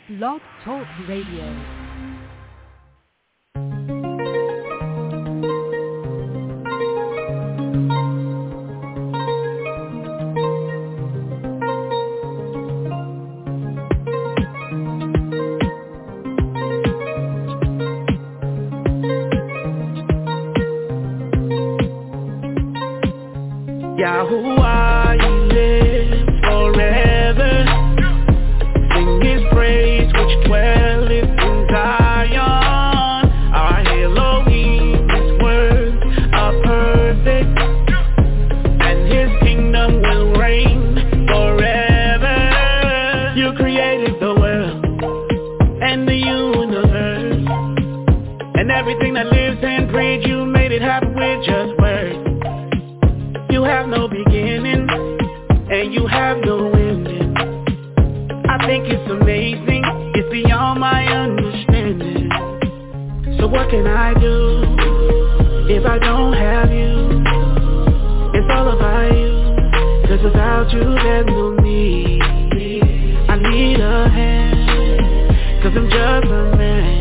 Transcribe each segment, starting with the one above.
Blog Talk Radio. Yahuwah, you live forever. Sing his praise which dwelleth in Zion. Our Elohim, his words are perfect, and his kingdom will reign forever. You created the world and the universe, and everything that lives and breathes. You made it happen with just words. You have no beginning, and you have no ending. I think it's amazing, it's beyond my understanding. So what can I do if I don't have you? It's all about you, 'cause without you there's no me. I need a hand, 'cause I'm just a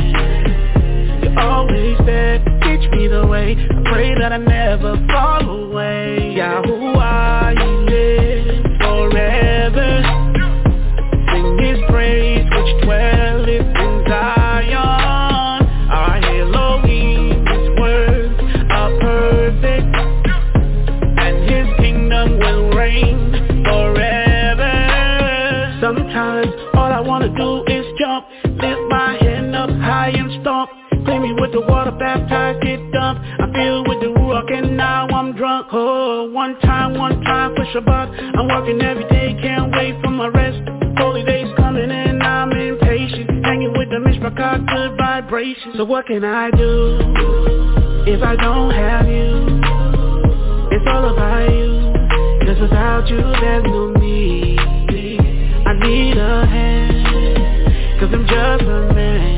man. You're always there, teach me the way. I pray that I never fall away. Yahuwah, you live forever. Sing his praise which dwelleth in Zion. Our Elohim, his words are perfect, and his kingdom will reign forever. Sometimes all I wanna do is jump, lift my hand up high and stomp. Clean me with the water, baptize, get dumped. I feel with the Ruach and now I'm drunk. Oh, one time for Shabbat. I'm working every day, can't wait for my rest. Holy days coming and I'm impatient. Hanging with the Mishpachah, good vibrations. So what can I do if I don't have you? It's all about you, 'cause without you there's no me. I need a hand, 'cause I'm just a man.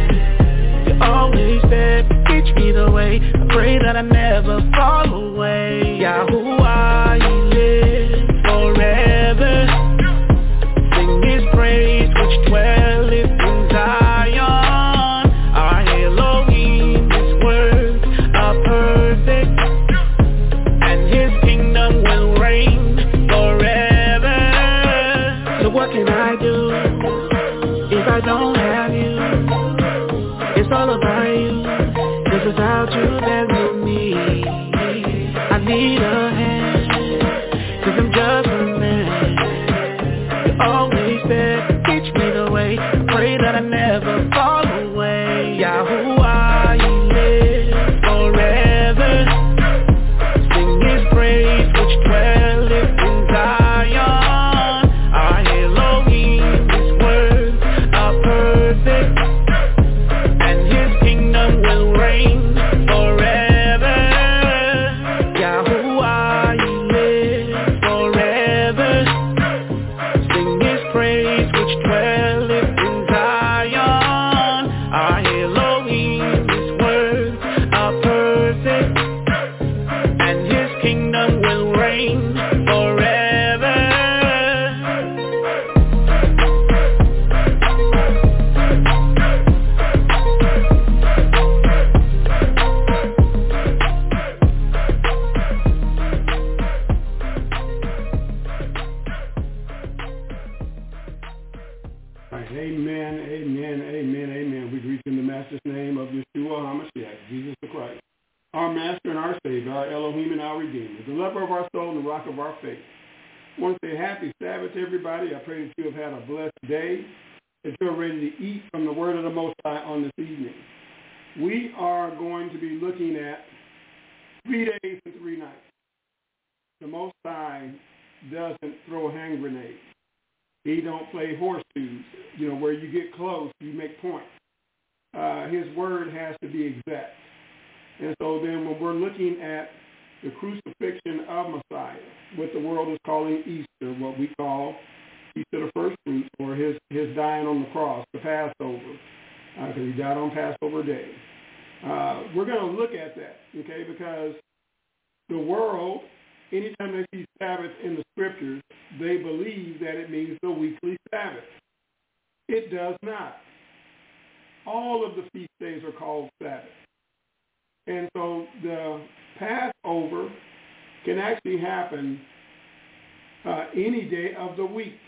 Always there, teach me the way. I pray that I never fall away. Yahuwah, you live forever. Sing his praise which dwelleth in Zion. Our Elohim, his words are perfect, and his kingdom will reign forever. So what can I do if I don't have you? It's all about you, 'cause without you there's no me. I need a hand, 'cause I'm just a man. You're always there, teach me the way. I pray that I never fall away. Yahuwah, you live forever. Sing his praise which dwelleth in Zion. Our Elohim, his words are perfect, will reign forever. Yahuwah, you live forever. Sing his praise which dwelleth in Zion. Our Elohim, his words are perfect, and his kingdom will reign forever. Amen, amen, amen, amen. We greet you in the Master's name of Yeshua HaMashiach, Jesus the Christ, our Master and our Savior, our Elohim and our Redeemer, the lover of our soul and the rock of our faith. I want to say happy Sabbath to everybody. I pray that you have had a blessed day, that you're ready to eat from the word of the Most High on this evening. We are going to be looking at 3 days and 3 nights. The Most High doesn't throw hand grenades. He don't play horseshoes, where you get close, you make points. His word has to be exact. And so then when we're looking at the crucifixion of Messiah, what the world is calling Easter, what we call Easter the first fruits, or his dying on the cross, the Passover, because he died on Passover Day. We're going to look at that, okay, because the world, anytime they see Sabbath in the scriptures, they believe that it means the weekly Sabbath. It does not. All of the feast days are called Sabbath. And so the Passover can actually happen any day of the week.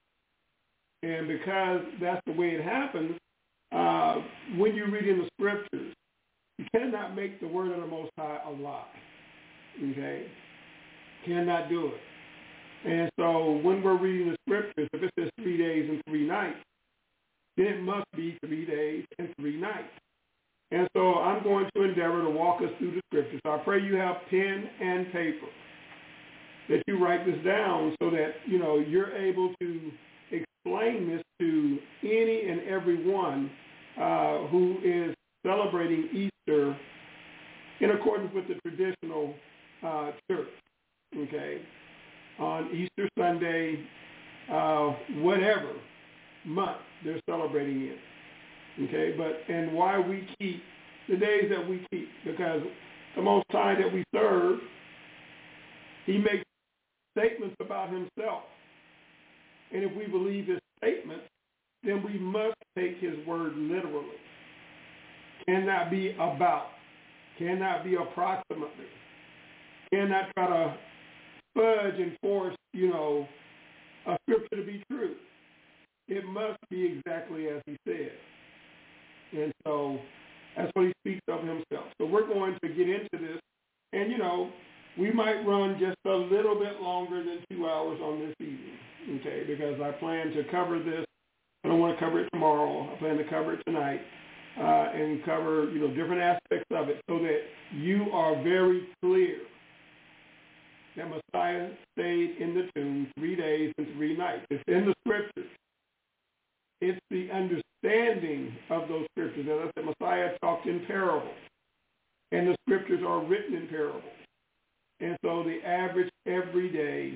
And because that's the way it happens, when you read in the scriptures, you cannot make the word of the Most High a lie. Okay? Cannot do it. And so when we're reading the scriptures, if it says 3 days and 3 nights, then it must be 3 days and 3 nights. And so I'm going to endeavor to walk us through the scriptures. So I pray you have pen and paper, that you write this down so that, you're able to explain this to any and every one who is celebrating Easter in accordance with the traditional church, okay? On Easter Sunday, whatever month they're celebrating in. Okay, and why we keep the days that we keep, because the Most High that we serve, he makes statements about himself. And if we believe his statements, then we must take his word literally. Cannot be about, cannot be approximately, cannot try to fudge and force, a scripture to be true. It must be exactly as he said. And so that's what he speaks of himself. So we're going to get into this. And, we might run just a little bit longer than 2 hours on this evening, okay, because I plan to cover this. I don't want to cover it tomorrow. I plan to cover it tonight and cover, different aspects of it so that you are very clear that Messiah stayed in the tomb 3 days and 3 nights. It's in the scriptures. It's the understanding of those scriptures. As I said, Messiah talked in parables, and the scriptures are written in parables. And so the average, everyday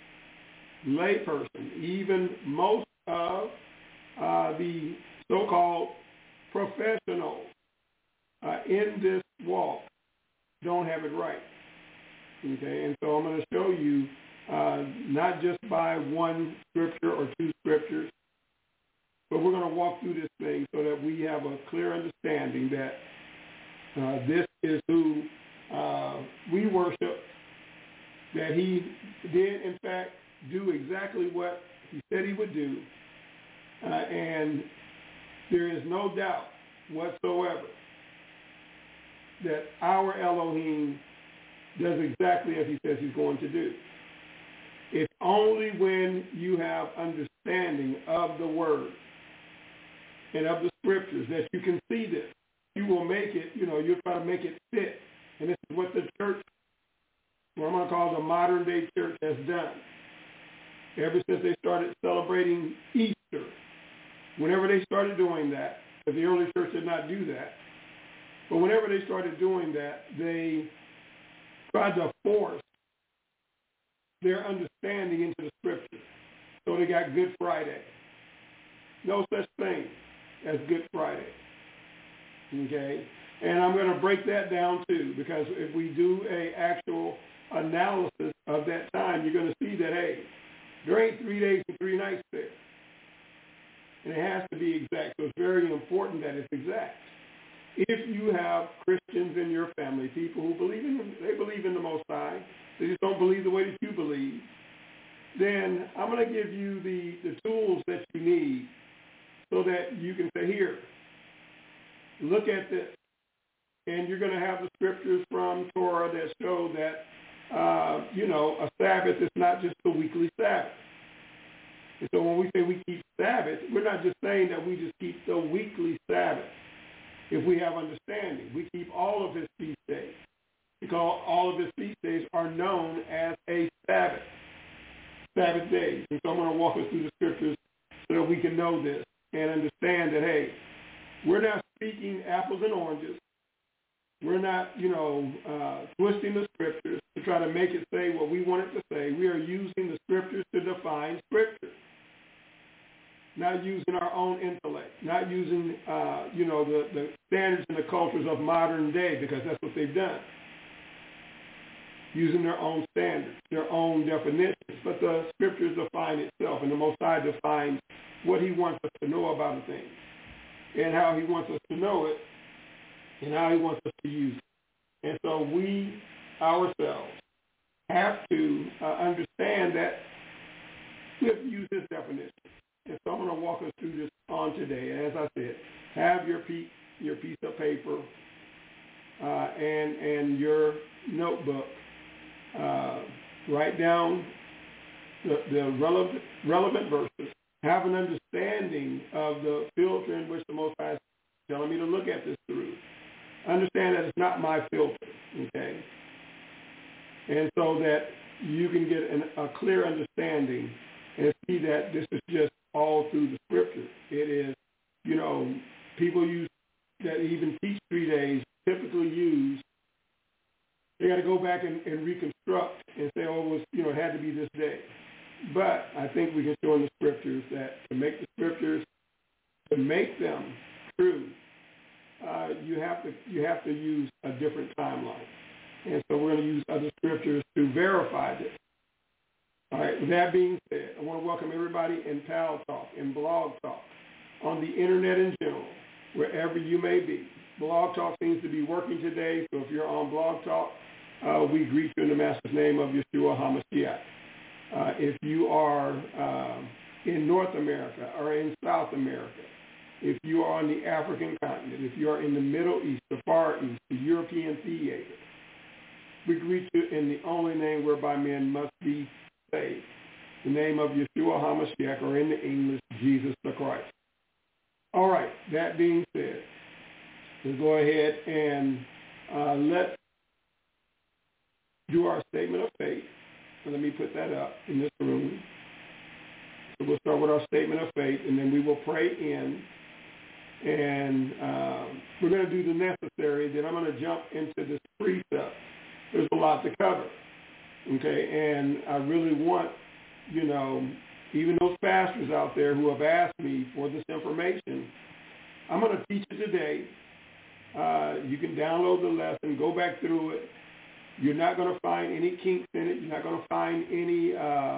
layperson, even most of the so-called professionals in this walk don't have it right. Okay, and so I'm going to show you not just by one scripture or two scriptures, but we're going to walk through this thing so that we have a clear understanding that this is who we worship, that he did, in fact, do exactly what he said he would do. And there is no doubt whatsoever that our Elohim does exactly as he says he's going to do. It's only when you have understanding of the word and of the scriptures that you can see this. You will make it, you'll try to make it fit. And this is what the church, what I'm going to call the modern day church, has done. Ever since they started celebrating Easter, whenever they started doing that, because the early church did not do that, but whenever they started doing that, they tried to force their understanding into the scriptures. So they got Good Friday. No such thing as Good Friday. Okay? And I'm going to break that down too, because if we do an actual analysis of that time, you're going to see that, hey, there ain't 3 days and 3 nights there. And it has to be exact. So it's very important that it's exact. If you have Christians in your family, people who believe in the Most High, they just don't believe the way that you believe, then I'm going to give you the tools that you need so that you can say, here, look at this. And you're going to have the scriptures from Torah that show that, a Sabbath is not just the weekly Sabbath. And so when we say we keep Sabbath, we're not just saying that we just keep the weekly Sabbath. If we have understanding, we keep all of his feast days, because all of his feast days are known as a Sabbath days. And so I'm going to walk us through the scriptures so that we can know this and understand that, hey, we're not speaking apples and oranges. We're not, twisting the scriptures to try to make it say what we want it to say. We are using the scriptures to define scripture, not using our own intellect, not using, the standards and the cultures of modern day, because that's what they've done, using their own standards, their own definitions. But the scriptures define itself, and the Most High defines what he wants us to know about a thing and how he wants us to know it and how he wants us to use it. And so we ourselves have to understand that we have to use this definition. And so I'm going to walk us through this on today. And as I said, have your piece of paper and your notebook. Write down the relevant verses. Have an understanding of the filter in which the Most High is telling me to look at this through. Understand that it's not my filter, okay? And so that you can get a clear understanding and see that this is just all through the scripture. It is, people that even teach 3 days typically use, they got to go back and reconstruct and say, it had to be this day. But I think we can show in the scriptures that to make the scriptures, to make them true, you have to use a different timeline. And so we're going to use other scriptures to verify this. All right, with that being said, I want to welcome everybody in Pal Talk, in Blog Talk, on the internet in general, wherever you may be. Blog Talk seems to be working today, so if you're on Blog Talk, we greet you in the Master's name of Yeshua HaMashiach. If you are in North America or in South America, if you are on the African continent, if you are in the Middle East, the Far East, the European theater, we greet you in the only name whereby men must be saved, the name of Yeshua HaMashiach, or in the English, Jesus the Christ. All right, that being said, we'll go ahead and let's do our statement of faith. So let me put that up in this room. So we'll start with our statement of faith, and then we will pray in. And we're going to do the necessary. Then I'm going to jump into this precept. There's a lot to cover, okay? And I really want, even those pastors out there who have asked me for this information, I'm going to teach it today. You can download the lesson, go back through it. You're not going to find any kinks in it. You're not going to find any,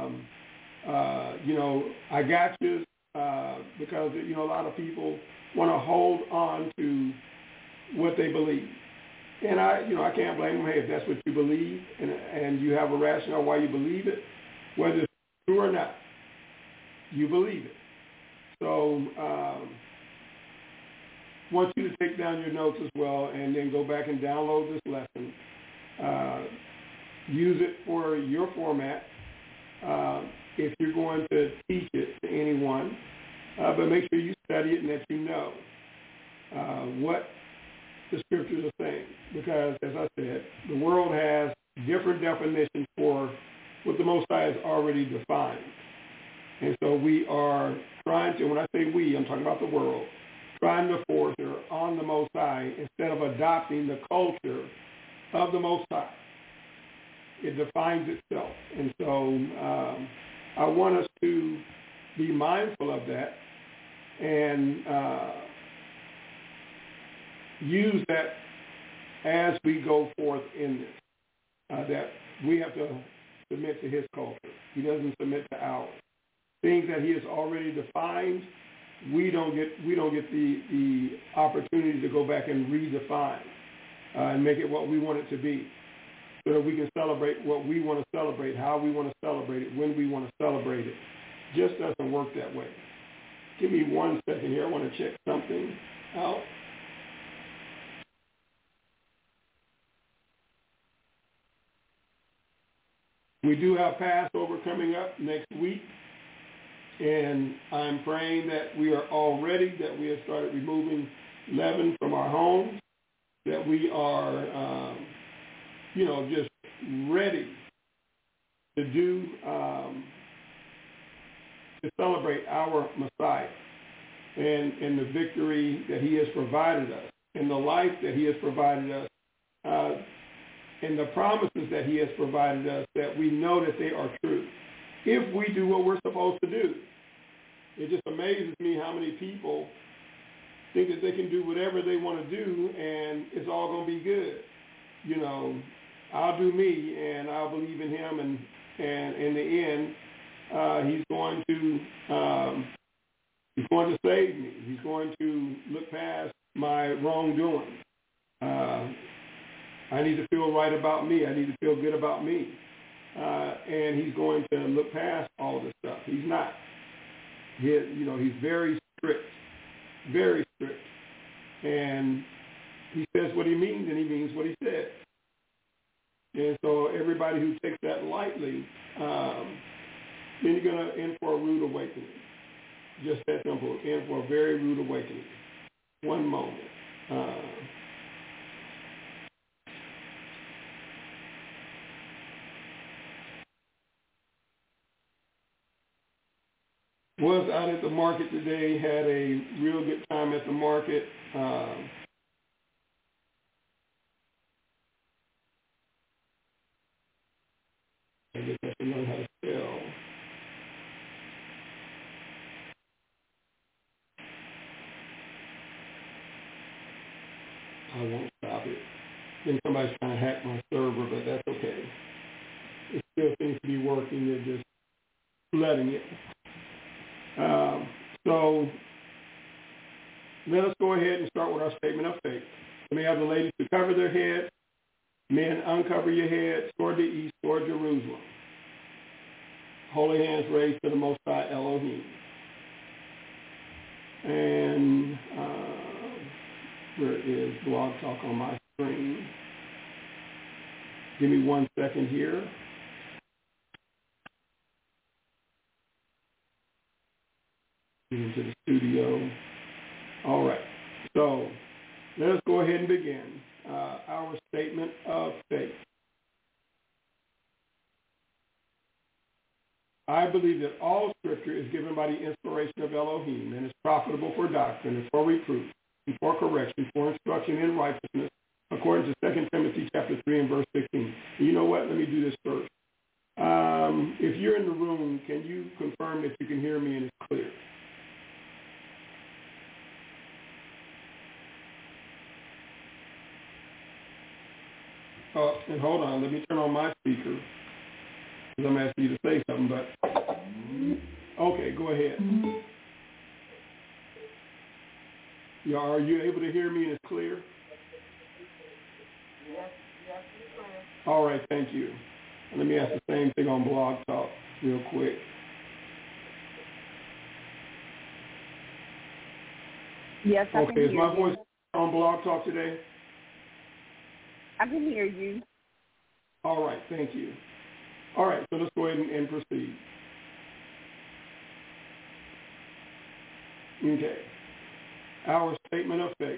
I got you, because, a lot of people want to hold on to what they believe. And I can't blame them. Hey, if that's what you believe and you have a rationale why you believe it, whether it's true or not, you believe it. So want you to take down your notes as well and then go back and download this lesson. Use it for your format if you're going to teach it to anyone. But make sure you study it and that you know what the scriptures are saying. Because, as I said, the world has different definitions for what the Most High has already defined. And so we are trying to, when I say we, I'm talking about the world, trying to force her on the Most High instead of adopting the culture of the Most High. It defines itself. And so I want us to be mindful of that and use that as we go forth in this, that we have to submit to his culture. He doesn't submit to ours. Things that he has already defined, we don't get the opportunity to go back and redefine and make it what we want it to be, so that we can celebrate what we want to celebrate, how we want to celebrate it, when we want to celebrate it. Just doesn't work that way. Give me 1 second here. I want to check something out. We do have Passover coming up next week, and I'm praying that we are all ready, that we have started removing leaven from our homes, that we are, just ready to do, to celebrate our Messiah and the victory that he has provided us, and the life that he has provided us, and the promises that he has provided us, that we know that they are true if we do what we're supposed to do. It just amazes me how many people think that they can do whatever they want to do and it's all going to be good. I'll do me and I'll believe in him, and in the end, he's going to He's going to save me. He's going to look past my wrongdoing. I need to feel right about me. I need to feel good about me. And he's going to look past all this stuff. He's not. He's very strict, very strict. And he says what he means, and he means what he says. And so everybody who takes that lightly, then you're going to end for a rude awakening. Just that simple. In for a very rude awakening. One moment. Was out at the market today, had a real good time at the market. I guess I have to learn how to spell. I won't stop it. I think somebody's trying to hack my server, but that's okay. It still seems to be working. They're just letting it. So let us go ahead and start with our statement of faith. We may have the ladies to cover their heads. Men, uncover your heads toward the east, toward Jerusalem. Holy hands raised to the Most High Elohim. And where is Blog Talk on my screen? Give me 1 second here. Get into the studio. All right. So let us go ahead and begin our statement of faith. I believe that all Scripture is given by the inspiration of Elohim and is profitable for doctrine and for reproof and for correction, for instruction in righteousness, according to 2 Timothy chapter 3 and verse 16. And you know what? Let me do this first. If you're in the room, can you confirm that you can hear me and it's clear? Oh, and hold on. Let me turn on my speaker because I'm asking you to say something. But okay, go ahead. Yeah, are you able to hear me and it's clear? Yes, it's clear. All right, thank you. Let me ask the same thing on Blog Talk real quick. Yes, I can hear you. Okay, is my voice on Blog Talk today? I can hear you. All right, thank you. All right, so let's go ahead and proceed. Okay. Our statement of faith.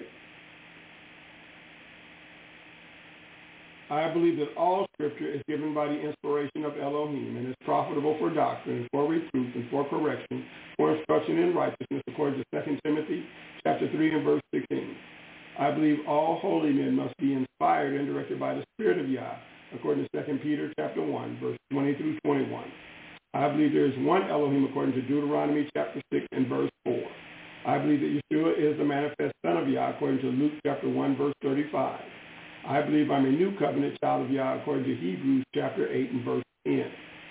I believe that all Scripture is given by the inspiration of Elohim and is profitable for doctrine, for reproof, and for correction, for instruction in righteousness, according to 2 Timothy chapter 3 and verse 16. I believe all holy men must be inspired and directed by the Spirit of Yah, according to 2 Peter chapter 1, verse 20 through 21. I believe there is one Elohim, according to Deuteronomy chapter 6 and verse 4. I believe that Yeshua is the manifest Son of Yah, according to Luke chapter 1, verse 35. I believe I'm a new covenant child of Yah, according to Hebrews chapter 8 and verse 10.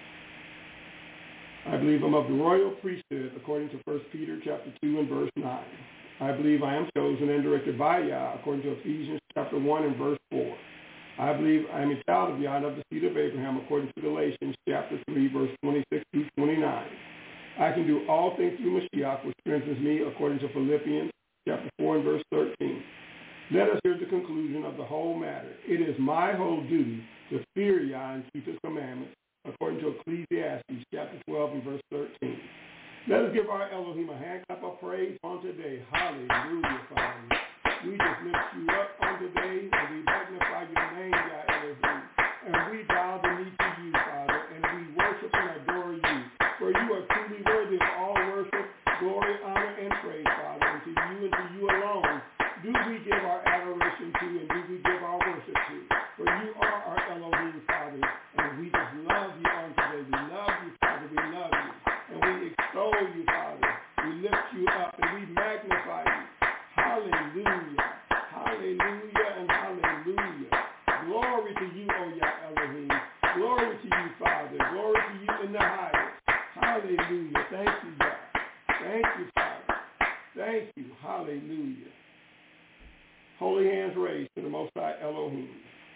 I believe I'm of the royal priesthood, according to 1 Peter chapter 2 and verse 9. I believe I am chosen and directed by Yah, according to Ephesians chapter 1 and verse 4. I believe I am a child of Yah and of the seed of Abraham, according to Galatians chapter 3, verse 26 through 29. I can do all things through Mashiach, which strengthens me, according to Philippians chapter 4 and verse 13. Let us hear the conclusion of the whole matter. It is my whole duty to fear Yah and keep his commandments, according to Ecclesiastes chapter 12 and verse 13. Let us give our Elohim a hand clap of praise on today. Hallelujah, Father. We just lift you up on today, and we magnify your name, Yah Elohim. And we bow the knee to you, Father, and we worship and adore you. For you are truly worthy of all worship, glory, honor, and praise, Father. And to you and to you alone do we give our adoration to, and do we give our worship to. For you are our Elohim, Father, and we just love you on today. We love you, Father. We love you. And we extol you, Father. We lift you up, and we magnify you. Hallelujah. Hallelujah and hallelujah. Glory to you, O Yah Elohim. Glory to you, Father. Glory to you in the highest. Hallelujah. Thank you, Yah. Thank you, Father. thank you. Hallelujah. Holy hands raised to the Most High Elohim.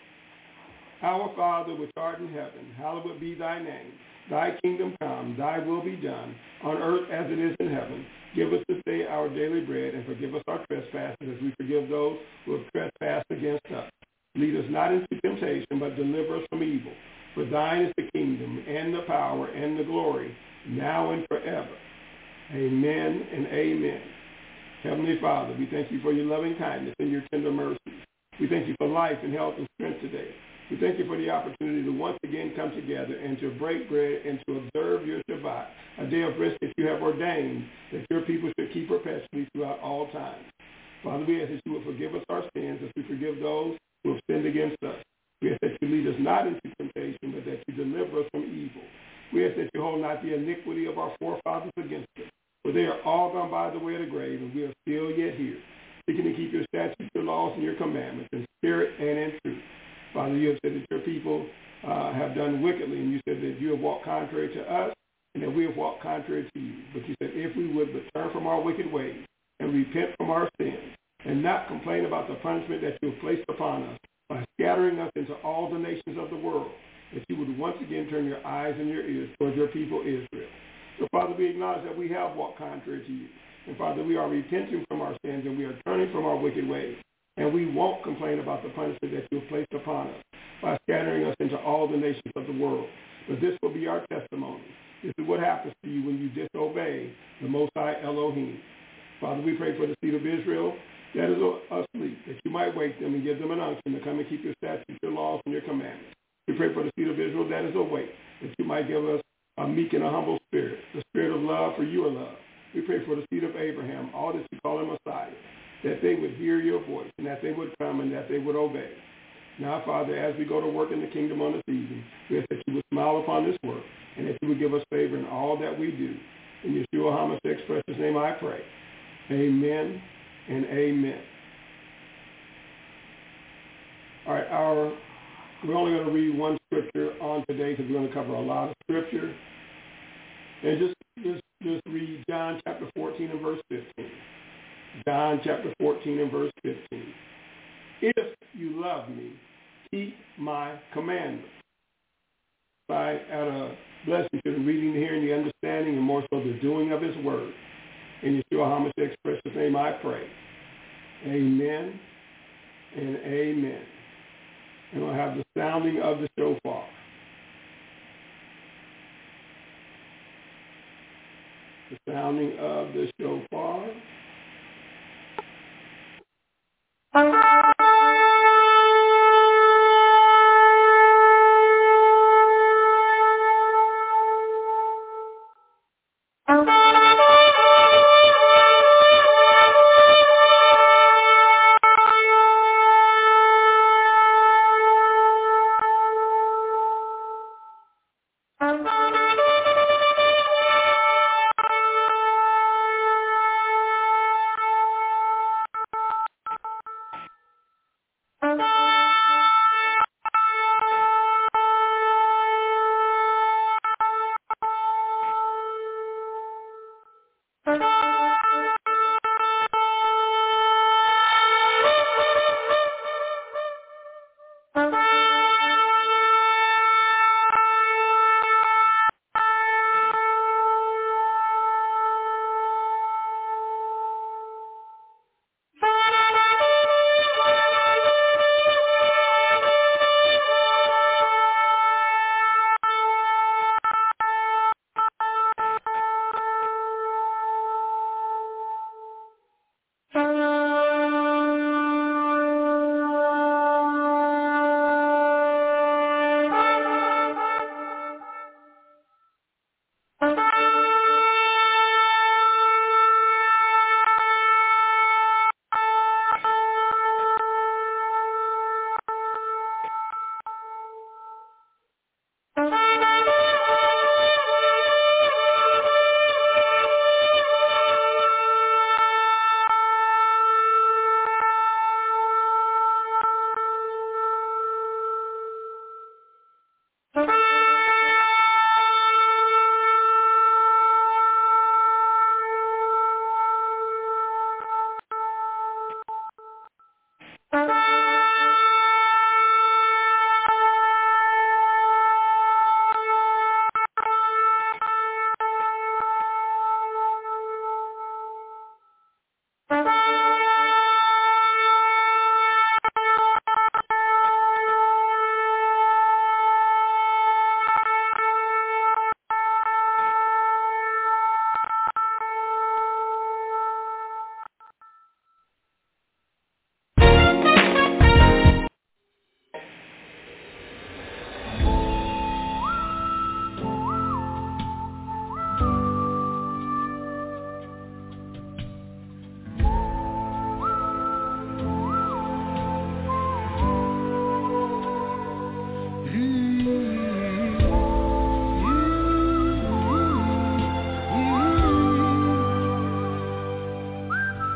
Our Father which art in heaven, hallowed be thy name. Thy kingdom come, thy will be done, on earth as it is in heaven. Give us this day our daily bread, and forgive us our trespasses as we forgive those who have trespassed against us. Lead us not into temptation, but deliver us from evil. For thine is the kingdom, and the power, and the glory, now and forever. Amen and amen. Heavenly Father, we thank you for your loving kindness and your tender mercies. We thank you for life and health and strength today. We thank you for the opportunity to once again come together and to break bread and to observe your Shabbat, a day of rest that you have ordained that your people should keep perpetually throughout all time. Father, we ask that you will forgive us our sins as we forgive those who have sinned against us. We ask that you lead us not into temptation, but that you deliver us from evil. We ask that you hold not the iniquity of our forefathers against us, for they are all gone by the way of the grave, and we are still yet here, seeking to keep your statutes, your laws, and your commandments in spirit and in truth. Father, you have said that your people have done wickedly, and you said that you have walked contrary to us, and that we have walked contrary to you. But you said if we would but turn from our wicked ways and repent from our sins, and not complain about the punishment that you have placed upon us by scattering us into all the nations of the world, that you would once again turn your eyes and your ears towards your people Israel. So, Father, we acknowledge that we have walked contrary to you. And, Father, we are repenting from our sins, and we are turning from our wicked ways. And we won't complain about the punishment that you have placed upon us by scattering us into all the nations of the world. But this will be our testimony. This is what happens to you when you disobey the Most High Elohim. Father, we pray for the seed of Israel that is asleep, that you might wake them and give them an unction to come and keep your statutes, your laws, and your commandments. We pray for the seed of Israel that is awake, that you might give us a meek and a humble spirit, the spirit of love for your love. We pray for the seed of Abraham, all that you call him Messiah, that they would hear your voice and that they would come and that they would obey. Now, Father, as we go to work in the kingdom on this evening, we ask that you would smile upon this work and that you would give us favor in all that we do. In Yeshua HaMashiach's precious name I pray. Amen and amen. All right, we're only going to read one scripture on today because we're going to cover a lot of scripture. And just read John chapter 14 and verse 15. John chapter 14 and verse 15. If you love me, keep my commandments. I add a blessing to the reading, the hearing, the understanding, and more so the doing of his word. In Yeshua HaMashiach's precious name I pray. Amen and amen. And we'll have the sounding of the shofar. The sounding of the shofar.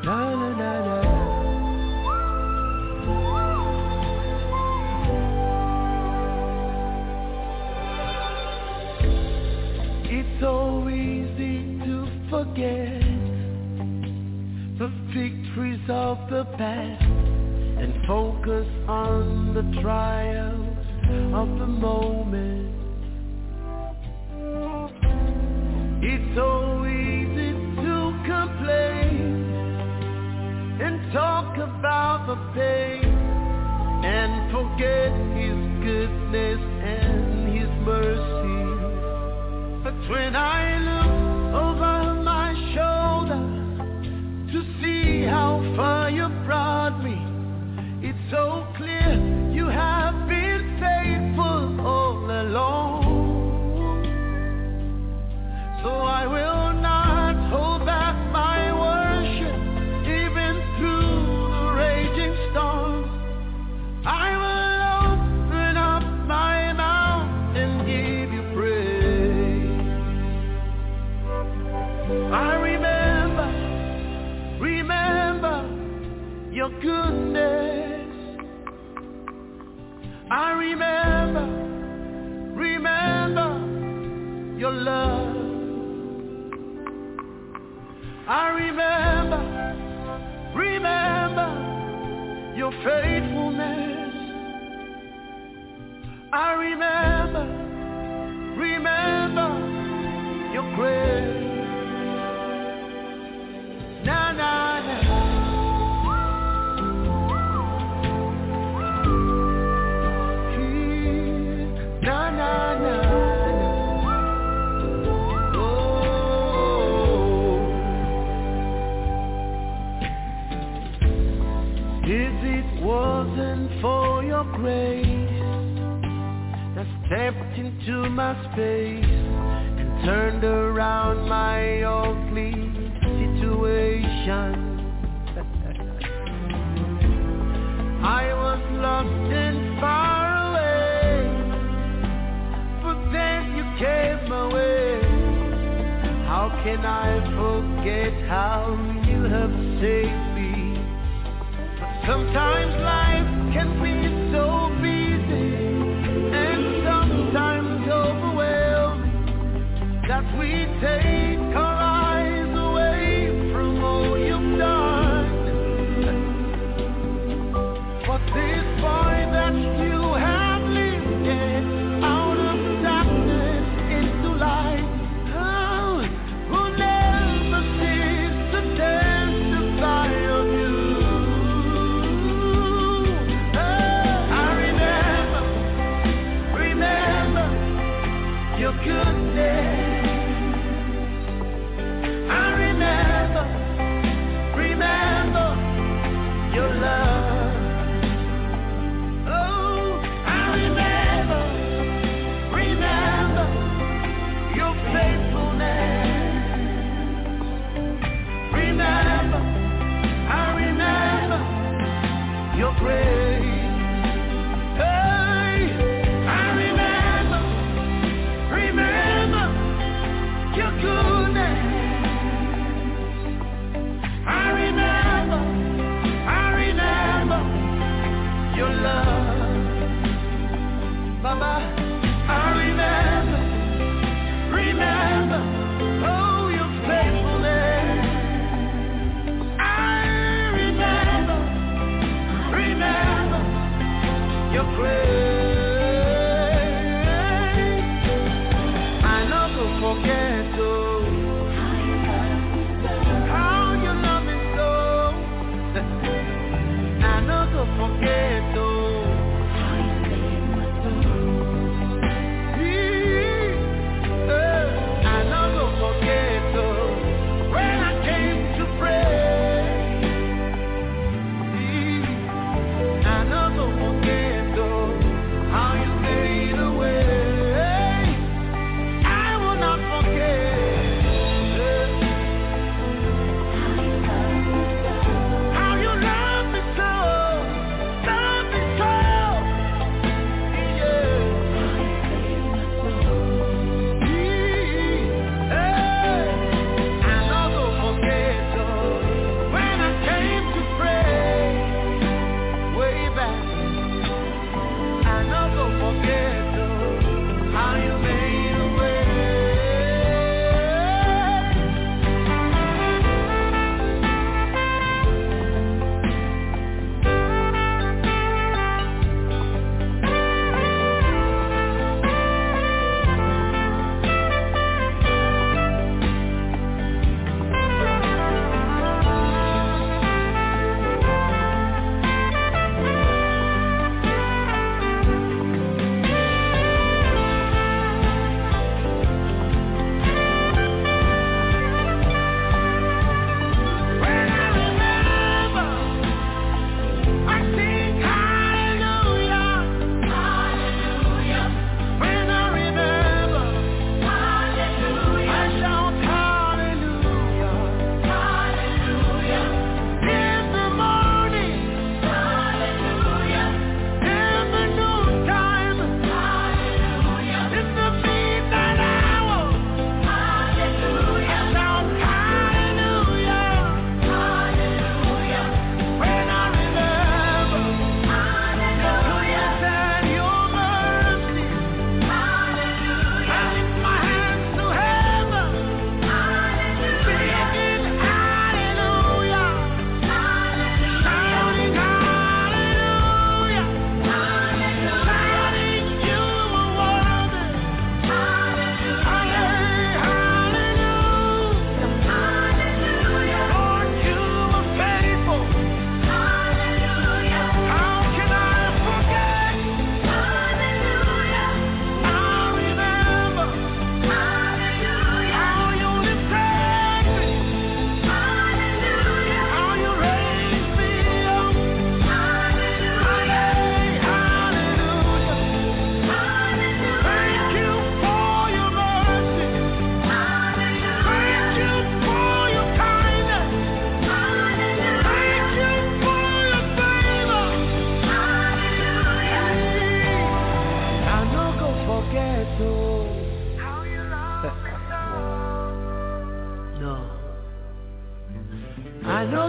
It's so easy to forget the victories of the past and focus on the trials of the moment. It's so easy to complain and talk about the pain and forget His goodness and His mercy. But when I look over my shoulder to see how far you brought me, it's so clear you have been faithful all along. So I will not hold back my worship even through the raging storm. I will open up my mouth and give you praise. I remember your goodness. I remember your love. I remember your faithfulness. I remember your grace. Na na na. Na na na. Wasn't for your grace that stepped into my space and turned around my ugly situation. I was lost and far away, but then you came my way. How can I forget how you have saved me? Sometimes life can be so busy and sometimes overwhelming that we take our eyes away from all you've done. But this boy that you have lifted out of darkness into light, who never ceased to testify of you.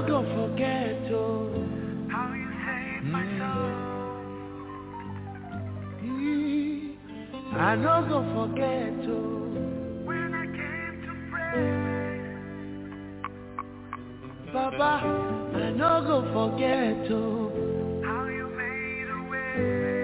no go forget how you saved my soul. I no go forget when I came to pray. Baba, I no go forget how you made a way.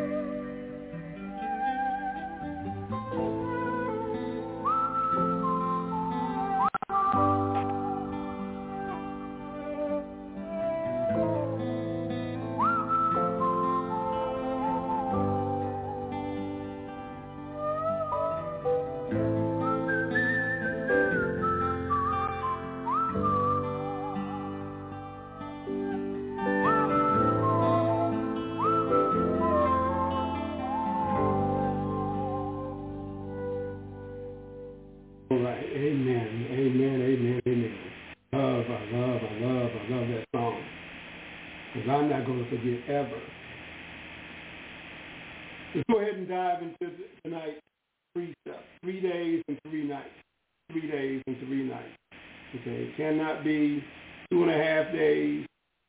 I'm not going to forget ever. Let's go ahead and dive into tonight's precept. 3 days and 3 nights. 3 days and 3 nights. Okay, it cannot be 2.5 days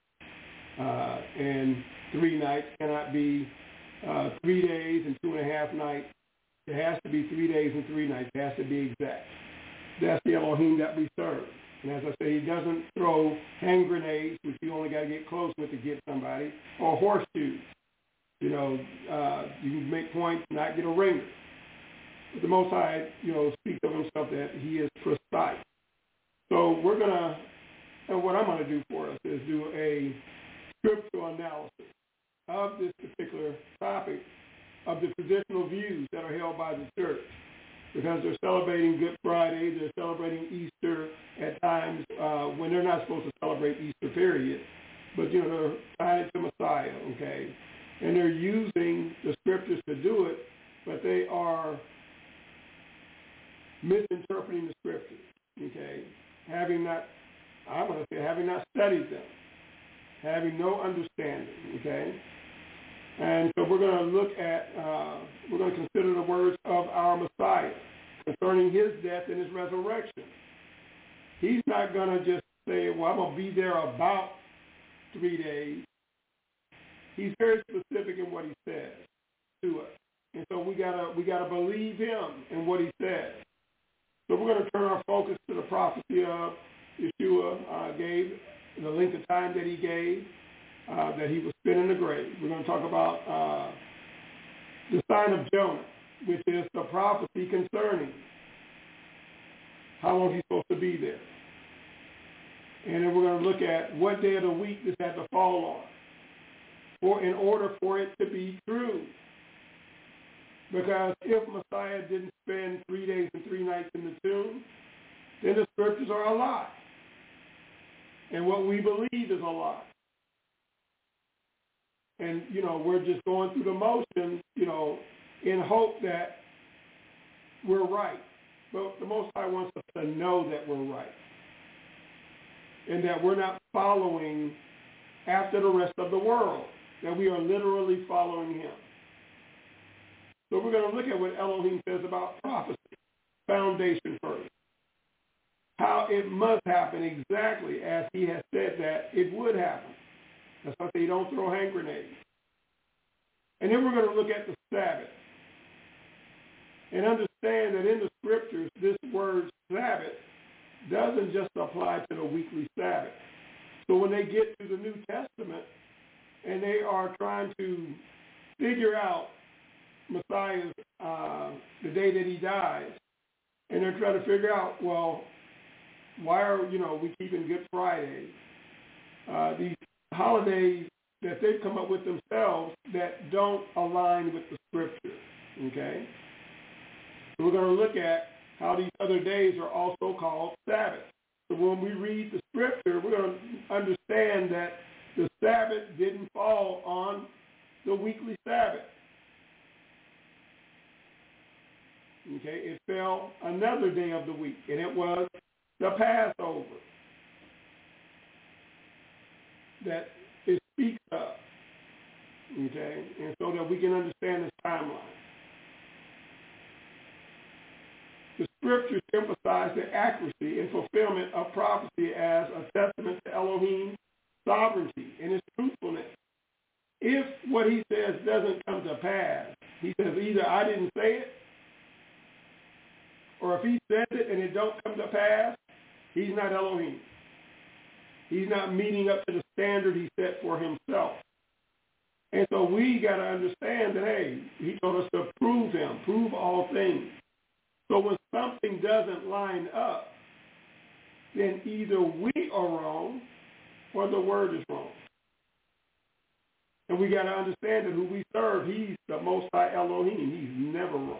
and 3 nights. Cannot be 3 days and 2.5 nights. It has to be 3 days and 3 nights. It has to be exact. That's the Elohim that we serve. And as I say, he doesn't throw hand grenades, which you only got to get close with to get somebody, or horseshoes. You know, you can make points, not get a ringer. But the Most High, speaks of himself that he is precise. So we're going to, and what I'm going to do for us is do a scriptural analysis of this particular topic, of the traditional views that are held by the church. Because they're celebrating Good Friday, they're celebrating Easter at times when they're not supposed to celebrate Easter, period. But, they're tying it to Messiah, okay? And they're using the scriptures to do it, but they are misinterpreting the scriptures, okay? Having not studied them, having no understanding, okay? And so we're going to look at, we're going to consider the words of our Messiah concerning his death and his resurrection. He's not going to just say, well, I'm going to be there about 3 days. He's very specific in what he says to us. And so we gotta believe him in what he says. So we're going to turn our focus to the prophecy of Yeshua gave, the length of time that he gave, that he was spent in the grave. We're going to talk about the sign of Jonah, which is the prophecy concerning how long he's supposed to be there. And then we're going to look at what day of the week this had to fall on, in order for it to be true. Because if Messiah didn't spend 3 days and 3 nights in the tomb, then the scriptures are a lie. And what we believe is a lie. And, we're just going through the motions, in hope that we're right. But the Most High wants us to know that we're right. And that we're not following after the rest of the world. That we are literally following him. So we're going to look at what Elohim says about prophecy. Foundation first. How it must happen exactly as he has said that it would happen. That's why I say you don't throw hand grenades. And then we're going to look at the Sabbath. And understand that in the scriptures, this word Sabbath doesn't just apply to the weekly Sabbath. So when they get to the New Testament and they are trying to figure out Messiah's, the day that he dies, and they're trying to figure out, well, why are, we keeping Good Friday? These holidays that they've come up with themselves that don't align with the scripture, okay? So we're going to look at how these other days are also called Sabbath. So when we read the scripture, we're going to understand that the Sabbath didn't fall on the weekly Sabbath. Okay, it fell another day of the week, and it was the Passover that it speaks of. Okay, and so that we can understand this timeline. The scriptures emphasize the accuracy and fulfillment of prophecy as a testament to Elohim's sovereignty and his truthfulness. If what he says doesn't come to pass, he says either I didn't say it, or if he says it and it don't come to pass, he's not Elohim. He's not meeting up to the standard he set for himself. And so we got to understand that, hey, he told us to prove him, prove all things. So when something doesn't line up, then either we are wrong or the word is wrong. And we got to understand that who we serve, he's the Most High Elohim. He's never wrong.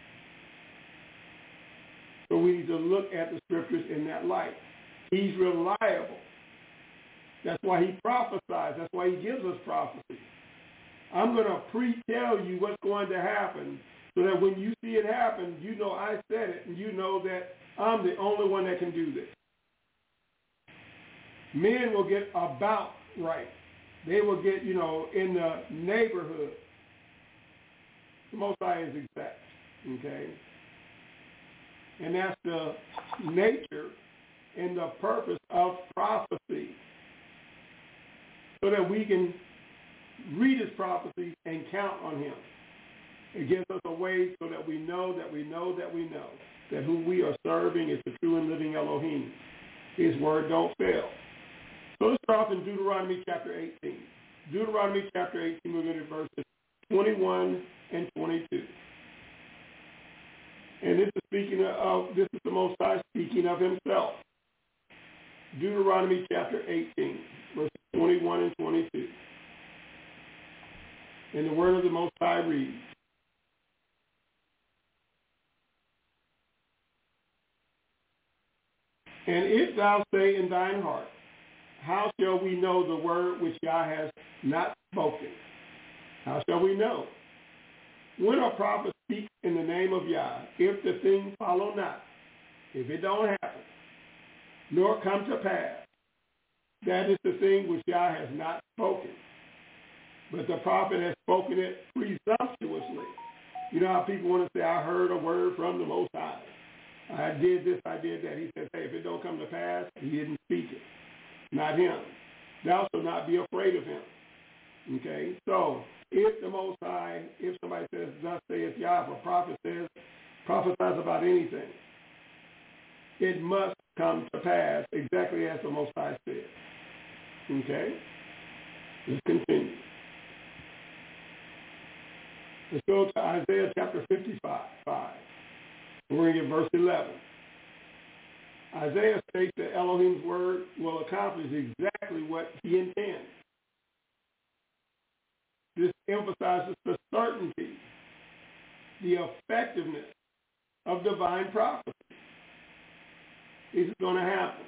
So we need to look at the scriptures in that light. He's reliable. That's why he prophesies. That's why he gives us prophecy. I'm going to pre-tell you what's going to happen so that when you see it happen, you know I said it, and you know that I'm the only one that can do this. Men will get about right. They will get, in the neighborhood. The Most High is exact, okay? And that's the nature and the purpose of prophecy, so that we can read his prophecies and count on him. It gives us a way so that we know that who we are serving is the true and living Elohim. His word don't fail. So let's start off in Deuteronomy chapter 18. Deuteronomy chapter 18, we're going to verses 21 and 22. And this is the Most High speaking of himself. Deuteronomy chapter 18, verses 21 and 22. And the word of the Most High reads, and if thou say in thine heart, how shall we know the word which Yah has not spoken? How shall we know? When a prophet speaks in the name of Yah, if the thing follow not, if it don't happen, nor come to pass, that is the thing which Yah has not spoken. But the prophet has spoken it presumptuously. You know how people want to say, I heard a word from the Most High. I did this, I did that. He says, hey, if it don't come to pass, he didn't speak it. Not him. Thou shalt not be afraid of him. Okay? So, if the Most High, if somebody says, thus saith Yah, if a prophet says, prophesies about anything, it must come to pass exactly as the Most High said. Okay? Let's continue. Let's go to Isaiah chapter 55. We're going to get verse 11. Isaiah states that Elohim's word will accomplish exactly what he intends. This emphasizes the certainty, the effectiveness of divine prophecy. This is going to happen.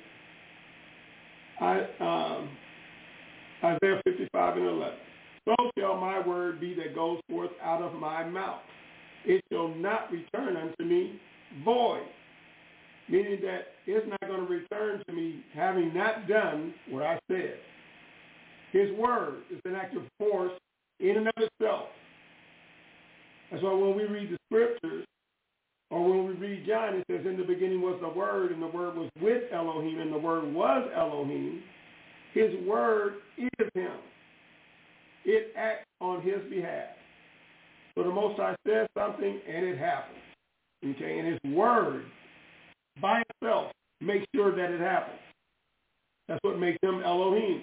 Isaiah 55 and 11. So shall my word be that goes forth out of my mouth. It shall not return unto me void. Meaning that it's not going to return to me having not done what I said. His word is an active force in and of itself. That's why when we read the scriptures, or when we read John, it says, in the beginning was the Word, and the Word was with Elohim, and the Word was Elohim. His word is him. It acts on his behalf. So the Most High says something, and it happens. Okay, and his word by itself makes sure that it happens. That's what makes him Elohim.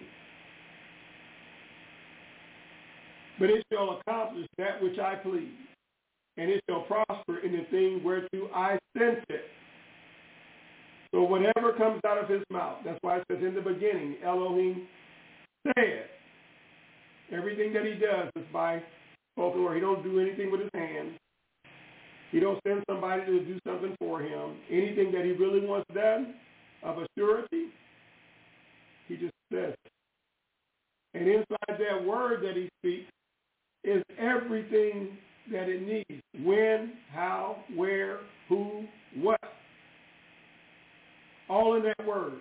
But it shall accomplish that which I please, and it shall prosper in the thing whereto I sent it. So whatever comes out of his mouth, that's why it says in the beginning, Elohim said. Everything that he does is by spoken word. He don't do anything with his hands. He don't send somebody to do something for him. Anything that he really wants done of a surety, he just says it. And inside that word that he speaks is everything that it needs. When, how, where, who, what. All in that word.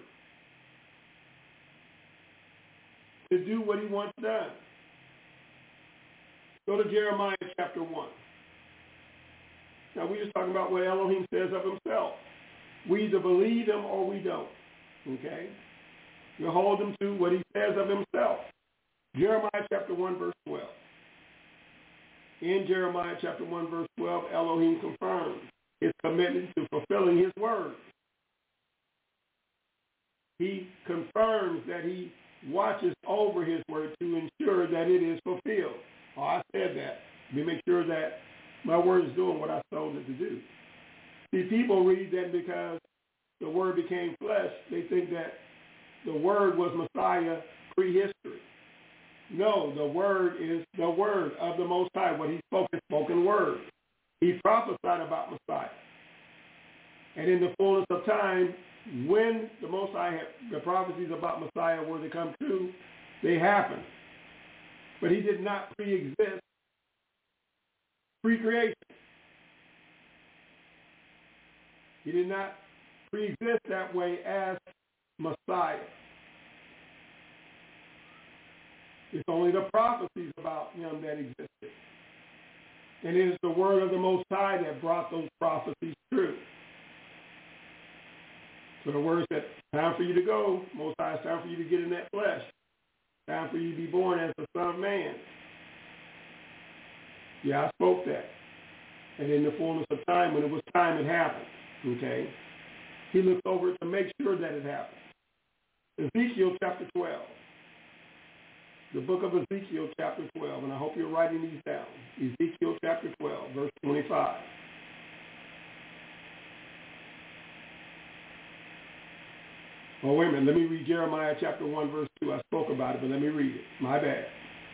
To do what he wants done. Go to Jeremiah chapter 1. Now, we're just talking about what Elohim says of himself. We either believe him or we don't. Okay? You hold him to what he says of himself. Jeremiah chapter 1, verse 12. In Jeremiah chapter 1, verse 12, Elohim confirms his commitment to fulfilling his word. He confirms that he watches over his word to ensure that it is fulfilled. Oh, I said that. Let me make sure that my word is doing what I told it to do. See, people read that because the word became flesh, they think that the word was Messiah prehistory. No, the word is the word of the Most High, what he spoke, his spoken word. He prophesied about Messiah. And in the fullness of time, when the Most High had the prophecies about Messiah were to come true, they happened. But he did not pre-exist pre-creation. He did not pre-exist that way as Messiah. It's only the prophecies about him that existed. And it is the word of the Most High that brought those prophecies true. So the word said, time for you to go. Most High, it's time for you to get in that flesh. Time for you to be born as the Son of Man. Yeah, I spoke that. And in the fullness of time, when it was time, it happened. Okay? He looked over it to make sure that it happened. Ezekiel chapter 12. The book of Ezekiel chapter 12. And I hope you're writing these down. Ezekiel chapter 12, verse 25. Oh, wait a minute. Let me read Jeremiah chapter 1, verse 2. I spoke about it, but let me read it. My bad.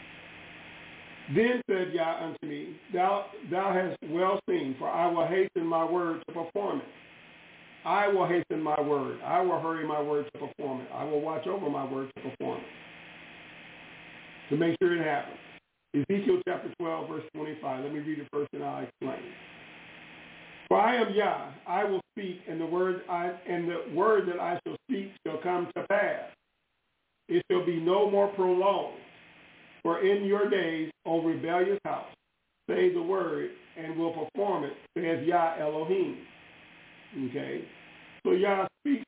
Then said Yah unto me, Thou hast well seen, for I will hasten my word to perform it. I will hasten my word. I will hurry my word to perform it. I will watch over my word to perform it. To make sure it happens. Ezekiel chapter 12, verse 25. Let me read it first and I'll explain. For I am Yah, I will speak, and the word that I shall speak shall come to pass. It shall be no more prolonged. For in your days, O rebellious house, say the word, and will perform it, says Yah Elohim. Okay? So Yah speaks.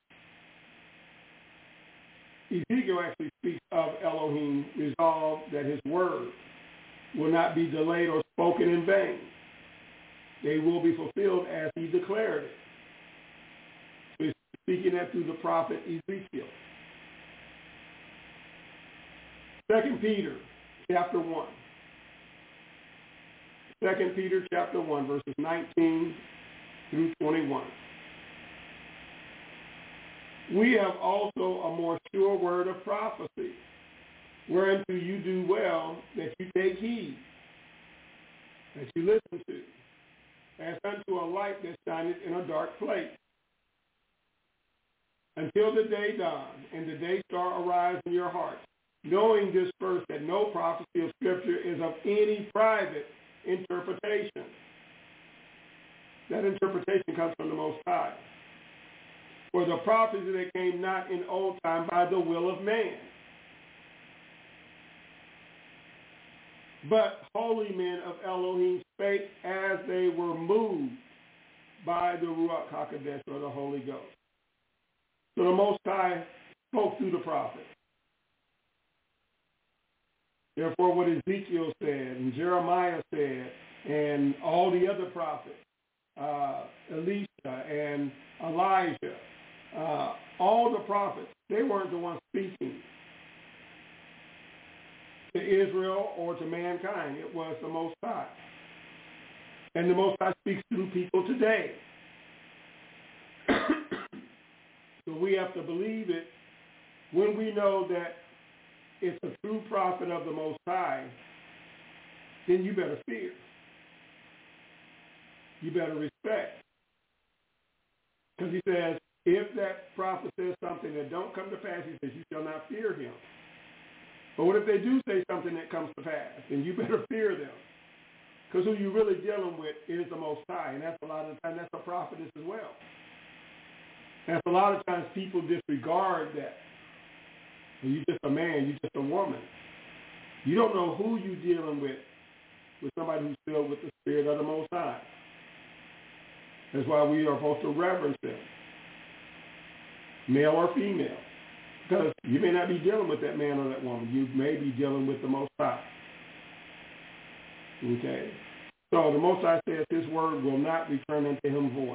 Ezekiel actually speaks of Elohim resolved that his word will not be delayed or spoken in vain. They will be fulfilled as he declared it. So he's speaking that through the prophet Ezekiel. 2 Peter chapter 1. 2 Peter chapter 1, verses 19 through 21. We have also a more sure word of prophecy, whereunto you do well that you take heed, that you listen to, as unto a light that shineth in a dark place, until the day dawn and the day star arise in your hearts, knowing this first, that no prophecy of Scripture is of any private interpretation. That interpretation comes from the Most High. For the prophecy that came not in old time by the will of man, but holy men of Elohim spake as they were moved by the Ruach HaKodesh, or the Holy Ghost. So the Most High spoke through the prophet. Therefore, what Ezekiel said and Jeremiah said and all the other prophets, Elisha and Elijah, all the prophets, they weren't the ones speaking to Israel or to mankind. It was the Most High. And the Most High speaks through people today. So we have to believe it when we know that it's a true prophet of the Most High. Then you better fear. You better respect. Because he says, if that prophet says something that don't come to pass, he says, you shall not fear him. But what if they do say something that comes to pass? Then you better fear them. Because who you're really dealing with is the Most High. And that's a lot of the time, that's a prophetess as well. And a lot of times people disregard that. And you're just a man, you're just a woman. You don't know who you're dealing with somebody who's filled with the Spirit of the Most High. That's why we are supposed to reverence them, male or female. Because you may not be dealing with that man or that woman. You may be dealing with the Most High. Okay? So the Most High says his word will not return unto him void.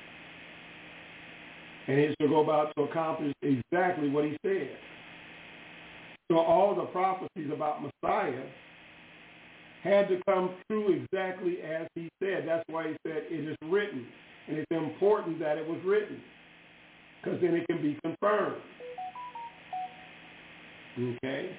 And he shall go about to accomplish exactly what he said. So all the prophecies about Messiah had to come true exactly as he said. That's why he said it is written. And it's important that it was written, because then it can be confirmed. Okay?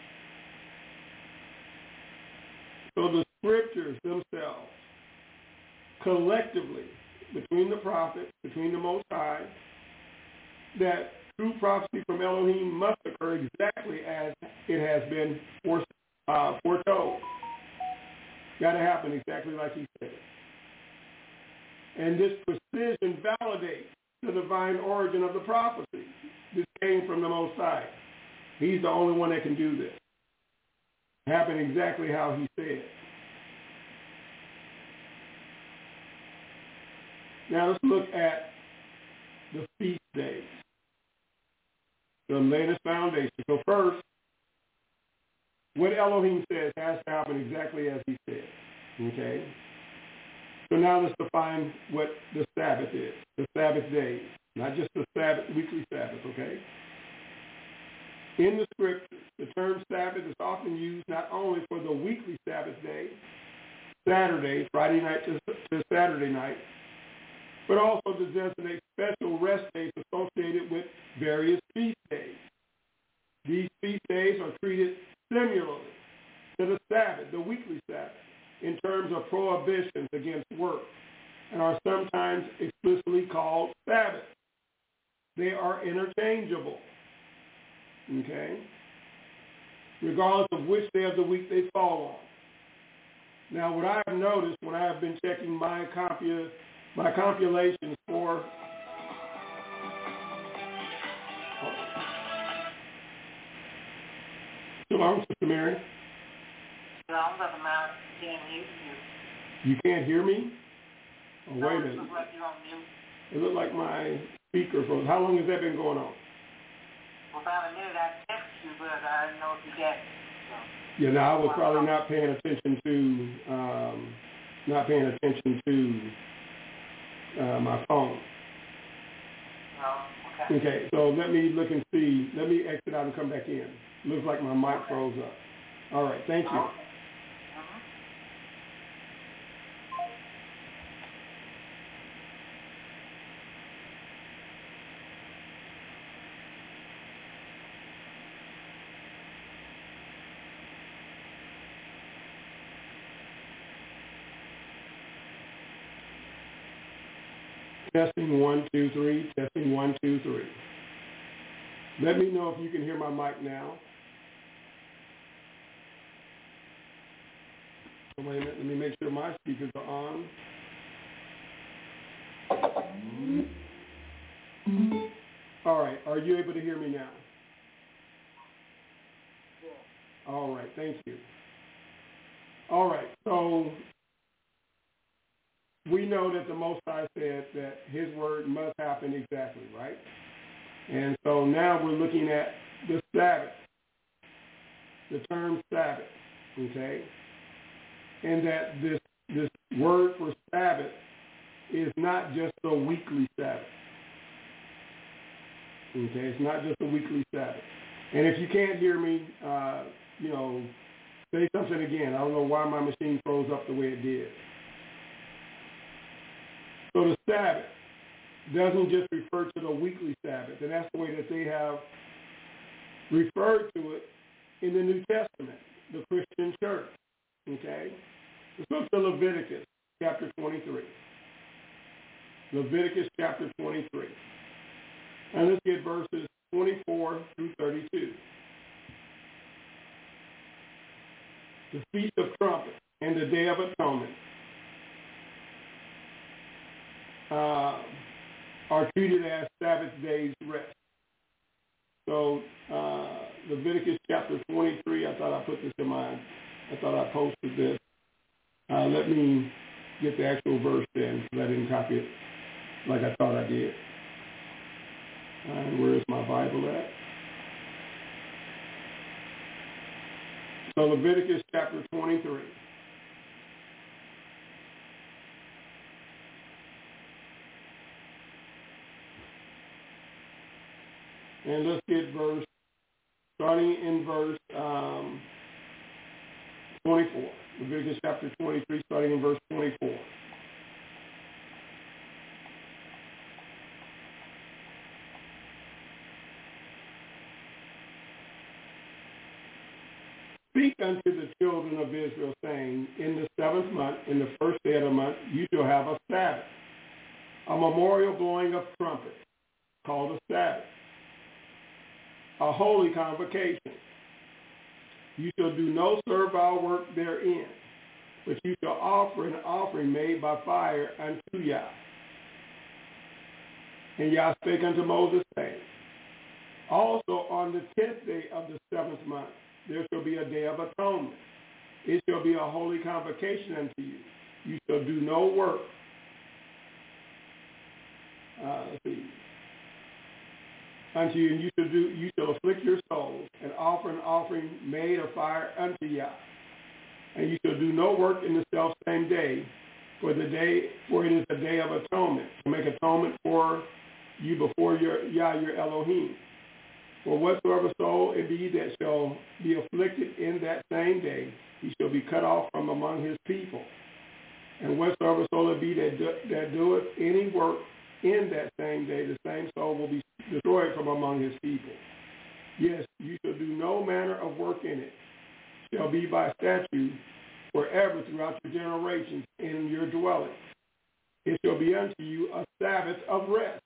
So the scriptures themselves, collectively, between the prophets, between the Most High, that true prophecy from Elohim must occur exactly as it has been foretold. Got to happen exactly like he said. And this precision validates the divine origin of the prophecy. This came from the Most High. He's the only one that can do this. It happened exactly how he said. Now let's look at the feast days, the latest foundation. So first, what Elohim says has to happen exactly as he said. Okay? So now let's define what the Sabbath is, the Sabbath days, not just the Sabbath, weekly Sabbath, okay? In the scriptures, the term Sabbath is often used not only for the weekly Sabbath day, Saturday, Friday night to Saturday night, but also to designate special rest days associated with various feast days. These feast days are treated similarly to the Sabbath, the weekly Sabbath, in terms of prohibitions against work, and are sometimes explicitly called Sabbath. They are interchangeable, okay, regardless of which day of the week they fall on. Now, what I have noticed when I have been checking my compulations for Shalom, Sister Mary. Shalom, Brother Miles. Can't hear you. You can't hear me? Oh, no, wait a minute. It looks like you're on mute. It looked like my speaker froze. How long has that been going on? For about a minute, I texted you, but I didn't know if you got it. So. Yeah, no, I was probably not paying attention to my phone. Oh, okay. Okay, so let me look and see. Let me exit out and come back in. Looks like my mic froze up. All right, thank you. Okay. Testing 1, 2, 3. Testing 1, 2, 3. Let me know if you can hear my mic now. Oh, wait a minute. Let me make sure my speakers are on. All right. Are you able to hear me now? Yeah. All right. Thank you. All right. So we know that the Most High said that his word must happen exactly, right? And so now we're looking at the Sabbath, the term Sabbath, okay? And that this word for Sabbath is not just a weekly Sabbath, okay? It's not just a weekly Sabbath. And if you can't hear me, say something again. I don't know why my machine froze up the way it did. So the Sabbath doesn't just refer to the weekly Sabbath, and that's the way that they have referred to it in the New Testament, the Christian church, okay? Let's look to Leviticus chapter 23. Leviticus chapter 23. And let's get verses 24 through 32. The Feast of Trumpets and the Day of Atonement are treated as Sabbath days rest. So Leviticus chapter 23, I thought I posted this. Let me get the actual verse then, because I didn't copy it. like I thought I did. And where's my Bible at? So Leviticus chapter 23. And let's get starting in verse 24. Leviticus chapter 23, starting in verse 24. Speak unto the children of Israel, saying, in the 7th month, in the 1st day of the month, you shall have a Sabbath, a memorial blowing of trumpets, called a Sabbath, a holy convocation. You shall do no servile work therein, but you shall offer an offering made by fire unto Yah. And Yah spake unto Moses, saying, also on the 10th day of the 7th month, there shall be a day of atonement. It shall be a holy convocation unto you. You shall do no work. Unto you, and you shall afflict your souls, and offer an offering made of fire unto Yah. And you shall do no work in the selfsame day, for it is a day of atonement, to make atonement for you before Yah your Elohim. For whatsoever soul it be that shall be afflicted in that same day, he shall be cut off from among his people. And whatsoever soul it be that doeth any work in that same day, the same soul will be destroyed from among his people. Yes, you shall do no manner of work in it. Shall be by statute forever throughout your generations in your dwellings. It shall be unto you a Sabbath of rest.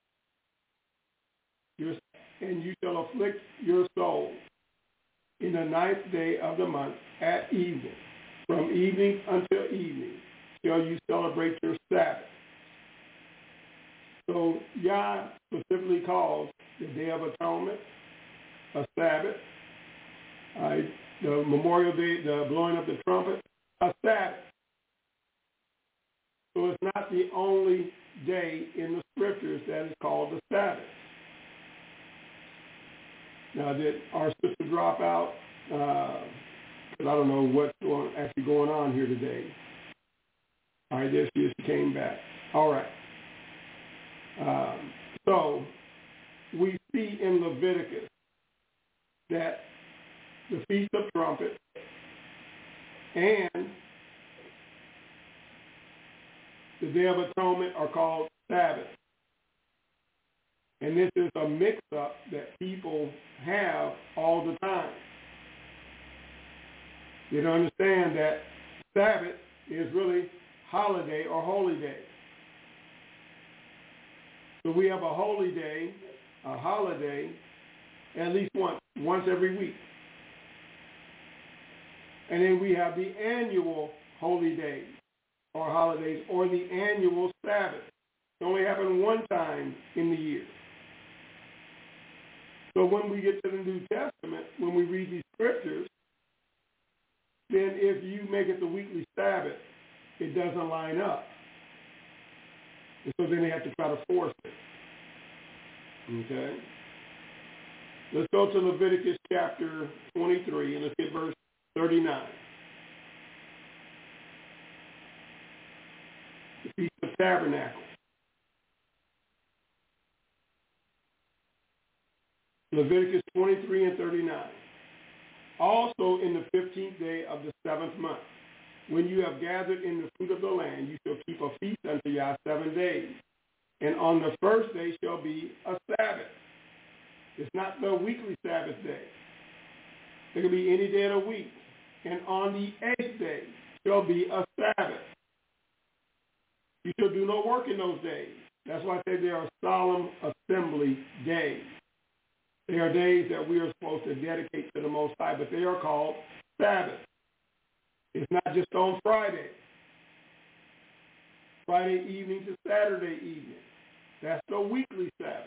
And you shall afflict your soul in the 9th day of the month at evening. From evening until evening shall you celebrate your Sabbath. So Yah specifically calls the Day of Atonement a Sabbath, the Memorial Day, the blowing of the trumpet, a Sabbath. So it's not the only day in the Scriptures that is called the Sabbath. Now, did our sister drop out? Because I don't know what's actually going on here today. All right, there she is. She came back. All right. So we see in Leviticus that the Feast of Trumpets and the Day of Atonement are called Sabbath. And this is a mix-up that people have all the time. You don't understand that Sabbath is really holiday or holy day. So we have a holy day, a holiday, at least once every week. And then we have the annual holy days or holidays or the annual Sabbath. It only happens one time in the year. So when we get to the New Testament, when we read these scriptures, then if you make it the weekly Sabbath, it doesn't line up. And so then they have to try to force it. Okay? Let's go to Leviticus chapter 23, and let's get verse 39. The Feast of Tabernacles. Leviticus 23 and 39. Also in the 15th day of the 7th month, when you have gathered in the fruit of the land, you shall keep a feast unto Yah 7 days. And on the first day shall be a Sabbath. It's not the weekly Sabbath day. It can be any day of the week. And on the 8th day shall be a Sabbath. You shall do no work in those days. That's why I say they are solemn assembly days. They are days that we are supposed to dedicate to the Most High, but they are called Sabbath. It's not just on Friday. Friday evening to Saturday evening. That's the weekly Sabbath.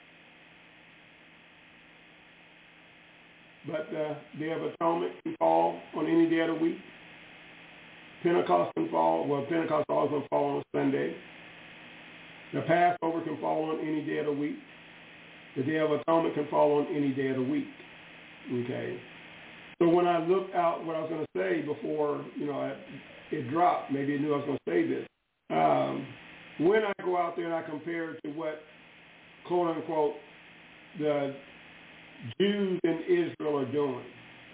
But the Day of Atonement can fall on any day of the week. Pentecost can fall. Well, Pentecost always going to fall on a Sunday. The Passover can fall on any day of the week. The Day of Atonement can fall on any day of the week. Okay? So when I looked out what I was going to say before, it dropped. Maybe I knew I was going to say this. When I go out there and I compare it to what, quote unquote, the Jews in Israel are doing,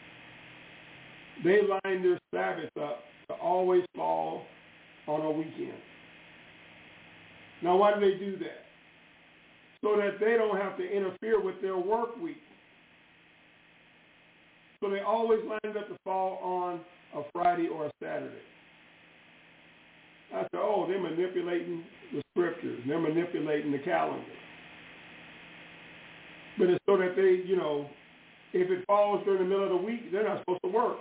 they line their Sabbath up to always fall on a weekend. Now, why do they do that? So that they don't have to interfere with their work week. So they always line it up to fall on a Friday or a Saturday. I said, they're manipulating the scriptures. They're manipulating the calendar. But it's so that they, if it falls during the middle of the week, they're not supposed to work.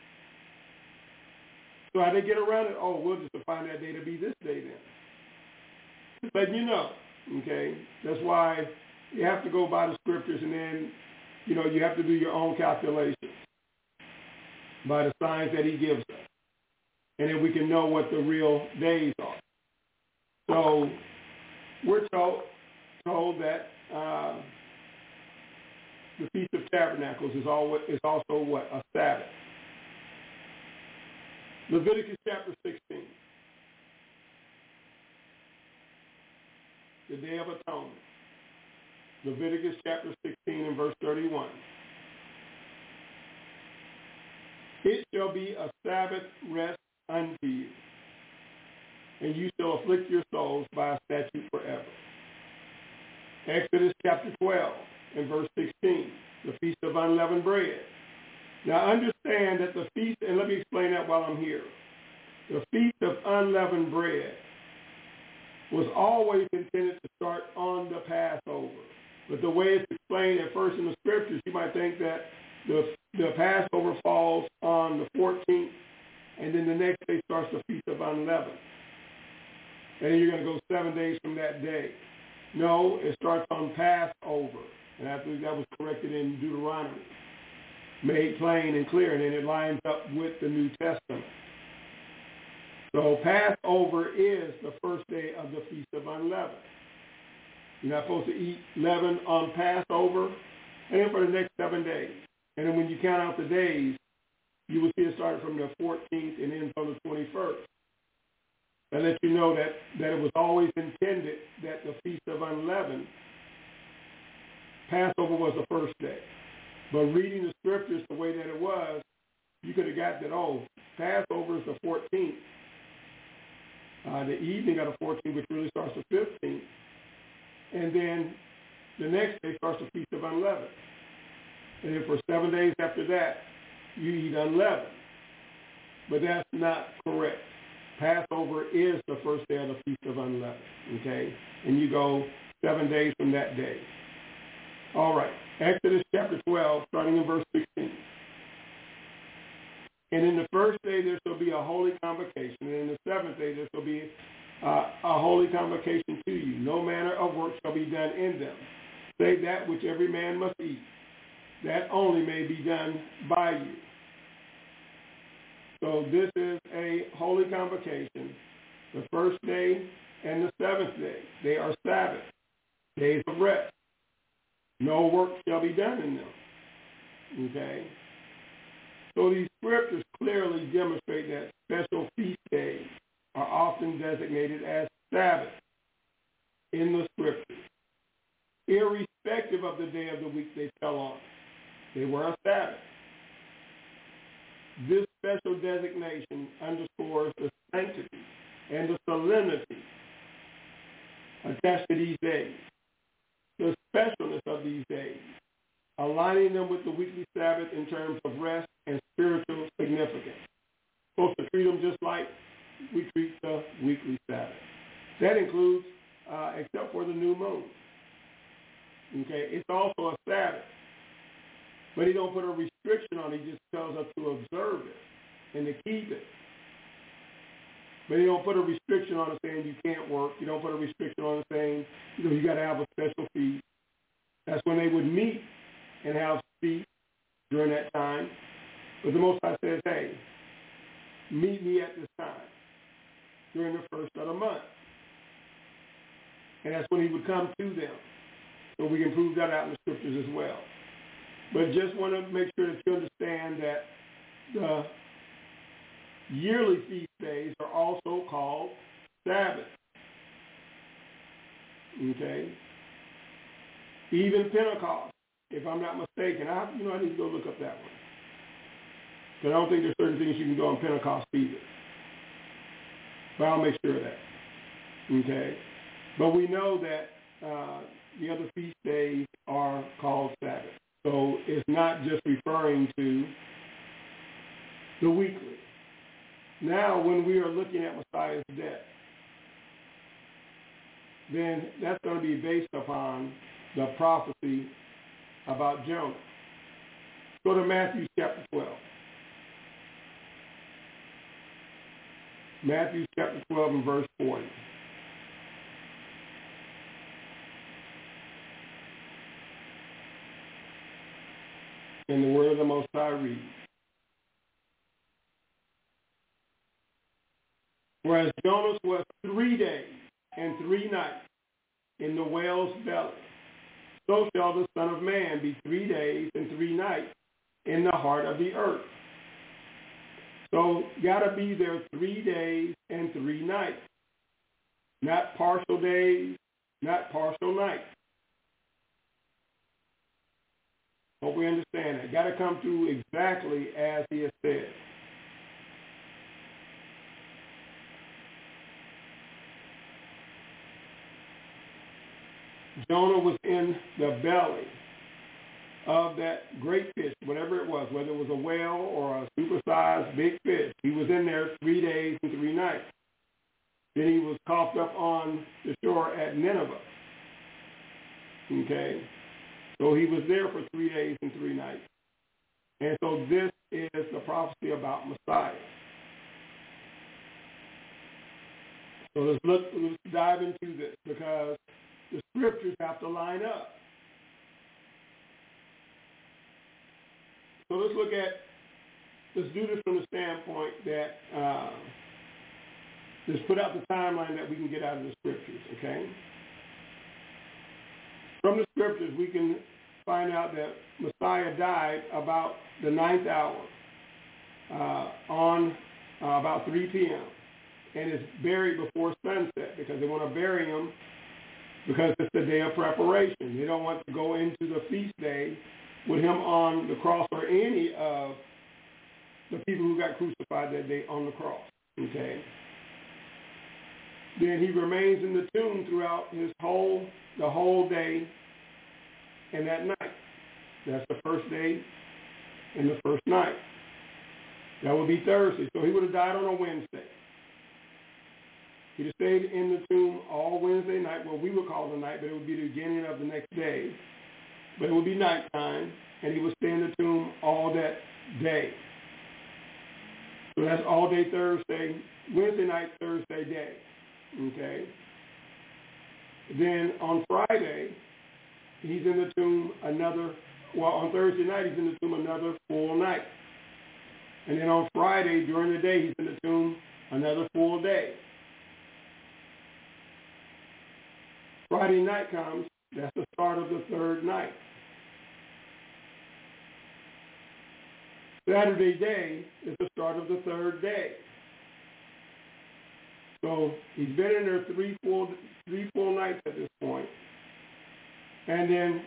So how they get around it? We'll just define that day to be this day then. Just letting you know, okay? That's why you have to go by the scriptures, and then, you have to do your own calculations by the signs that he gives us. And then we can know what the real days are. So we're told that the Feast of Tabernacles is also what? A Sabbath. Leviticus chapter 16. The Day of Atonement. Leviticus chapter 16 and verse 31. It shall be a Sabbath rest unto you, and you shall afflict your souls by a statute forever. Exodus chapter 12 and verse 16, the Feast of Unleavened Bread. Now understand that the feast, and let me explain that while I'm here. The Feast of Unleavened Bread was always intended to start on the Passover. But the way it's explained at first in the scriptures, you might think that the Passover falls on the 14th, and then the next day starts the Feast of Unleavened. And then you're going to go 7 days from that day. No, it starts on Passover. And I believe that was corrected in Deuteronomy. Made plain and clear, and then it lines up with the New Testament. So Passover is the first day of the Feast of Unleavened. You're not supposed to eat leaven on Passover, and then for the next 7 days. And then when you count out the days, you will see it started from the 14th and ends on the 21st. That lets you know that it was always intended that the Feast of Unleavened, Passover was the first day. But reading the scriptures the way that it was, you could have got that, Passover is the 14th. The evening of the 14th, which really starts the 15th. And then the next day starts the Feast of Unleavened. And then for 7 days after that, you eat unleavened. But that's not correct. Passover is the first day of the Feast of Unleavened, okay? And you go 7 days from that day. All right, Exodus chapter 12, starting in verse 16. And in the first day there shall be a holy convocation, and in the seventh day there shall be a holy convocation to you. No manner of work shall be done in them, save that which every man must eat. That only may be done by you. So this is a holy convocation, the first day and the seventh day. They are Sabbath, days of rest. No work shall be done in them. Okay? So these scriptures clearly demonstrate that special feast days are often designated as Sabbath in the scriptures, irrespective of the day of the week they fell on. They were a Sabbath. This special designation underscores the sanctity and the solemnity attached to these days, the specialness of these days, aligning them with the weekly Sabbath in terms of rest and spiritual significance. Supposed to treat them just like we treat the weekly Sabbath. That includes, except for the new moon. Okay, it's also a Sabbath. But he don't put a restriction on it. He just tells us to observe it and to keep it. But he don't put a restriction on it saying you can't work. You don't put a restriction on it saying, you got to have a special feast. That's when they would meet and have feast during that time. But the Most High says, hey, meet me at this time during the first of the month. And that's when he would come to them. So we can prove that out in the scriptures as well. But just want to make sure that you understand that the yearly feast days are also called Sabbath. Okay? Even Pentecost, if I'm not mistaken. I need to go look up that one. Because I don't think there's certain things you can do on Pentecost either. But I'll make sure of that. Okay? But we know that the other feast days are called Sabbath. So it's not just referring to the weekly. Now, when we are looking at Messiah's death, then that's going to be based upon the prophecy about Jonah. Go to Matthew chapter 12. Matthew chapter 12 and verse 40. And the word of the Most High reads, whereas Jonas was 3 days and 3 nights in the whale's belly, so shall the Son of Man be 3 days and 3 nights in the heart of the earth. So got to be there 3 days and 3 nights. Not partial days, not partial nights. Hope we understand that. Got to come through exactly as he has said. Jonah was in the belly of that great fish, whatever it was, whether it was a whale or a supersized big fish. He was in there 3 days and 3 nights. Then he was coughed up on the shore at Nineveh. Okay? So he was there for 3 days and 3 nights. And so this is the prophecy about Messiah. So let's dive into this because the scriptures have to line up. So let's do this from the standpoint that, let's put out the timeline that we can get out of the scriptures, okay? From the scriptures, we can find out that Messiah died about the 9th hour on about 3 p.m. and is buried before sunset because they want to bury him because it's the day of preparation. They don't want to go into the feast day with him on the cross or any of the people who got crucified that day on the cross, okay? Then he remains in the tomb throughout the whole day and that night. That's the first day and the first night. That would be Thursday. So he would have died on a Wednesday. He'd have stayed in the tomb all Wednesday night, what we would call the night, but it would be the beginning of the next day. But it would be nighttime, and he would stay in the tomb all that day. So that's all day Thursday, Wednesday night, Thursday day. Okay? Then on Friday, he's in the tomb on Thursday night, he's in the tomb another full night. And then on Friday, during the day, he's in the tomb another full day. Friday night comes, that's the start of the third night. Saturday day is the start of the third day. So he's been in there three full nights at this point. And then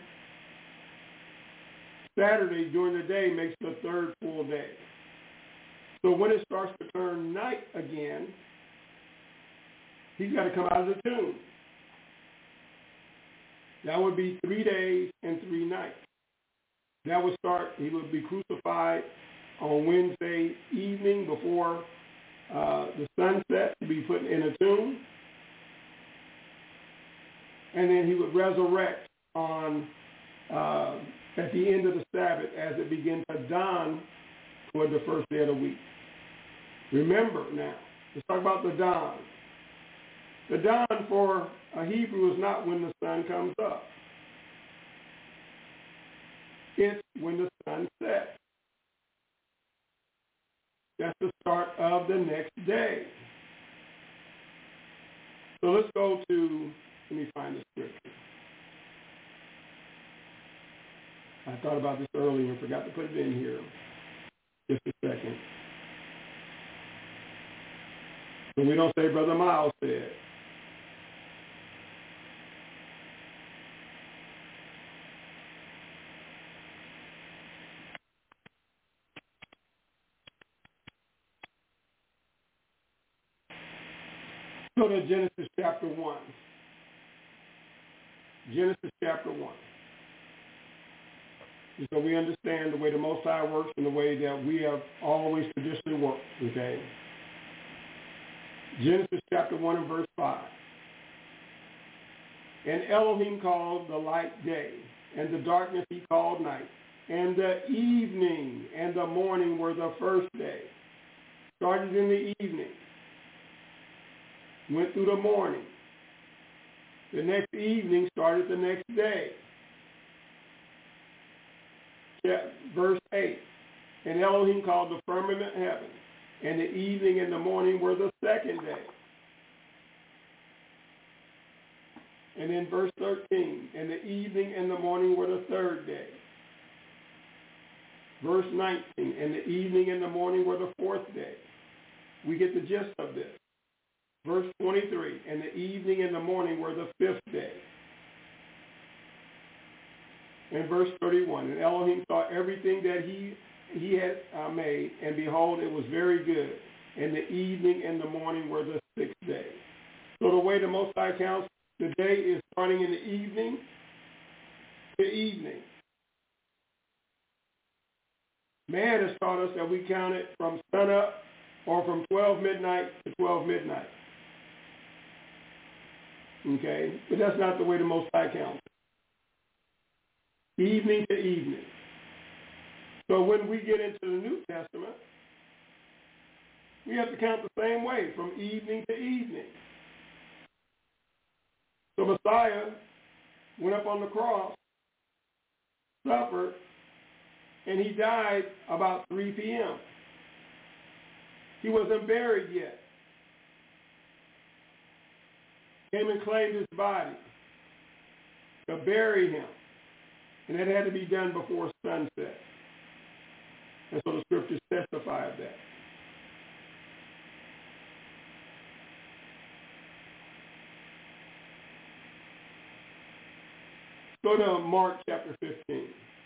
Saturday during the day makes the third full day. So when it starts to turn night again, he's got to come out of the tomb. That would be 3 days and 3 nights. That would start, he would be crucified on Wednesday evening before the sunset to be put in a tomb. And then he would resurrect on at the end of the Sabbath as it begins to dawn toward the first day of the week. Remember now, let's talk about the dawn. The dawn for a Hebrew is not when the sun comes up. It's when the sun sets. That's the start of the next day. So let's go to Let me find the scripture. I thought about this earlier and forgot to put it in here. Just a second. So we don't say Brother Miles said. Go to Genesis chapter 1. Genesis chapter 1. And so we understand the way the Most High works and the way that we have always traditionally worked, okay? Genesis chapter 1 and verse 5. And Elohim called the light day, and the darkness he called night. And the evening and the morning were the first day. Started in the evening. Went through the morning. The next evening started the next day. Verse 8. And Elohim called the firmament heaven, and the evening and the morning were the second day. And then verse 13. And the evening and the morning were the third day. Verse 19. And the evening and the morning were the fourth day. We get the gist of this. Verse 23, and the evening and the morning were the fifth day. And verse 31, and Elohim saw everything that he had made, and behold, it was very good. And the evening and the morning were the sixth day. So the way the Most High counts the day is starting in the evening to evening. Man has taught us that we count it from sunup or from 12 midnight to 12 midnight. Okay? But that's not the way the Most High counts. Evening to evening. So when we get into the New Testament, we have to count the same way, from evening to evening. So Messiah went up on the cross, suffered, and he died about 3 p.m. He wasn't buried yet. Came and claimed his body to bury him. And that had to be done before sunset. And so the scriptures testify of that. Go to Mark chapter 15.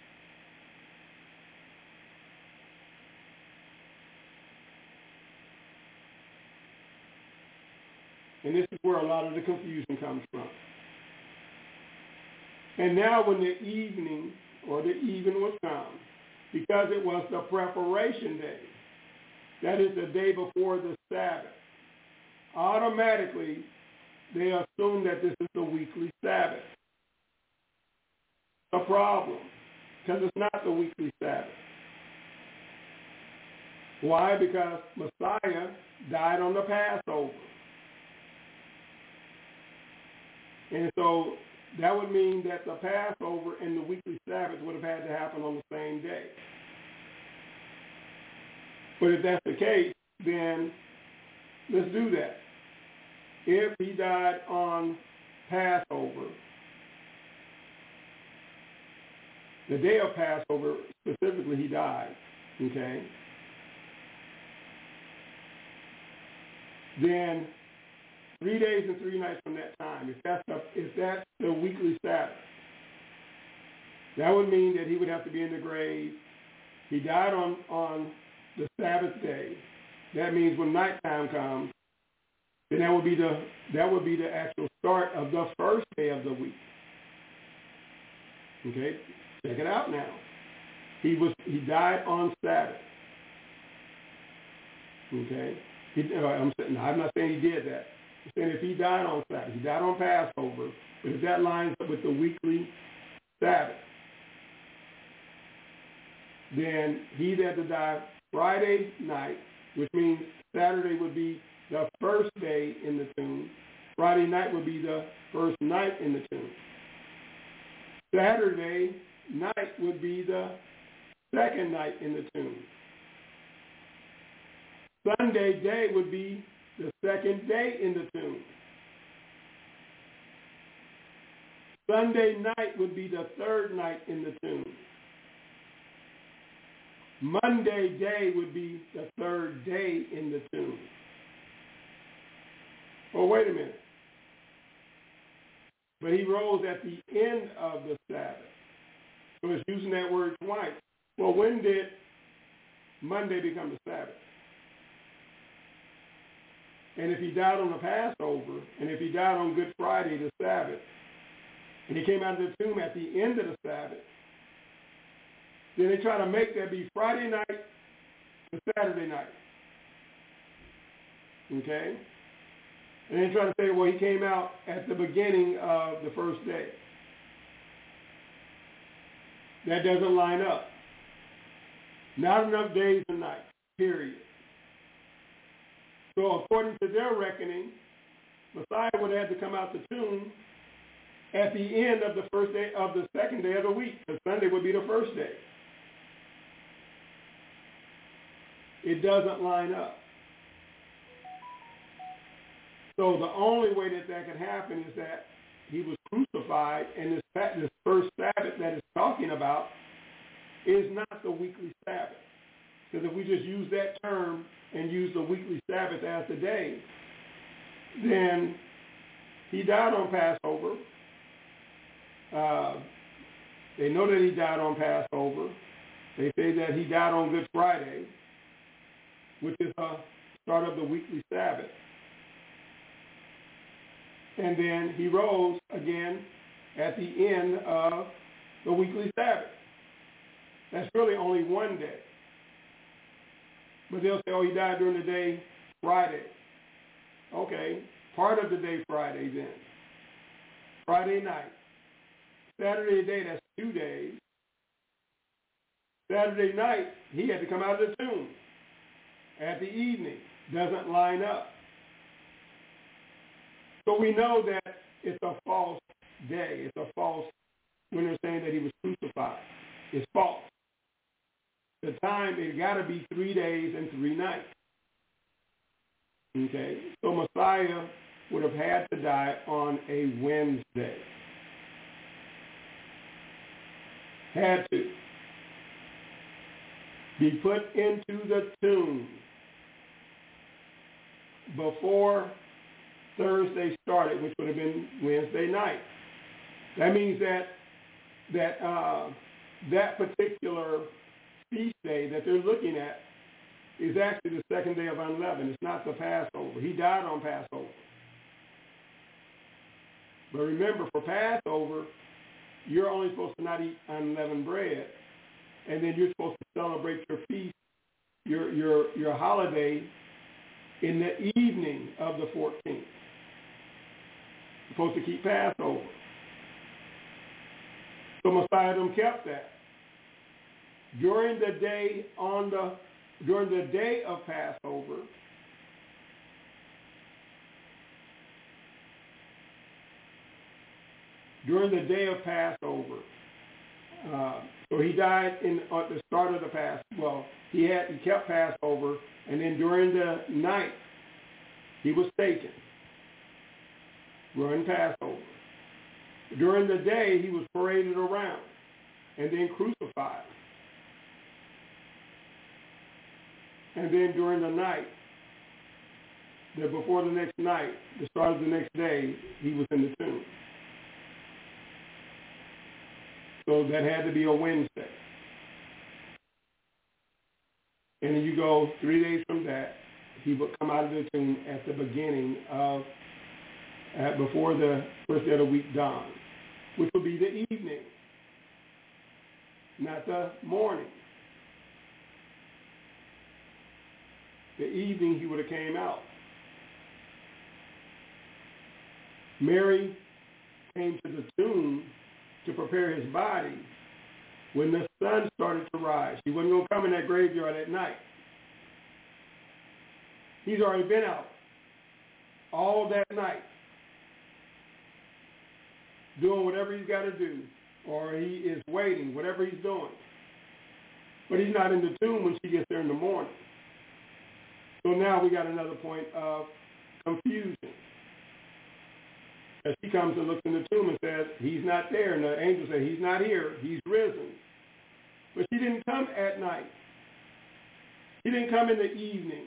And this is where a lot of the confusion comes from. And now when the evening or the even was come, because it was the preparation day, that is the day before the Sabbath, automatically they assume that this is the weekly Sabbath. A problem, because it's not the weekly Sabbath. Why? Because Messiah died on the Passover. And so that would mean that the Passover and the weekly Sabbath would have had to happen on the same day. But if that's the case, then let's do that. If he died on Passover, the day of Passover, specifically, he died, okay? Then 3 days and 3 nights from that time, if that's the weekly Sabbath, that would mean that he would have to be in the grave. He died on the Sabbath day. That means when nighttime comes, then that would be the actual start of the first day of the week. Okay, check it out now. He died on Sabbath. Okay, I'm not saying he did that. I'm saying if he died on Sabbath, he died on Passover, but if that lines up with the weekly Sabbath, then he had to die Friday night, which means Saturday would be the first day in the tomb. Friday night would be the first night in the tomb. Saturday night would be the second night in the tomb. Sunday day would be the second day in the tomb. Sunday night would be the third night in the tomb. Monday day would be the third day in the tomb. Well, wait a minute. But he rose at the end of the Sabbath. So it's using that word twice. Well, when did Monday become the Sabbath? And if he died on the Passover, and if he died on Good Friday, the Sabbath, and he came out of the tomb at the end of the Sabbath, then they try to make that be Friday night to Saturday night. Okay? And they try to say, well, he came out at the beginning of the first day. That doesn't line up. Not enough days and nights, period. So according to their reckoning, Messiah would have to come out the tomb at the end of the first day of the second day of the week, because Sunday would be the first day. It doesn't line up. So the only way that that could happen is that he was crucified, and this first Sabbath that it's talking about is not the weekly Sabbath. Because if we just use that term and use the weekly Sabbath as the day, then he died on Passover. They know that he died on Passover. They say that he died on Good Friday, which is the start of the weekly Sabbath. And then he rose again at the end of the weekly Sabbath. That's really only one day. But they'll say, oh, he died during the day Friday. Okay, part of the day Friday then. Friday night. Saturday day, that's 2 days. Saturday night, he had to come out of the tomb at the evening. Doesn't line up. So we know that it's a false day. It's a false, when they're saying that he was crucified. It's false. The time, it got to be 3 days and 3 nights. Okay? So Messiah would have had to die on a Wednesday. Had to. Be put into the tomb before Thursday started, which would have been Wednesday night. That means that particular feast day that they're looking at is actually the second day of unleavened. It's not the Passover. He died on Passover. But remember, for Passover, you're only supposed to not eat unleavened bread, and then you're supposed to celebrate your feast, your holiday, in the evening of the 14th. You're supposed to keep Passover. So Messiah them kept that. During the day of Passover, so he died at the start of the Passover. Well, he kept Passover, and then during the night, he was taken. During Passover. During the day, he was paraded around and then crucified. And then during the night, before the next night, the start of the next day, he was in the tomb. So that had to be a Wednesday. And then you go 3 days from that, he would come out of the tomb at the beginning of, before the first day of the week dawned, which would be the evening, not the morning. The evening he would have came out. Mary came to the tomb to prepare his body when the sun started to rise. He wasn't going to come in that graveyard at night. He's already been out all that night doing whatever he's got to do, or he is waiting, whatever he's doing. But he's not in the tomb when she gets there in the morning. So now we got another point of confusion. And she comes and looks in the tomb and says, he's not there. And the angel said, he's not here. He's risen. But she didn't come at night. She didn't come in the evening.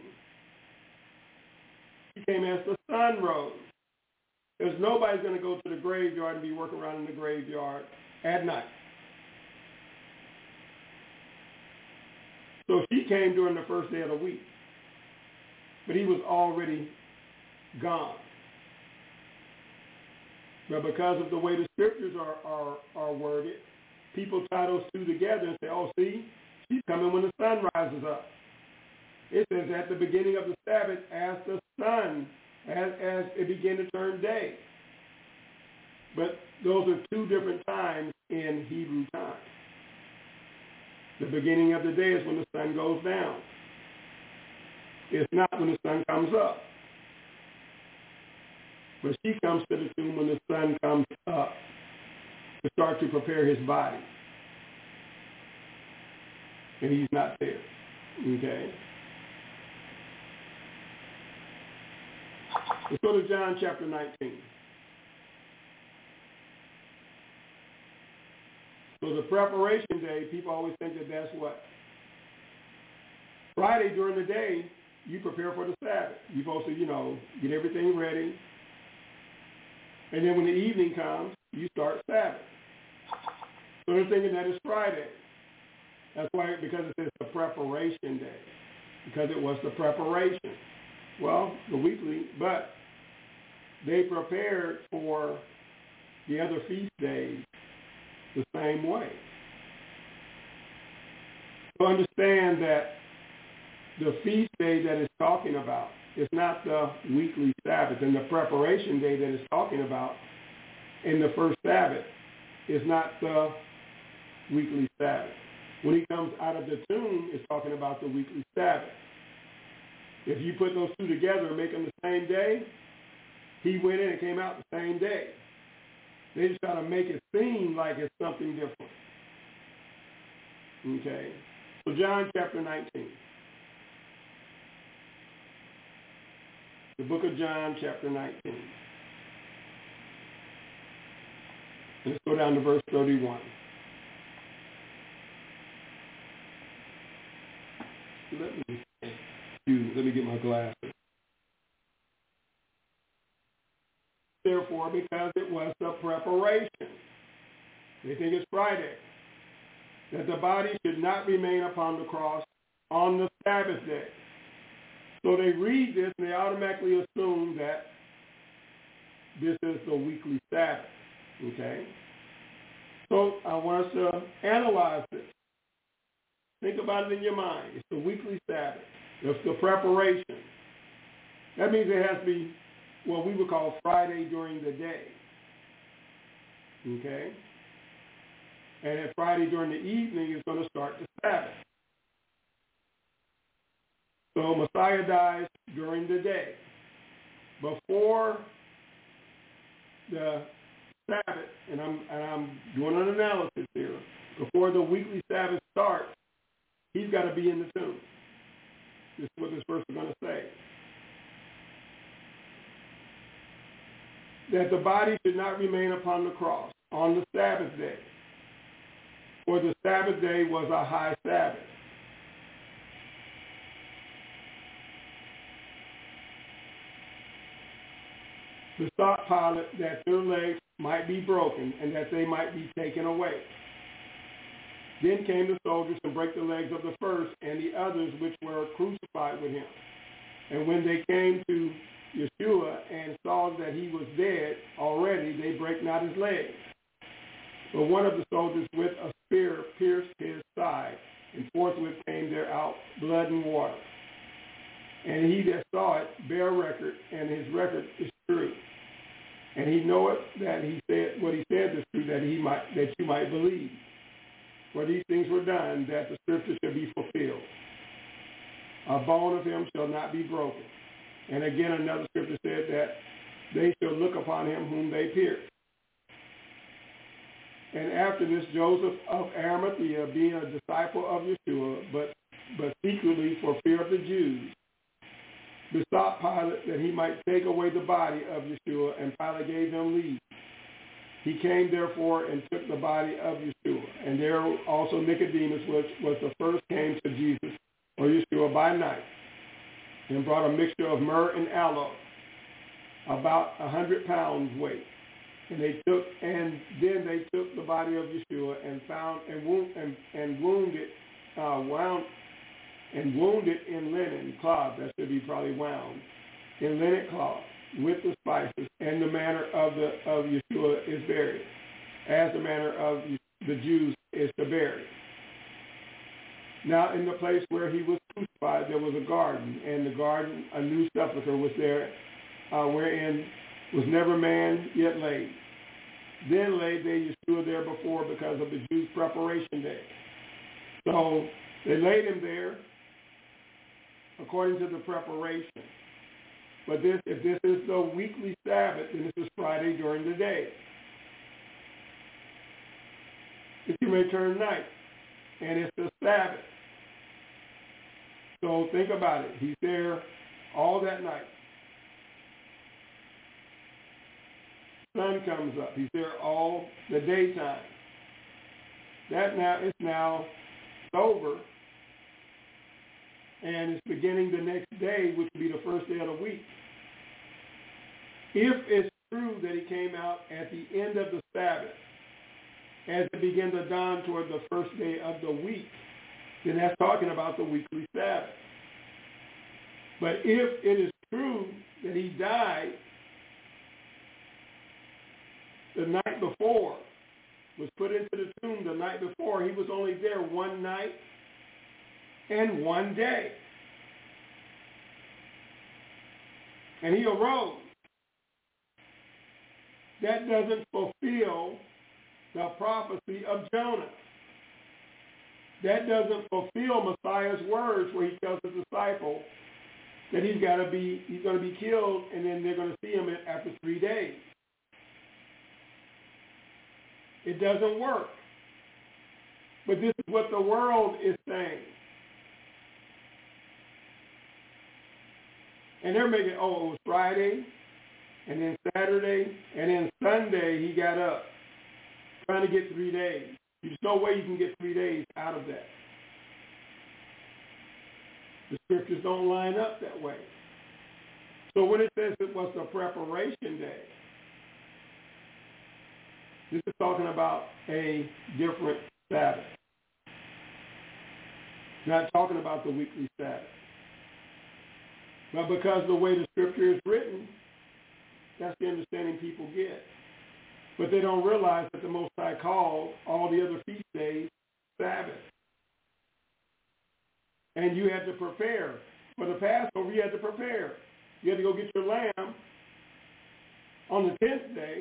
She came as the sun rose. Because nobody's going to go to the graveyard and be working around in the graveyard at night. So she came during the first day of the week. But he was already gone. But because of the way the scriptures are worded, people tie those two together and say, oh, see, she's coming when the sun rises up. It says at the beginning of the Sabbath, as the sun, as it began to turn day. But those are two different times in Hebrew time. The beginning of the day is when the sun goes down. It's not when the sun comes up. But she comes to the tomb when the sun comes up to start to prepare his body. And he's not there. Okay? Let's go to John chapter 19. So the preparation day, people always think that that's what? Friday during the day, you prepare for the Sabbath. You're supposed to, get everything ready. And then when the evening comes, you start Sabbath. So they're thinking that it's Friday. That's why, because it says the preparation day. Because it was the preparation. Well, the weekly, but they prepared for the other feast days the same way. So understand that the feast day that it's talking about is not the weekly Sabbath, and the preparation day that it's talking about in the first Sabbath is not the weekly Sabbath. When he comes out of the tomb, it's talking about the weekly Sabbath. If you put those two together and make them the same day, he went in and came out the same day. They just try to make it seem like it's something different. Okay? So John chapter 19. The book of John chapter 19. Let's go down to verse 31. Let me get my glasses. Therefore, because it was the preparation, they think it's Friday, that the body should not remain upon the cross on the Sabbath day. So they read this and they automatically assume that this is the weekly Sabbath. Okay? So I want us to analyze this. Think about it in your mind. It's the weekly Sabbath. It's the preparation. That means it has to be what we would call Friday during the day. Okay? And then Friday during the evening is going to start the Sabbath. So Messiah dies during the day. Before the Sabbath, and I'm doing an analysis here, before the weekly Sabbath starts, he's got to be in the tomb. This is what this verse is going to say. That the body should not remain upon the cross on the Sabbath day. For the Sabbath day was a high Sabbath. Besought Pilate that their legs might be broken and that they might be taken away. Then came the soldiers and brake the legs of the first and the others which were crucified with him. And when they came to Yeshua and saw that he was dead already, they brake not his legs. But one of the soldiers with a spear pierced his side, and forthwith came there out blood and water. And he that saw it bare record, and his record is true. And he knoweth that he said what he said is true, that you might believe. For these things were done, that the scripture should be fulfilled. A bone of him shall not be broken. And again, another scripture said that they shall look upon him whom they pierced. And after this, Joseph of Arimathea, being a disciple of Yeshua, but secretly for fear of the Jews, besought Pilate that he might take away the body of Yeshua, and Pilate gave him leave. He came, therefore, and took the body of Yeshua. And there also Nicodemus, which was the first, came to Jesus, or Yeshua, by night, and brought a mixture of myrrh and aloe, about 100 pounds weight. And then they took the body of Yeshua and found wounded in linen cloth, that should be probably wound, in linen cloth, with the spices, and the manner of Yeshua is buried, as the manner of the Jews is to bury. Now in the place where he was crucified there was a garden, and the garden a new sepulchre was there, wherein was never man yet laid. Then laid they Yeshua there before, because of the Jews' preparation day. So they laid him there according to the preparation. But if this is the weekly Sabbath, then this is Friday during the day. If you may turn night, and it's the Sabbath. So think about it. He's there all that night. Sun comes up. He's there all the daytime. It's now over, and it's beginning the next day, which would be the first day of the week. If it's true that he came out at the end of the Sabbath, as it began to dawn toward the first day of the week, then that's talking about the weekly Sabbath. But if it is true that he died the night before, was put into the tomb the night before, he was only there one night and one day. And he arose. That doesn't fulfill the prophecy of Jonah. That doesn't fulfill Messiah's words where he tells his disciple that he's going to be killed, and then they're going to see him after 3 days. It doesn't work. But this is what the world is saying. And they're making, it was Friday, and then Saturday, and then Sunday he got up, trying to get 3 days. There's no way you can get 3 days out of that. The scriptures don't line up that way. So when it says it was the preparation day, this is talking about a different Sabbath. Not talking about the weekly Sabbath. But because the way the scripture is written, that's the understanding people get. But they don't realize that the Most High called all the other feast days Sabbath. And you had to prepare. For the Passover, you had to prepare. You had to go get your lamb on the 10th day.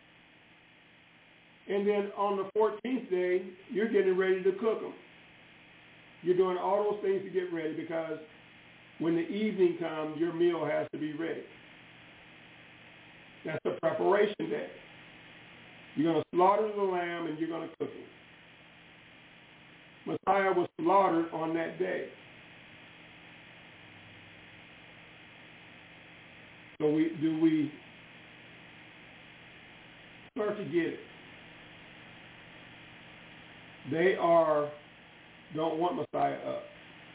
And then on the 14th day, you're getting ready to cook them. You're doing all those things to get ready, because when the evening comes, your meal has to be ready. That's the preparation day. You're going to slaughter the lamb and you're going to cook it. Messiah was slaughtered on that day. So do we start to get it? They don't want Messiah up.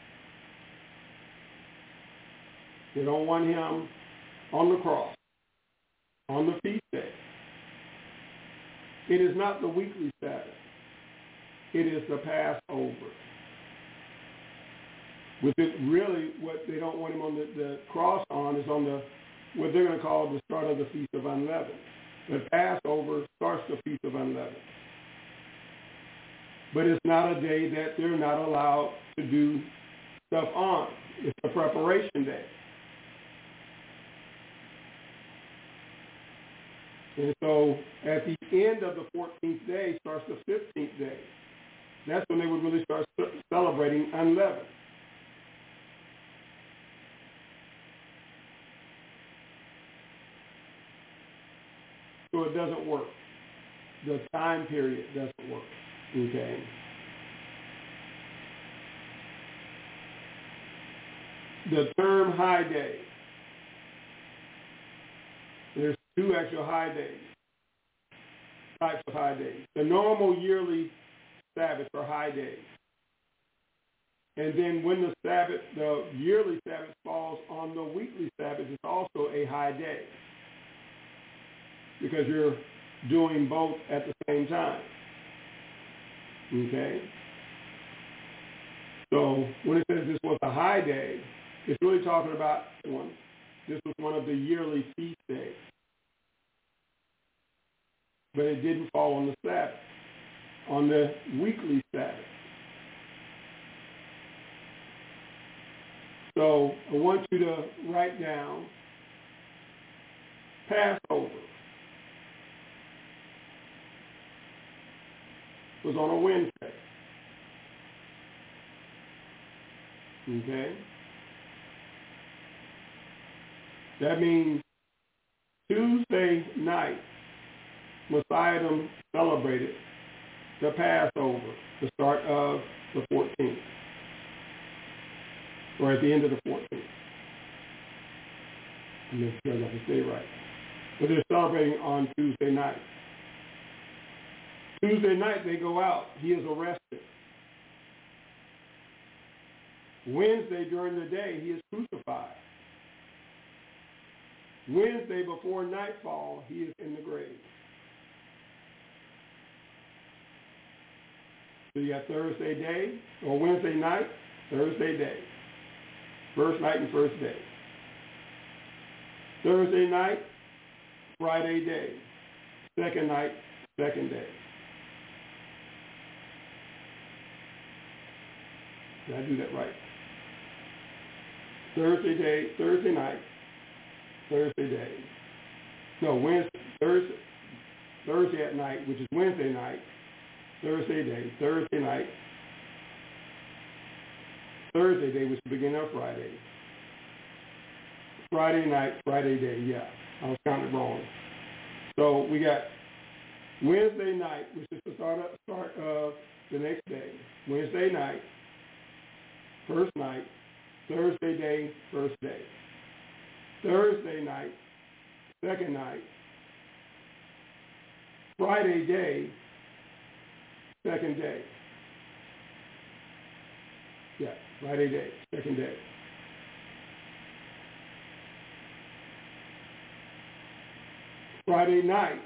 They don't want him on the cross, on the feast day. It is not the weekly Sabbath. It is the Passover. With it really, what they don't want him on the cross on is on what they're going to call the start of the Feast of Unleavened. The Passover starts the Feast of Unleavened. But it's not a day that they're not allowed to do stuff on. It's a preparation day. And so at the end of the 14th day starts the 15th day. That's when they would really start celebrating unleavened. So it doesn't work. The time period doesn't work. Okay. The term high day two actual high days, types of high days. The normal yearly Sabbaths are high days. And then when the yearly Sabbath falls on the weekly Sabbath, it's also a high day because you're doing both at the same time. Okay? So when it says this was a high day, it's really talking about this was one of the yearly feast days. But it didn't fall on the Sabbath, on the weekly Sabbath. So I want you to write down Passover was on a Wednesday. Okay? That means Tuesday night, Messiahdom celebrated the Passover, the start of the 14th, or at the end of the 14th. I'm not sure I can say right. But they're celebrating on Tuesday night. Tuesday night they go out. He is arrested. Wednesday during the day he is crucified. Wednesday before nightfall he is in the grave. So you got Thursday day, or Wednesday night, Thursday day. First night and first day. Thursday night, Friday day. Second night, second day. Did I do that right? Thursday day, Thursday night, Thursday day. No, Thursday at night, which is Wednesday night, Thursday day, Thursday night, Thursday day, which is the beginning of Friday. Friday night, Friday day, yeah. I was counting wrong. So we got Wednesday night, which is the start of the next day. Wednesday night, first night, Thursday day, first day. Thursday night, second night. Friday day, second day. Yeah, Friday day, second day. Friday night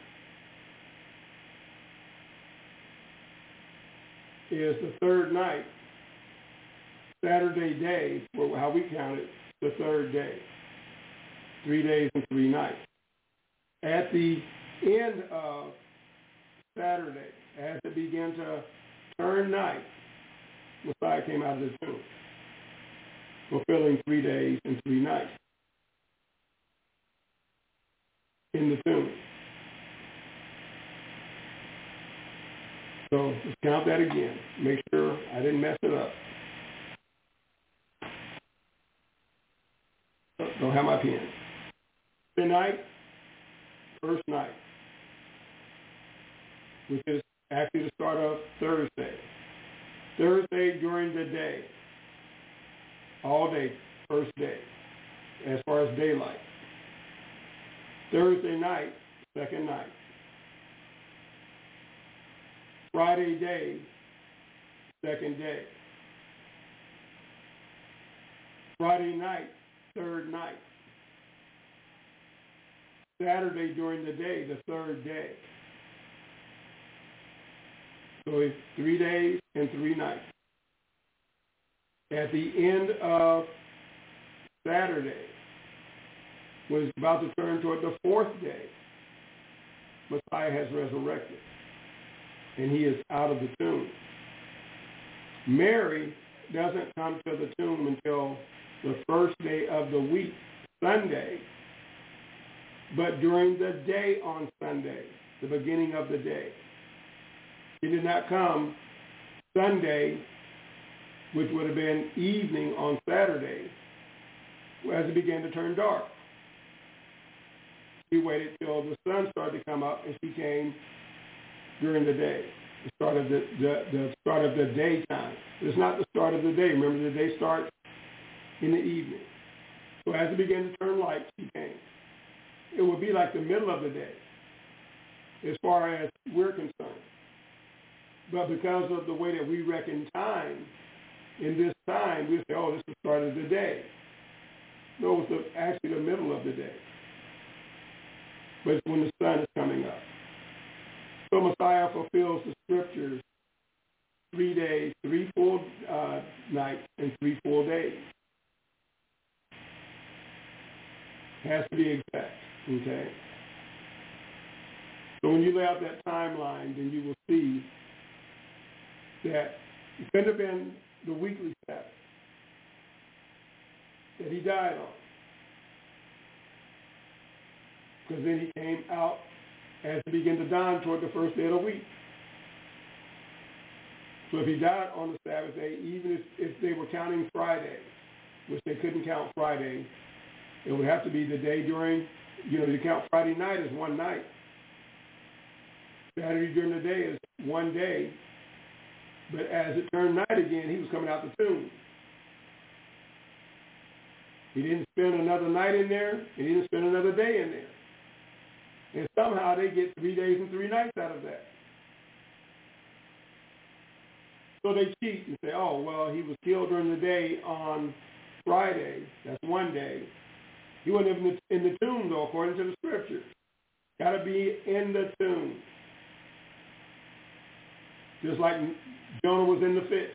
is the third night. Saturday day, well, how we count it, the third day. 3 days and 3 nights. At the end of Saturday, as it began to turn night, Messiah came out of the tomb, fulfilling 3 days and 3 nights in the tomb. So let's count that again. Make sure I didn't mess it up. Don't have my pen. Thursday night, first night, which is actually the start of Thursday. Thursday during the day, all day, first day, as far as daylight. Thursday night, second night. Friday day, second day. Friday night, third night. Saturday during the day, the third day. So it's 3 days and 3 nights. At the end of Saturday, when it's about to turn toward the fourth day, Messiah has resurrected, and he is out of the tomb. Mary doesn't come to the tomb until the first day of the week, Sunday, but during the day on Sunday, the beginning of the day. He did not come Sunday, which would have been evening on Saturday, as it began to turn dark. She waited till the sun started to come up, and she came during the day, the start of the start of the daytime. It's not the start of the day. Remember, the day starts in the evening. So as it began to turn light, she came. it would be like the middle of the day as far as we're concerned. But because of the way that we reckon time, in this time, we say, oh, this is the start of the day. No, it's actually the middle of the day. But it's when the sun is coming up. So Messiah fulfills the scriptures 3 days, 3 full nights, and 3 full days. Has to be exact, okay? So when you lay out that timeline, then you will see that it couldn't have been the weekly Sabbath that he died on. Because then he came out as it began to dawn toward the first day of the week. So if he died on the Sabbath day, even if they were counting Friday, which they couldn't count Friday, it would have to be the day during, you count Friday night as one night. Saturday during the day is one day. But as it turned night again, he was coming out the tomb. He didn't spend another night in there, and he didn't spend another day in there. And somehow they get 3 days and 3 nights out of that. So they cheat and say, oh, well, he was killed during the day on Friday. That's one day. He wasn't even in the tomb, though, according to the scriptures. Got to be in the tomb. Just like Jonah was in the fish.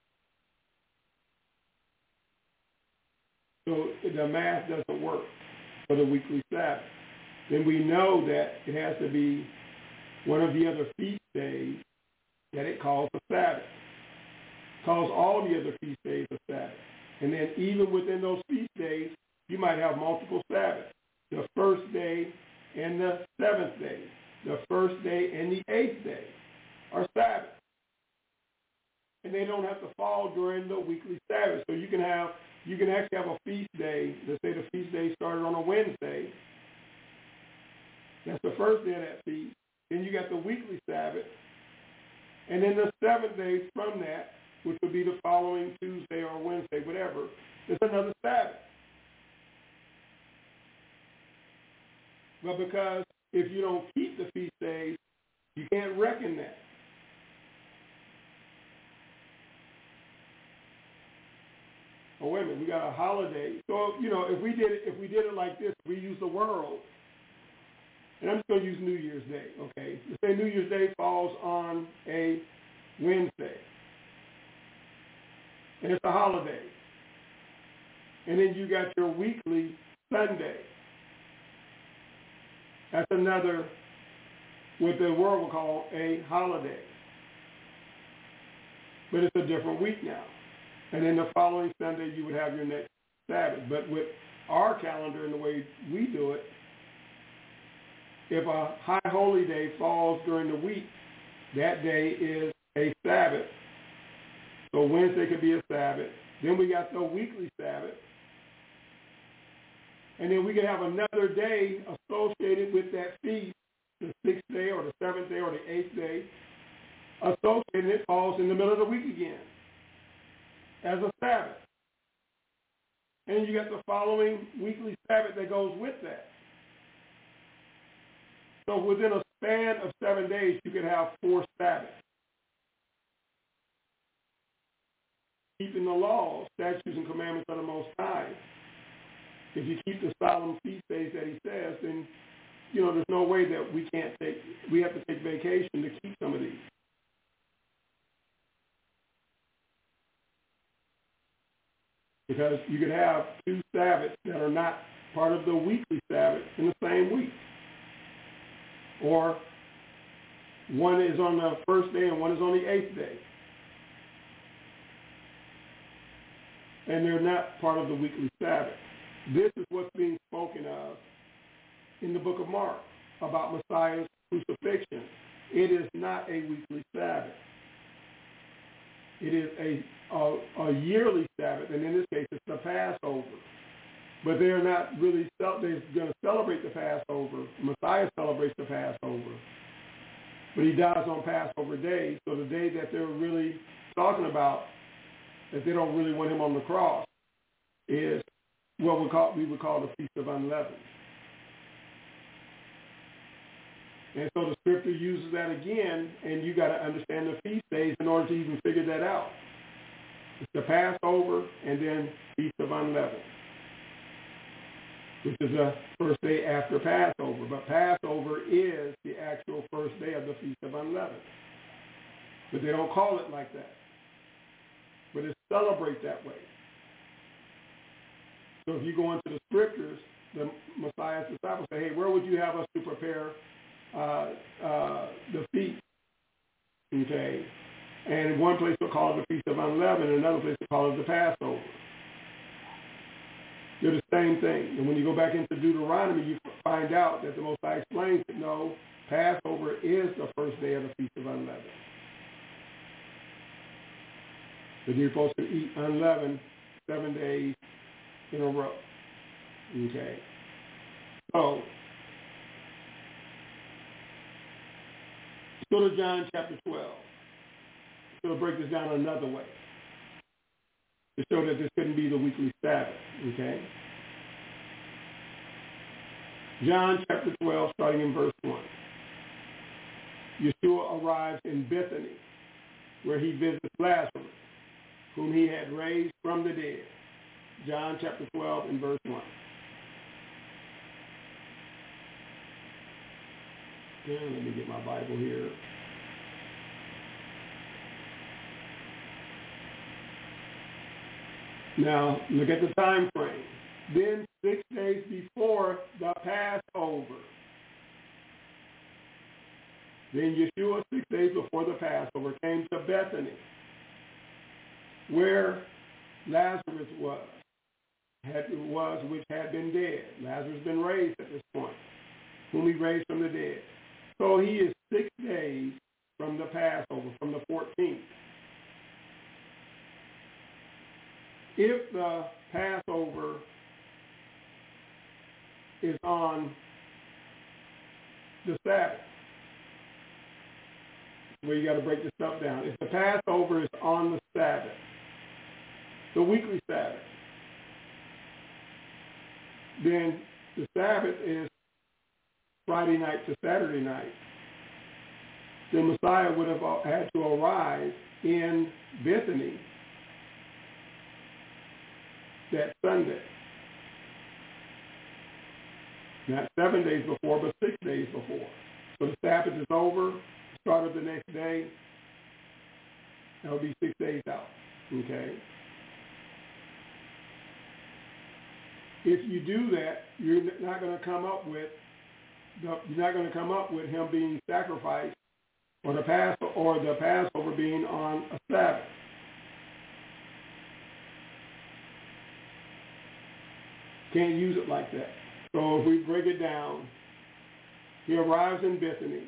So the math doesn't work for the weekly Sabbath. Then we know that it has to be one of the other feast days that it calls a Sabbath. It calls all the other feast days a Sabbath. And then even within those feast days, you might have multiple Sabbaths. The first day and the seventh day. The first day and the eighth day are Sabbaths. And they don't have to fall during the weekly Sabbath. So you can actually have a feast day. Let's say the feast day started on a Wednesday. That's the first day of that feast. Then you got the weekly Sabbath. And then the 7 days from that, which would be the following Tuesday or Wednesday, whatever, it's another Sabbath. But because if you don't keep the feast days, you can't reckon that. Oh, wait a minute, we got a holiday. So, if we did it like this, we use the world. And I'm just going to use New Year's Day, okay? Let's say New Year's Day falls on a Wednesday. And it's a holiday. And then you got your weekly Sunday. That's another, what the world will call a holiday. But it's a different week now. And then the following Sunday, you would have your next Sabbath. But with our calendar and the way we do it, if a high holy day falls during the week, that day is a Sabbath. So Wednesday could be a Sabbath. Then we got the weekly Sabbath. And then we can have another day associated with that feast, the 6th day or the 7th day or the 8th day, associated, it falls in the middle of the week again as a Sabbath. And then you got the following weekly Sabbath that goes with that. So within a span of 7 days, you could have 4 Sabbaths. Keeping the laws, statutes, and commandments of the Most High. If you keep the solemn feast days that he says, then, there's no way that we have to take vacation to keep some of these. Because you could have 2 Sabbaths that are not part of the weekly Sabbath in the same week. Or one is on the first day and one is on the 8th day. And they're not part of the weekly Sabbath. This is what's being spoken of in the book of Mark about Messiah's crucifixion. It is not a weekly Sabbath. It is a yearly Sabbath, and in this case, it's the Passover. But they're not really, they're going to celebrate the Passover. Messiah celebrates the Passover. But he dies on Passover Day, so the day that they're really talking about, that they don't really want him on the cross, is what we would call the Feast of Unleavened. And so the scripture uses that again, and you got to understand the feast days in order to even figure that out. It's the Passover and then Feast of Unleavened, which is the first day after Passover. But Passover is the actual first day of the Feast of Unleavened. But they don't call it like that. But it's celebrate that way. So if you go into the scriptures, the Messiah's disciples say, hey, where would you have us to prepare the feast? Okay. And in one place they'll call it the Feast of Unleavened, and another place they'll call it the Passover. They're the same thing. And when you go back into Deuteronomy, you find out that the Most High explains that no, Passover is the first day of the Feast of Unleavened. That you're supposed to eat unleavened 7 days in a row. Okay. So, let's go to John chapter 12. So to break this down another way, to show that this couldn't be the weekly Sabbath. Okay. John chapter 12, starting in verse 1. Yeshua arrives in Bethany, where he visits Lazarus, whom he had raised from the dead. John chapter 12 and verse 1. And let me get my Bible here. Now, look at the time frame. Then 6 days before the Passover. Then Yeshua, 6 days before the Passover, came to Bethany, where Lazarus was, which had been dead. Lazarus has been raised at this point, whom he raised from the dead. So he is 6 days from the Passover, from the 14th. If the Passover is on the Sabbath, where you got to break this stuff down. If the Passover is on the Sabbath, the weekly Sabbath, then the Sabbath is Friday night to Saturday night. The Messiah would have had to arrive in Bethany that Sunday. Not 7 days before, but 6 days before. So the Sabbath is over, start of the next day. That will be 6 days out. Okay? If you do that, you're not going to come up with him being sacrificed or the Passover being on a Sabbath. Can't use it like that. So if we break it down, he arrives in Bethany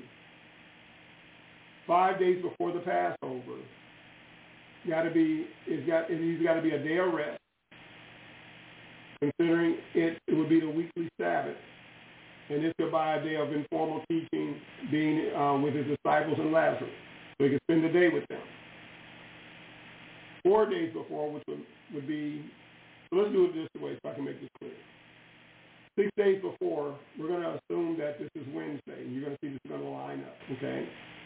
5 days before the Passover. He's got to be a day of rest, considering it would be the weekly Sabbath. And this could be a day of informal teaching, being with his disciples and Lazarus, so he could spend the day with them. 4 days before, which would be, so let's do it this way so I can make this clear. 6 days before, we're going to assume that this is Wednesday, and you're going to see this is going to line up, okay?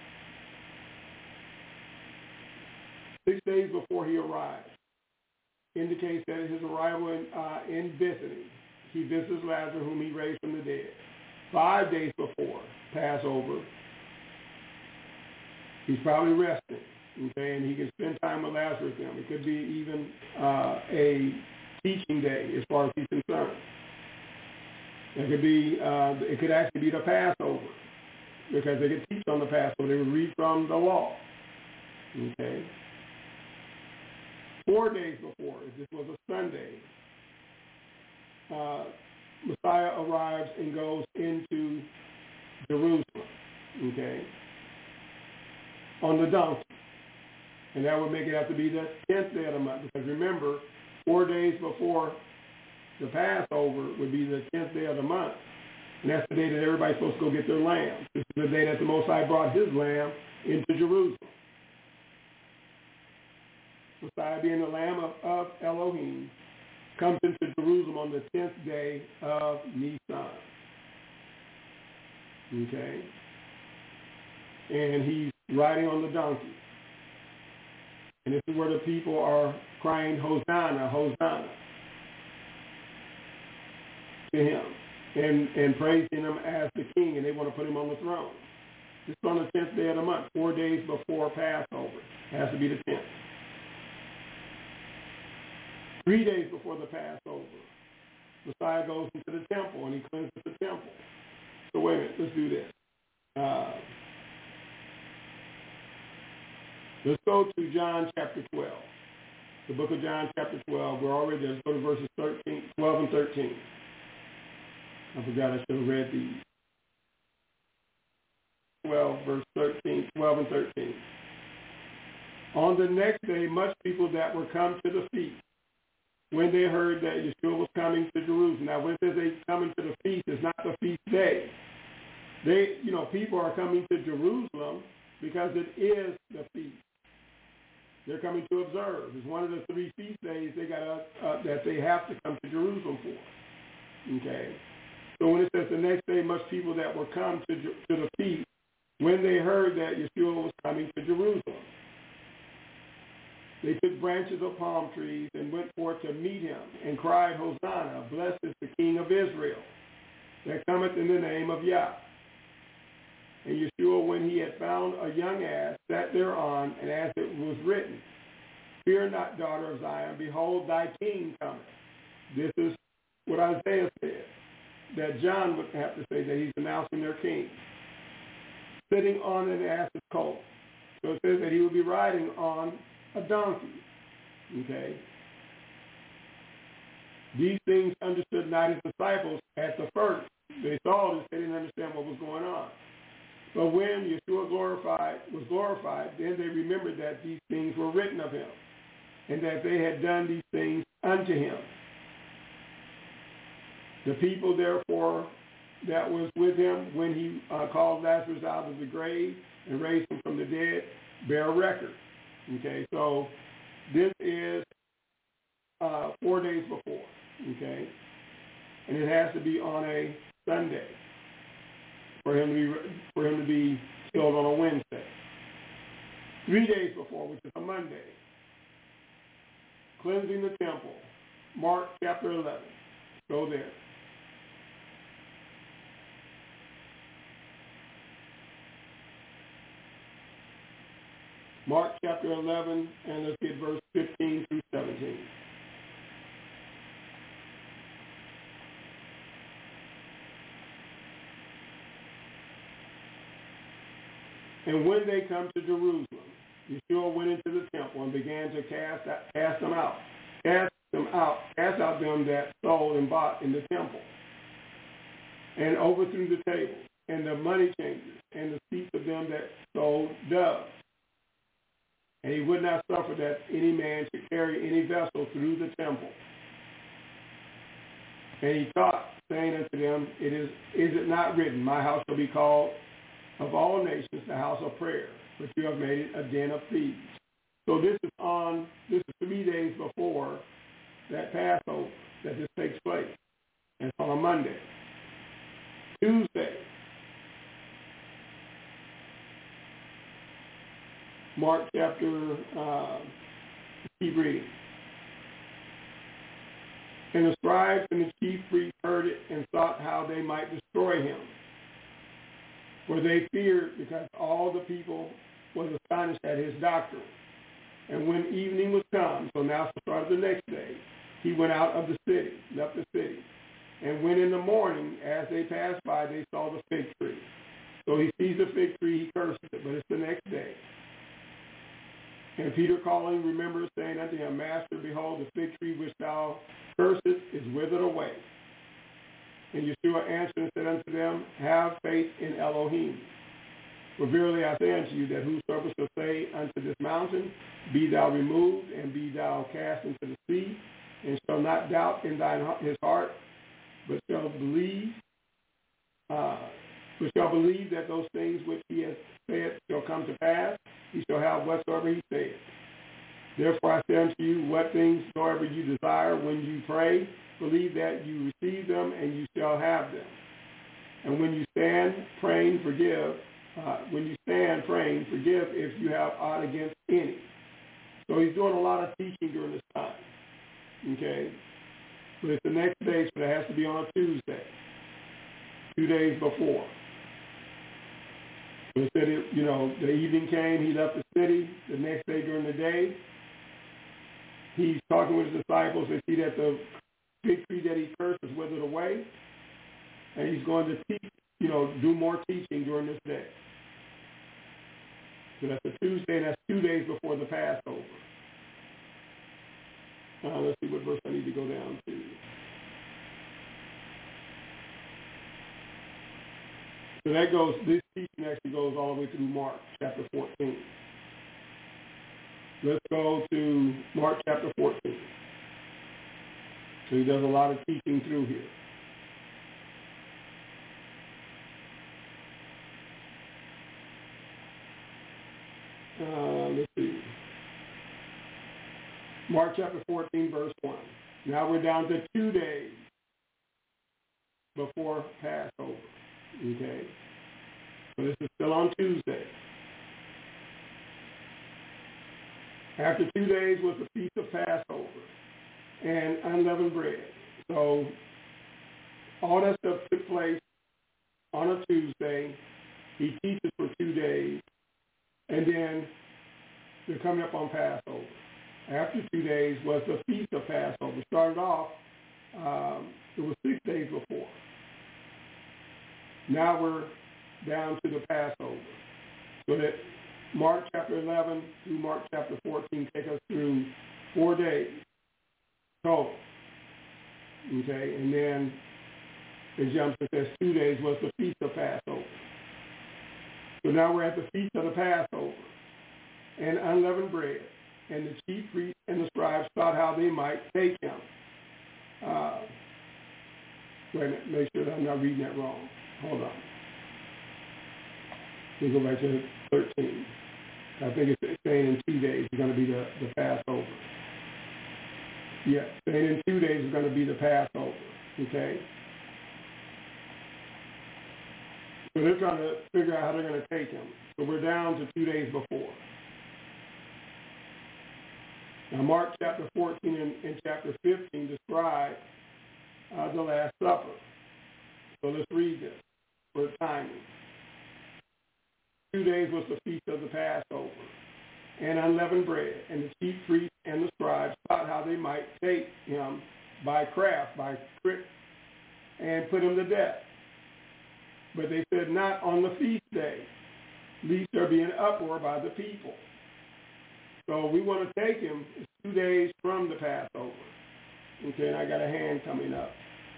6 days before he arrives indicates that his arrival in Bethany, he visits Lazarus, whom he raised from the dead. 5 days before Passover, he's probably resting, okay, and he can spend time with Lazarus with them. It could be even a teaching day as far as he's concerned. It could actually be the Passover, because they could teach on the Passover. They would read from the law, okay. 4 days before, if this was a Sunday, Messiah arrives and goes into Jerusalem, okay, on the donkey. And that would make it have to be the 10th day of the month, because remember, 4 days before the Passover would be the 10th day of the month. And that's the day that everybody's supposed to go get their lamb. This is the day that the Most High brought his lamb into Jerusalem. Messiah, being the Lamb of Elohim, comes into Jerusalem on the 10th day of Nisan. Okay? and he's riding on the donkey. And this is where the people are crying, Hosanna, Hosanna, to him, and praising him as the king, and they want to put him on the throne. It's on the 10th day of the month, 4 days before Passover. It has to be the 10th. 3 days before the Passover, Messiah goes into the temple, and he cleanses the temple. So wait a minute, let's do this. Let's go to John chapter 12. The book of John chapter 12. We're already there. Let's go to verses 12 and 13. I forgot I should have read these. 12, verse 13, 12 and 13. On the next day, much people that were come to the feast, when they heard that Yeshua was coming to Jerusalem. Now, when it says they coming to the feast, it's not the feast day. People are coming to Jerusalem because it is the feast. They're coming to observe. It's one of the 3 feast days that they have to come to Jerusalem for. Okay. So when it says the next day, much people that were come to the feast, when they heard that Yeshua was coming to Jerusalem, they took branches of palm trees and went forth to meet him and cried, Hosanna, blessed is the King of Israel, that cometh in the name of Yah. And Yeshua, when he had found a young ass, sat thereon, and as it was written, Fear not, daughter of Zion, behold, thy king cometh. This is what Isaiah said, that John would have to say, that he's announcing their king, sitting on an ass's colt. So it says that he will be riding on a donkey. Okay? These things understood not his disciples at the first. They saw this, they didn't understand what was going on. But when Yeshua was glorified, then they remembered that these things were written of him, and that they had done these things unto him. The people, therefore, that was with him when he called Lazarus out of the grave and raised him from the dead, bear record. Okay, so this is 4 days before, okay? And it has to be on a Sunday for him to be killed on a Wednesday. 3 days before, which is a Monday. Cleansing the temple, Mark chapter 11. Go there. Mark chapter 11, and let's get verse 15 through 17. And when they come to Jerusalem, Yeshua went into the temple and began to cast out them that sold and bought in the temple, and overthrew the tables and the money changers and the seats of them that sold doves. And he would not suffer that any man should carry any vessel through the temple. And he taught, saying unto them, is it not written, my house shall be called of all nations the house of prayer, but you have made it a den of thieves. So this is 3 days before that Passover that this takes place. And it's on a Monday. Tuesday, Mark chapter, keep reading. And the scribes and the chief priests heard it and thought how they might destroy him. For they feared, because all the people was astonished at his doctrine. And when evening was come, so now it's the start of the next day, he went out of the city, left the city. And when in the morning, as they passed by, they saw the fig tree. So he sees the fig tree, he curses it, but it's the next day. And Peter calling, remembered, saying unto him, Master, behold, the fig tree which thou cursest is withered away. And Yeshua answered and said unto them, Have faith in Elohim. For verily I say unto you, that whosoever shall say unto this mountain, Be thou removed, and be thou cast into the sea, and shall not doubt in his heart, but shall believe that those things which he has said shall come to pass, he shall have whatsoever he said. Therefore I say unto you, what things soever you desire when you pray, believe that you receive them, and you shall have them. And when you stand praying, forgive when you stand praying, forgive if you have aught against any. So he's doing a lot of teaching during this time. Okay? But it's the next day, so it has to be on a Tuesday, 2 days before. So it said, the evening came, he left the city. The next day during the day, he's talking with his disciples. They see that the fig tree that he cursed is withered away. And he's going to teach, do more teaching during this day. So that's a Tuesday, and that's 2 days before the Passover. Let's see what verse I need to go down to. So this teaching actually goes all the way through Mark chapter 14. Let's go to Mark chapter 14. So he does a lot of teaching through here. Let's see. Mark chapter 14, verse 1. Now we're down to 2 days before Passover. Okay? So this is still on Tuesday. After 2 days was the Feast of Passover and unleavened bread. So all that stuff took place on a Tuesday. He teaches for 2 days. And then they're coming up on Passover. After 2 days was the Feast of Passover. Started off, it was 6 days before. Now we're down to the Passover. So that Mark chapter 11 through Mark chapter 14 take us through 4 days total. Okay, and then it jumps and says 2 days was the Feast of Passover. So now we're at the Feast of the Passover and unleavened bread. And the chief priests and the scribes thought how they might take him. Wait a minute, make sure that I'm not reading that wrong. Hold on. We go back to 13. I think it's saying in 2 days is going to be the Passover. Yeah, saying in 2 days is going to be the Passover. Okay? So they're trying to figure out how they're going to take him. So we're down to 2 days before. Now, Mark chapter 14 and chapter 15 describe the Last Supper. So let's read this for timing. 2 days was the Feast of the Passover and unleavened bread, and the chief priests and the scribes thought how they might take him by craft, by trick, and put him to death. But they said, not on the feast day, lest there be an uproar by the people. So we want to take him 2 days from the Passover. Okay, and I got a hand coming up.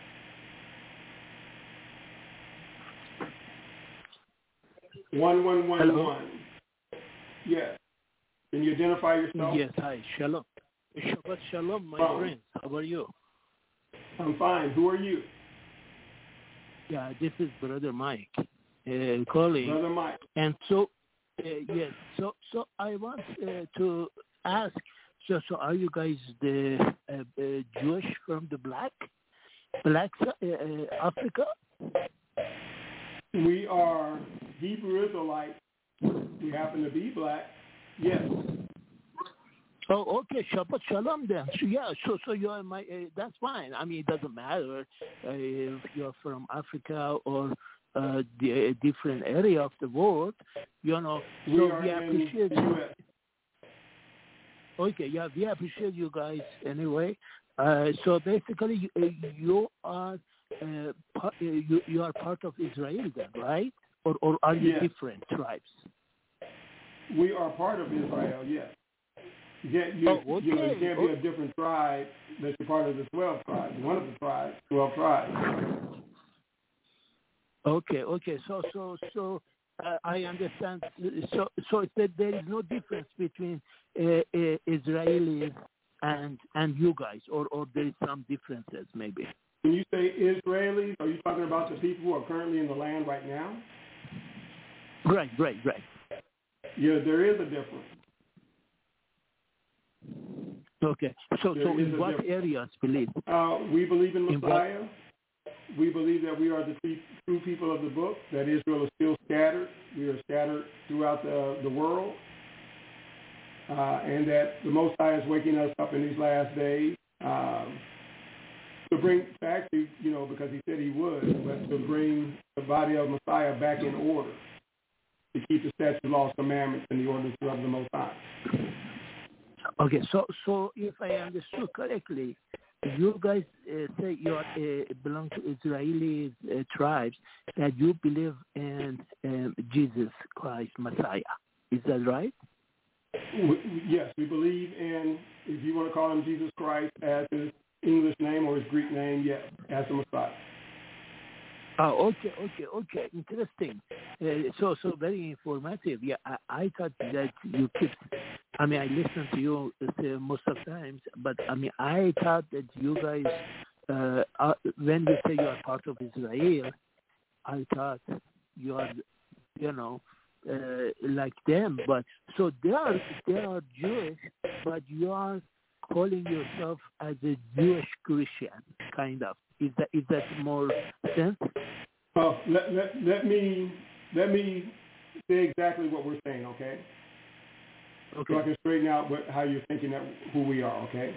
One. Hello? Yes. Can you identify yourself? Yes, hi. Shalom. Shabbat shalom, my friends. How are you? I'm fine. Who are you? Yeah, this is Brother Mike calling. Brother Mike. And so, yes, so I want to ask, so are you guys the Jewish from the black Africa? We are Hebrew Israelites. We happen to be black. Yes. Oh, okay. Shabbat shalom then. So, yeah. So you are my. That's fine. I mean, it doesn't matter if you're from Africa or the different area of the world. You know. So we appreciate you. Okay. Yeah, we appreciate you guys anyway. So basically, you are you are part of Israel then, right? Or are you different tribes? We are part of Israel. Yes. You can't be a different tribe that you're part of the 12 tribes. One of the tribes, 12 tribes. Okay. So I understand. So that there is no difference between Israelis and you guys, or there is some differences maybe. When you say Israelis, are you talking about the people who are currently in the land right now? Right. Yeah, there is a difference. Okay. So in what areas believe? We believe in Messiah. we believe that we are the true people of the book, that Israel is still scattered. We are scattered throughout the world, and that the Most High is waking us up in these last days to bring back, because he said he would, but to bring the body of Messiah back in order, to keep the statutes, laws, commandments, and the ordinances of the Most High. Okay, so if I understood correctly, you guys say you belong to Israeli tribes, that you believe in Jesus Christ, Messiah. Is that right? Yes, we believe in, if you want to call him Jesus Christ as his English name or his Greek name, yes, as the Messiah. Oh, okay. Interesting. So very informative. Yeah, I thought that you kept. I listen to you most of the times, but I thought that you guys, when you say you are part of Israel, I thought you are, like them. But so they are Jewish, but you are calling yourself as a Jewish Christian, kind of. Is that more sense? Oh, let me say exactly what we're saying, okay? Okay. So I can straighten out how you're thinking of who we are, okay?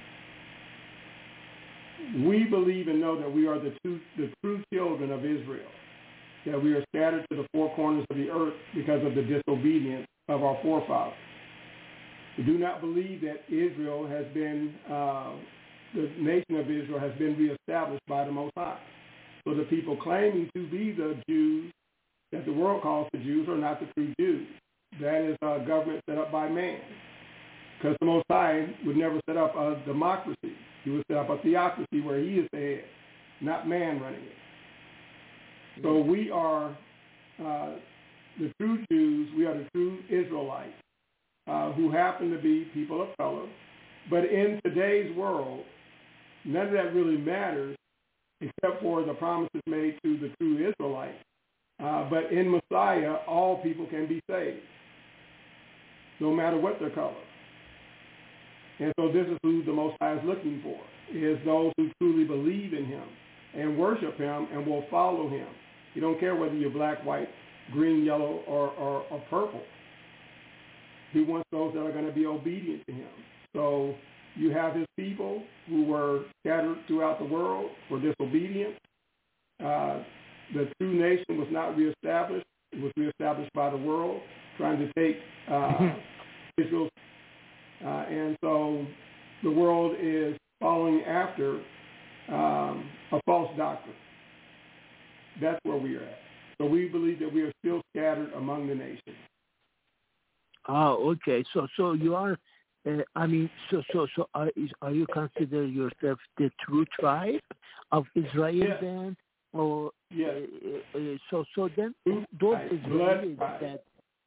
We believe and know that we are the true children of Israel, that we are scattered to the four corners of the earth because of the disobedience of our forefathers. We do not believe that Israel has been, the nation of Israel has been reestablished by the Most High. So the people claiming to be the Jews that the world calls the Jews are not the true Jews. That is a government set up by man. Because the Most High would never set up a democracy. He would set up a theocracy where he is the head, not man running it. So we are the true Jews. We are the true Israelites who happen to be people of color. But in today's world, none of that really matters except for the promises made to the true Israelites. But in Messiah, all people can be saved, no matter what their color. And so this is who the Most High is looking for, is those who truly believe in him and worship him and will follow him. You don't care whether you're black, white, green, yellow, or purple. He wants those that are going to be obedient to him. So you have his people who were scattered throughout the world for disobedience. The true nation was not reestablished. It was reestablished by the world, trying to take Israel. And so the world is following after a false doctrine. That's where we are at. So we believe that we are still scattered among the nations. Oh, okay. So you are. Are you consider yourself the true tribe of Israel, yes. then, or yes? So then those Israelis that.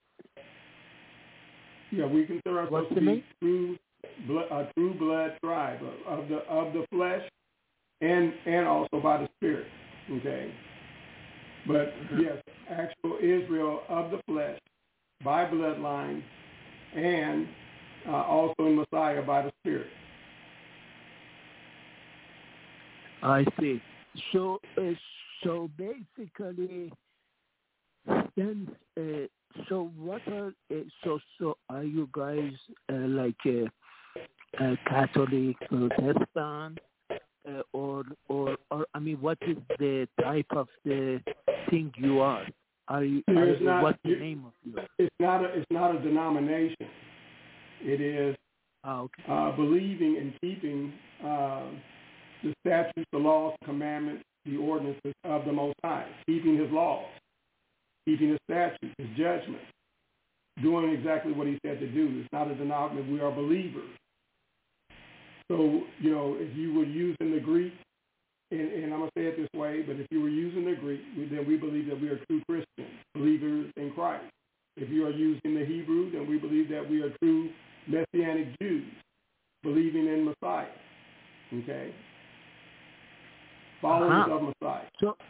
Yeah, we consider ourselves to be a true blood tribe of the flesh, and also by the Spirit. Okay, but yes, actual Israel of the flesh, by bloodline, and also in Messiah by the Spirit. I see. So basically, then. So what are so are you guys like a Catholic, Protestant, or what is the type of the thing you are? What's the name of you? It's not a denomination. It is believing and keeping the statutes, the laws, commandments, the ordinances of the Most High, keeping his laws, keeping his statutes, his judgments, doing exactly what he said to do. It's not a denomination. We are believers. So, if you were using the Greek, and I'm going to say it this way, but if you were using the Greek, then we believe that we are true Christians, believers in Christ. If you are using the Hebrew, then we believe that we are true Messianic Jews, believing in Messiah. Okay? Followers of Messiah.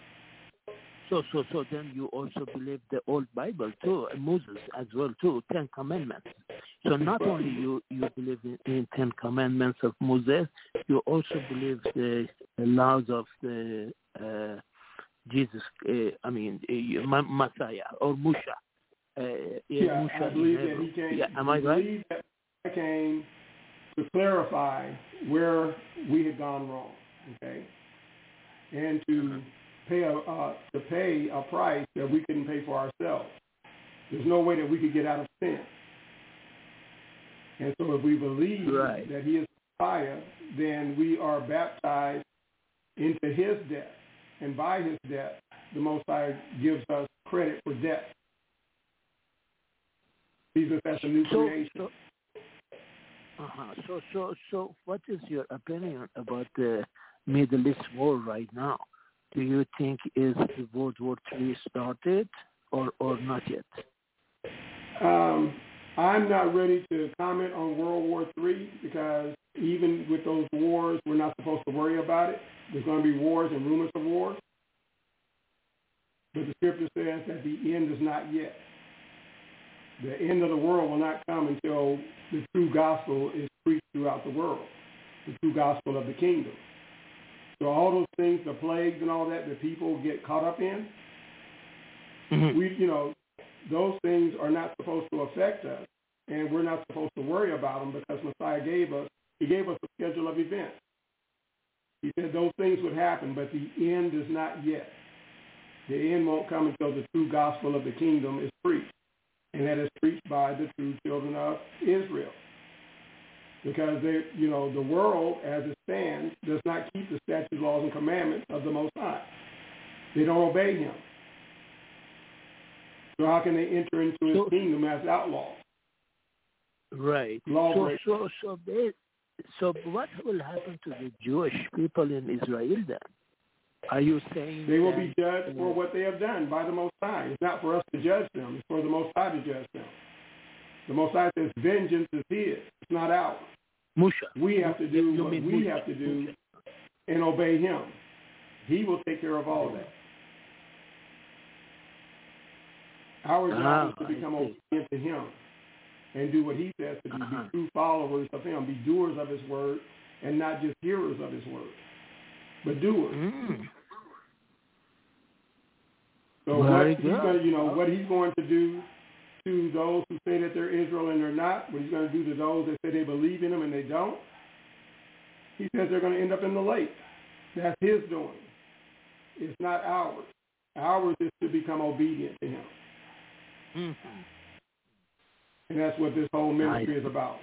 So then you also believe the old Bible too, Moses as well too, 10 Commandments. So not only you believe in 10 Commandments of Moses, you also believe the laws of the Jesus, Messiah or Musha. Musha I believe that he came. Yeah, am I right? I believe that he came to clarify where we had gone wrong, okay, and to pay a price that we couldn't pay for ourselves. There's no way that we could get out of sin. And so if we believe that he is Messiah, then we are baptized into his death. And by his death, the Most High gives us credit for death. Jesus as a new creation. So what is your opinion about the Middle East war right now? Do you think is World War III started or not yet? I'm not ready to comment on World War III because even with those wars, we're not supposed to worry about it. There's going to be wars and rumors of wars. But the scripture says that the end is not yet. The end of the world will not come until the true gospel is preached throughout the world, the true gospel of the kingdom. So all those things, the plagues and all that people get caught up in, those things are not supposed to affect us, and we're not supposed to worry about them because Messiah gave us a schedule of events. He said those things would happen, but the end is not yet. The end won't come until the true gospel of the kingdom is preached, and that is preached by the true children of Israel. Because the world, as it stands, does not keep the statutes, laws, and commandments of the Most High. They don't obey him. So how can they enter into his kingdom as outlaws? Right. So what will happen to the Jewish people in Israel then? Are you saying they will be judged for what they have done by the Most High? It's not for us to judge them. It's for the Most High to judge them. The Most High says vengeance is his. It's not ours. Musha. We have to do what we have to do and obey him. He will take care of all of that. Our job is to become obedient to him and do what he says to do, be true followers of him, be doers of his word, and not just hearers of his word, but doers. So what he's going to do to those who say that they're Israel and they're not, what he's going to do to those that say they believe in him and they don't, he says they're going to end up in the lake. That's his doing. It's not ours. Ours is to become obedient to him. And that's what this whole ministry is about.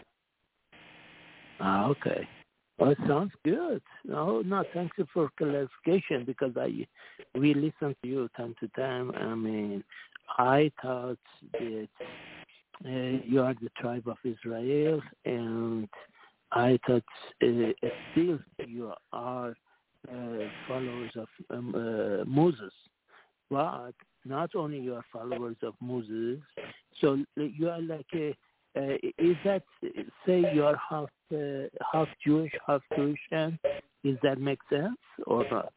Okay. Well, it sounds good. No, thank you for clarification because we listen to you time to time. I mean, I thought that you are the tribe of Israel, and I thought still you are followers of Moses. But not only you are followers of Moses, so you are like is that, say you are half Jewish, half Christian? Does that make sense or not?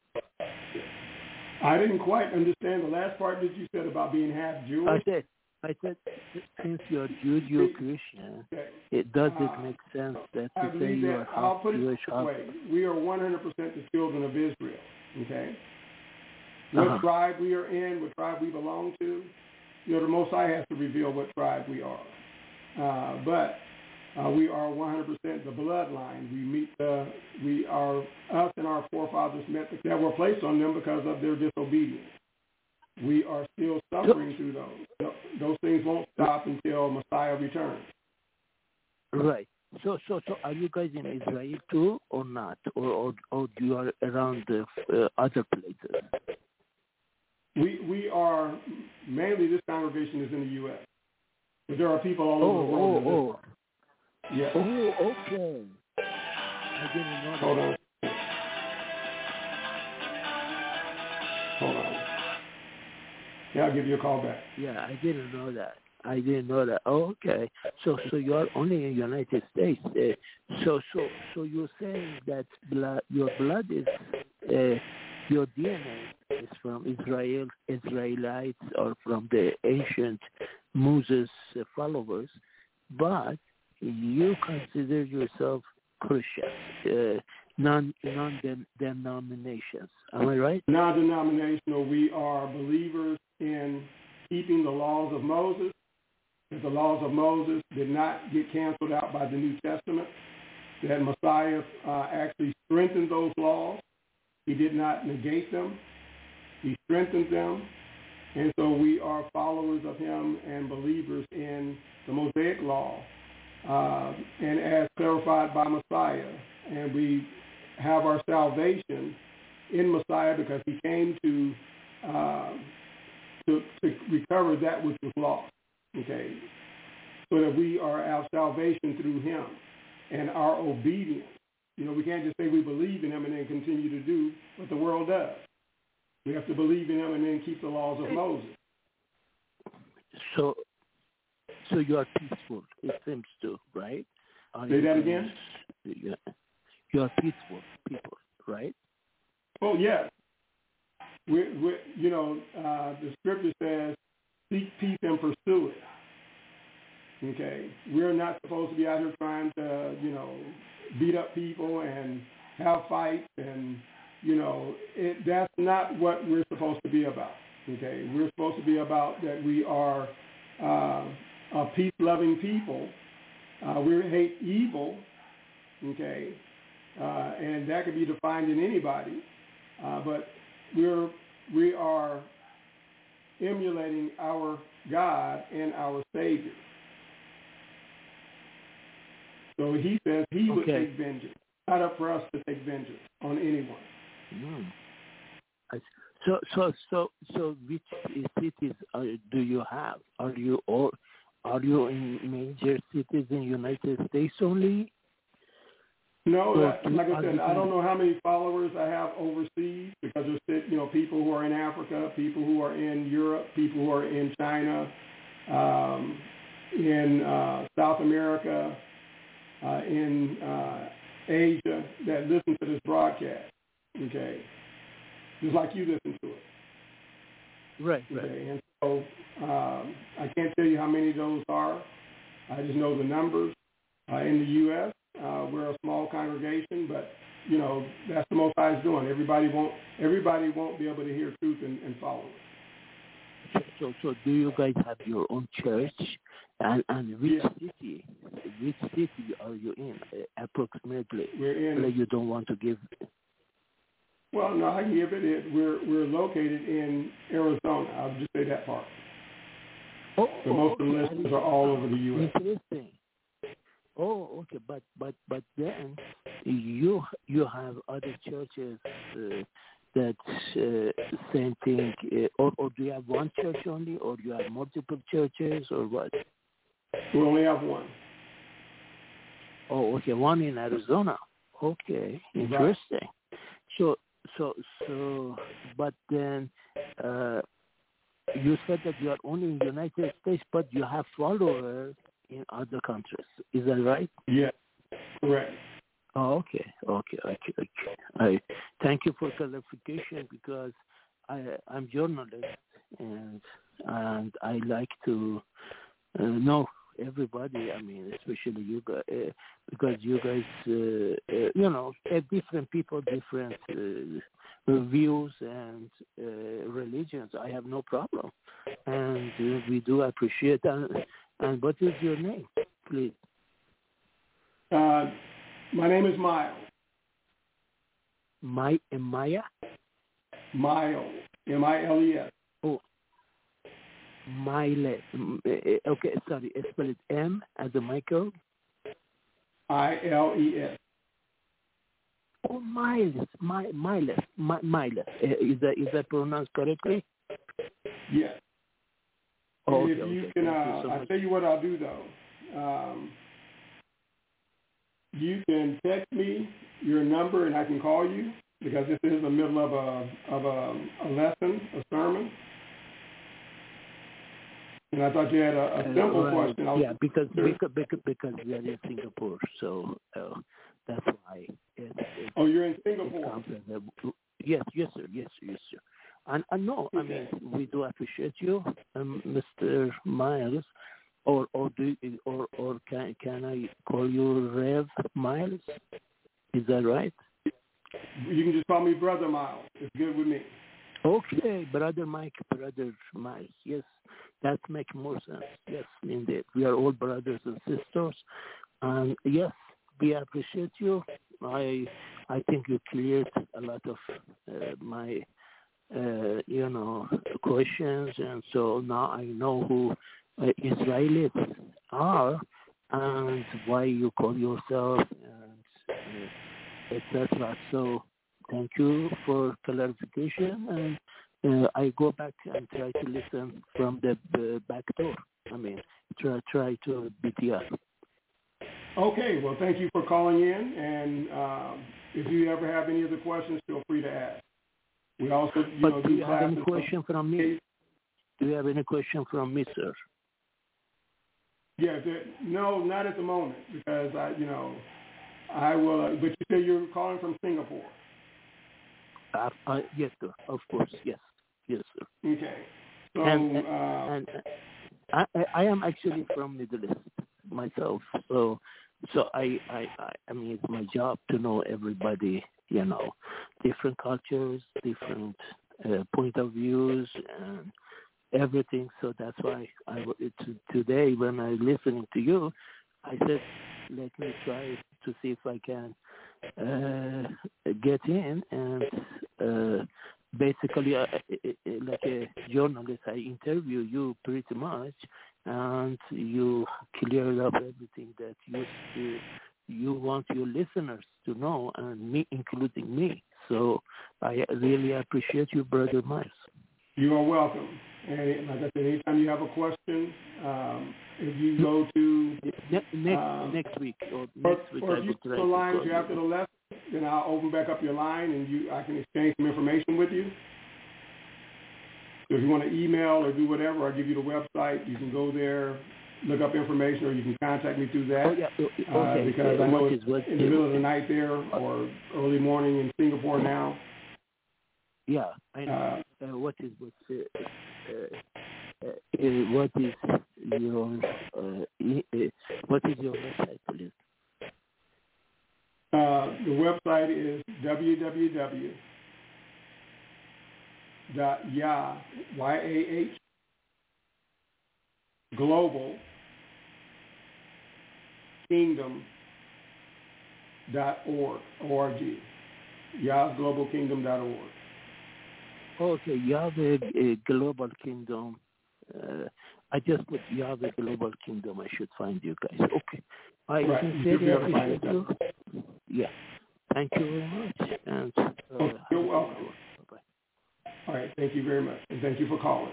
I didn't quite understand the last part that you said about being half Jewish. I said since you're Judeo-Christian, does it make sense that to say you are half Jewish, half? We are 100% the children of Israel. Okay. What tribe we are in, what tribe we belong to, the Most High has to reveal what tribe we are. But we are 100% the bloodline. Us and our forefathers met that were placed on them because of their disobedience. We are still suffering through those. Those things won't stop until Messiah returns. Right. So are you guys in Israel too, or not, or you are around the other places? We are mainly, this congregation is in the U.S. But there are people all over the world. Yeah. Okay. I didn't know. Hold on. Yeah, I'll give you a call back. Yeah, I didn't know that. Oh, okay. So you are only in the United States. So you're saying that your blood is your DNA is from Israelites, or from the ancient Moses followers, but you consider yourself Christians, non-denominations. Am I right? Non-denominational, we are believers in keeping the laws of Moses. That the laws of Moses did not get canceled out by the New Testament. That Messiah actually strengthened those laws. He did not negate them. He strengthened them. And so we are followers of him and believers in the Mosaic law, and as clarified by Messiah. And we have our salvation in Messiah because he came to recover that which was lost, okay? So that we are our salvation through him and our obedience. You know, we can't just say we believe in him and then continue to do what the world does. We have to believe in him and then keep the laws of Moses. So you are peaceful, it seems to, right? Say that again? You are peaceful people, right? Oh, yes. The scripture says, seek peace and pursue it. Okay? We're not supposed to be out here trying to, beat up people and have fights and, that's not what we're supposed to be about. Okay? We're supposed to be about that we are a peace-loving people. We hate evil, okay? And that could be defined in anybody. But we are emulating our God and our Savior. So he says he would take vengeance. It's not up for us to take vengeance on anyone. Mm. So which cities do you have? Are you in major cities in the United States only? No, like I said, I don't know how many followers I have overseas because there's people who are in Africa, people who are in Europe, people who are in China, in South America, in Asia that listen to this broadcast. Okay, just like you listen to it. Right. Okay, and so I can't tell you how many of those are. I just know the numbers. In the U.S., we're a small congregation, but that's the Most High is doing. Everybody won't be able to hear truth and follow it. So do you guys have your own church? And which city are you in approximately? We're in. You don't want to give. Well, no, I can give it. We're located in Arizona. I'll just say that part. So most of the listeners are all over the U.S. Interesting. Oh, okay, but then you have other churches that same thing, or do you have one church only, or do you have multiple churches, or what? We only have one. Oh, okay, one in Arizona. Okay, interesting. Right. So, but then you said that you are only in the United States, but you have followers in other countries. Is that right? Yes, correct. Oh, okay. I thank you for clarification because I'm journalist and I like to know everybody. I mean, especially you guys, because you guys, different people, different views and religions. I have no problem, and we do appreciate that. And what is your name, please? My name is Miles. Maya? Miles. M-I-L-E-S. Oh, Miles. Okay, sorry. Spell it M as a Michael. I-L-E-S. Oh, Miles. Miles. Is that pronounced correctly? Yes. Oh, if you can, I'll tell you what I'll do though. You can text me your number and I can call you because this is the middle of a lesson, a sermon. And I thought you had a simple question. Yeah, because we are in Singapore, so that's why. You're in Singapore. Yes, sir. And no, I mean, we do appreciate you, Mr. Miles, Or can I call you Rev Miles? Is that right? You can just call me Brother Miles. It's good with me. Okay, Brother Mike, Brother Miles. Yes, that makes more sense. Yes, indeed. We are all brothers and sisters. And yes, we appreciate you. I think you cleared a lot of my, questions. And so now I know who Israelis are and why you call yourself and etc. So thank you for clarification, and I go back and try to listen from the back door. I mean, try to BTR. Okay, well, thank you for calling in, and if you ever have any other questions, feel free to ask. We also, do you have any question from me? Do you have any question from me, sir? Yeah, no, not at the moment, because I will. But you say you're calling from Singapore. Yes, sir. Of course, yes, sir. Okay. So, and I am actually from Middle East myself. So I mean, it's my job to know everybody. Different cultures, different point of views, and everything. So that's why today, when I listening to you, I said, let me try to see if I can get in and basically, like a journalist, I interview you pretty much, and you cleared up everything that you want your listeners to know, and me, including me. So I really appreciate you, Brother Miles. You are welcome. And like I said, anytime you have a question, if you go to next week or next week, or if you put the line after the lesson, then I'll open back up your line and I can exchange some information with you. So if you want to email or do whatever, I'll give you the website. You can go there, look up information, or you can contact me through that. Oh, yeah. Okay. Because I know it's in the middle of the night there or early morning in Singapore now. Yeah, I know. What is your website, please? The website is www.globalkingdom.org. YahGlobalKingdom.org. Okay, Yahweh Global Kingdom. I just put Yahweh Global Kingdom. I should find you guys. Okay. I sincerely appreciate you. Yeah. Thank you very much. And you're welcome. Bye-bye. All right. Thank you very much. And thank you for calling.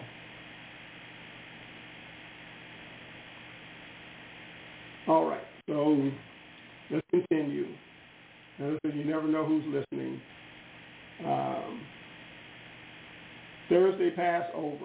All right. So let's continue. As I said, you never know who's listening. Thursday Passover,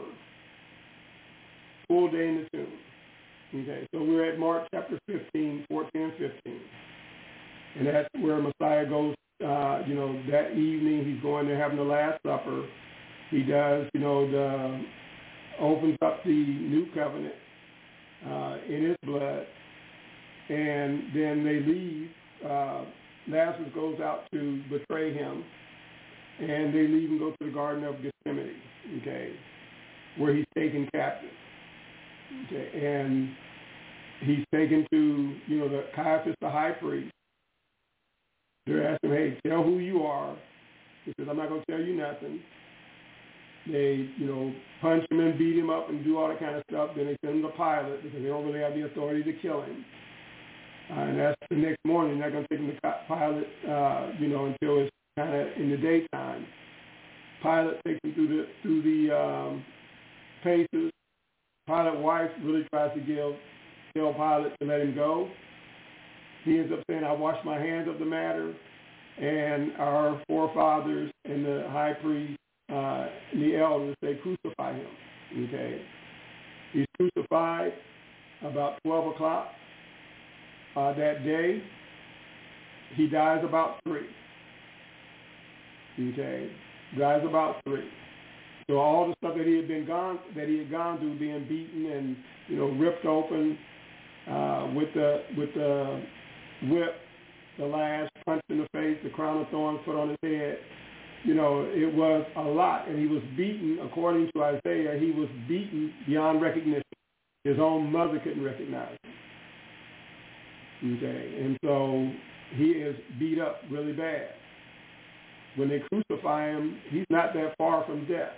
full day in the tomb. Okay, so we're at Mark chapter 15, 14 and 15. And that's where Messiah goes, that evening he's going there having the Last Supper. He does, opens up the new covenant in his blood. And then they leave. Lazarus goes out to betray him. And they leave and go to the Garden of Gethsemane, okay, where he's taken captive. Okay, and he's taken to, the Caiaphas, the high priest. They're asking him, hey, tell who you are. He says, I'm not going to tell you nothing. They, punch him and beat him up and do all that kind of stuff. Then they send him to Pilate because they don't really have the authority to kill him. And that's the next morning. They're going to take him to Pilate, until it's kind of in the daytime. Pilate takes him through the paces. Pilate's wife really tries to tell Pilate to let him go. He ends up saying, I wash my hands of the matter. And our forefathers and the high priest and the elders say, crucify him. Okay. He's crucified about 12 o'clock that day. He dies about 3. Okay. Dies about 3. So all the stuff that he had gone through, being beaten and ripped open with the whip, the lash, punched in the face, the crown of thorns put on his head. It was a lot, and he was beaten. According to Isaiah, he was beaten beyond recognition. His own mother couldn't recognize him. Okay, and so he is beat up really bad. When they crucify him, he's not that far from death.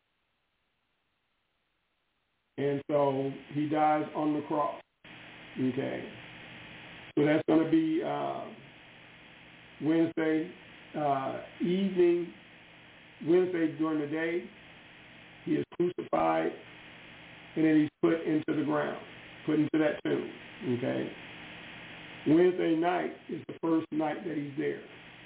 And so he dies on the cross. Okay. So that's going to be Wednesday evening. Wednesday during the day, he is crucified, and then he's put into the ground, put into that tomb. Okay. Wednesday night is the first night that he's there.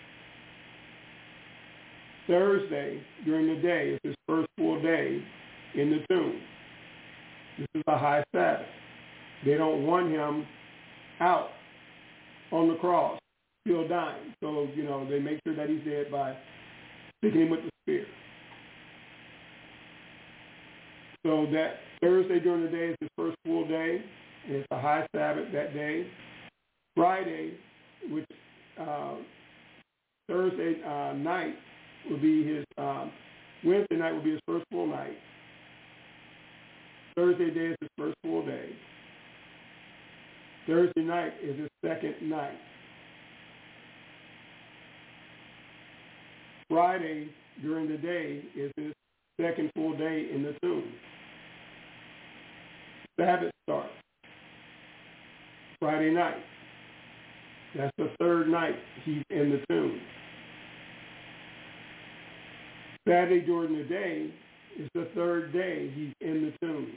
Thursday during the day is his first full day in the tomb. This is a high Sabbath. They don't want him out on the cross, still dying. So, they make sure that he's dead by sticking him with the spear. So that Thursday during the day is his first full day, and it's a high Sabbath that day. Friday, which Thursday night will be his, Wednesday night will be his first full night. Thursday day is his first full day. Thursday night is his second night. Friday during the day is his second full day in the tomb. Sabbath starts Friday night. That's the third night he's in the tomb. Saturday during the day is the third day he's in the tomb.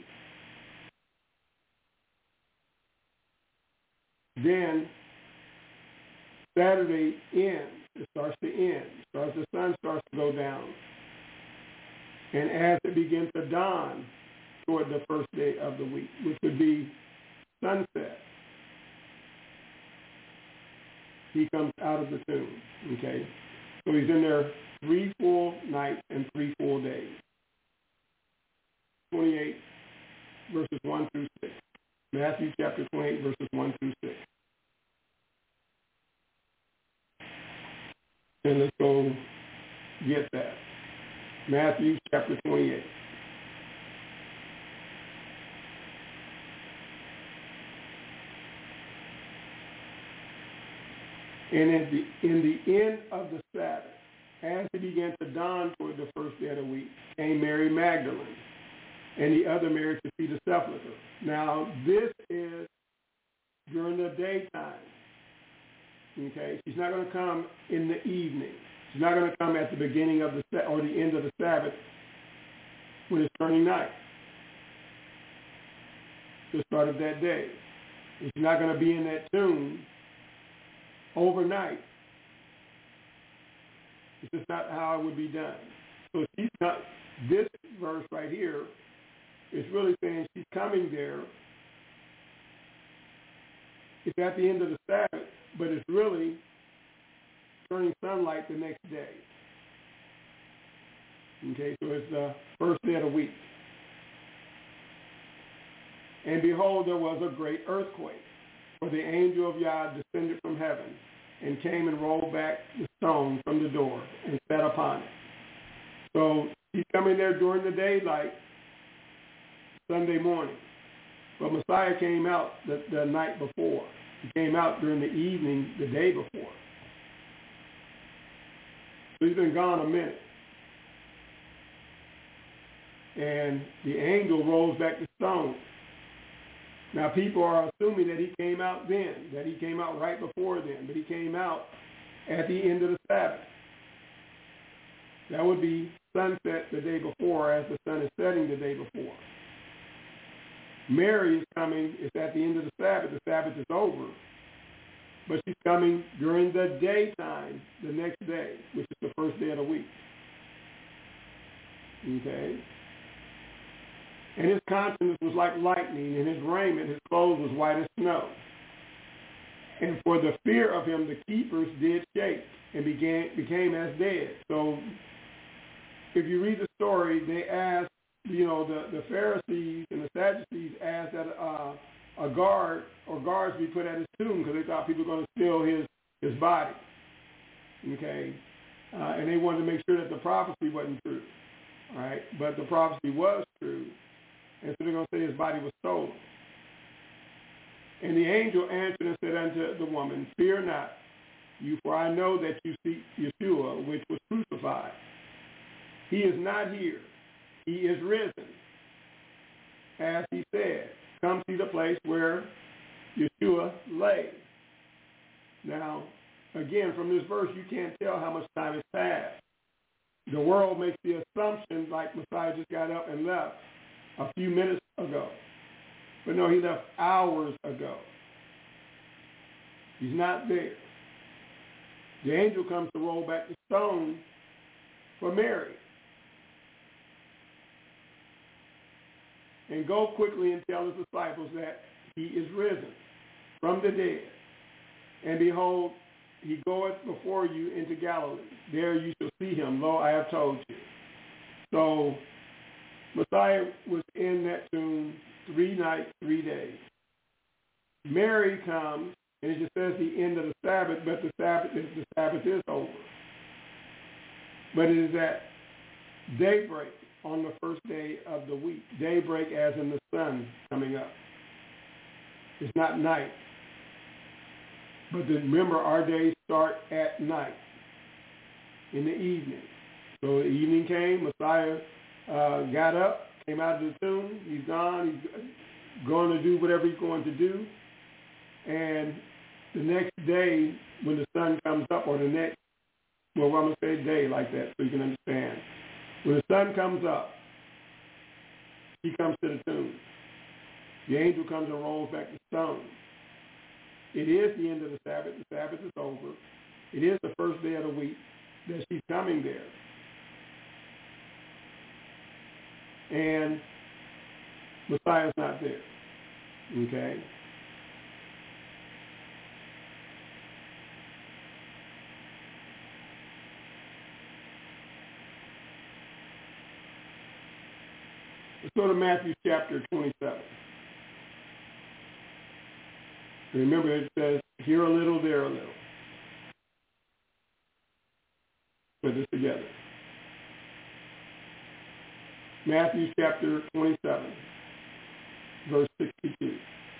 Then Saturday ends. It starts to end. The sun starts to go down. And as it begins to dawn toward the first day of the week, which would be sunset, he comes out of the tomb. Okay? So he's in there 3 full nights and 3 full days. 28 verses 1 through 6. Matthew chapter 28 verses 1 through 6. And let's go get that. Matthew chapter 28. And in the end of the Sabbath, as it began to dawn toward the first day of the week, came Mary Magdalene and the other Mary to see the sepulchre. Now, this is during the daytime. Okay? She's not going to come in the evening. She's not going to come at the beginning of the or the end of the Sabbath when it's turning night. The start of that day. And she's not going to be in that tomb overnight. It's just not how it would be done. So she's not, this verse right here is really saying she's coming there. It's at the end of the Sabbath, but it's really turning sunlight the next day. Okay, so it's the first day of the week. And behold, there was a great earthquake, for the angel of Yah descended from heaven and came and rolled back the stone from the door and sat upon it. So he's coming there during the daylight, Sunday morning. But Messiah came out the night before. He came out during the evening the day before. So he's been gone a minute. And the angel rolls back the stone. Now, people are assuming that he came out then, that he came out right before then, but he came out at the end of the Sabbath. That would be sunset the day before as the sun is setting the day before. Mary is coming, it's at the end of the Sabbath. The Sabbath is over, but she's coming during the daytime the next day, which is the first day of the week. Okay? And his countenance was like lightning, and his raiment, his clothes was white as snow. And for the fear of him, the keepers did shake and became as dead. So if you read the story, they asked, the Pharisees and the Sadducees asked that a guard or guards be put at his tomb because they thought people were going to steal his body. Okay? And they wanted to make sure that the prophecy wasn't true. All right? But the prophecy was true. And so they're going to say his body was stolen. And the angel answered and said unto the woman, fear not, you, for I know that you seek Yeshua, which was crucified. He is not here. He is risen. As he said, come see the place where Yeshua lay. Now, again, from this verse, you can't tell how much time has passed. The world makes the assumption like Messiah just got up and left a few minutes ago. But no, he left hours ago. He's not there. The angel comes to roll back the stone for Mary. And go quickly and tell his disciples that he is risen from the dead. And behold, he goeth before you into Galilee. There you shall see him. Lo, I have told you. So Messiah was in that tomb 3 nights, 3 days. Mary comes, and it just says the end of the Sabbath, but the Sabbath is over. But it is at daybreak on the first day of the week. Daybreak as in the sun coming up. It's not night. But remember, our days start at night, in the evening. So the evening came, Messiah got up, came out of the tomb. He's gone. He's going to do whatever he's going to do. And the next day, when the sun comes up, or the next, well, I'm going to say day like that so you can understand. When the sun comes up, he comes to the tomb. The angel comes and rolls back the stone. It is the end of the Sabbath. The Sabbath is over. It is the first day of the week that she's coming there. And Messiah's not there. Okay? Let's go to Matthew chapter 27. Remember, it says, here a little, there a little. Put this together. Matthew chapter 27, verse 62.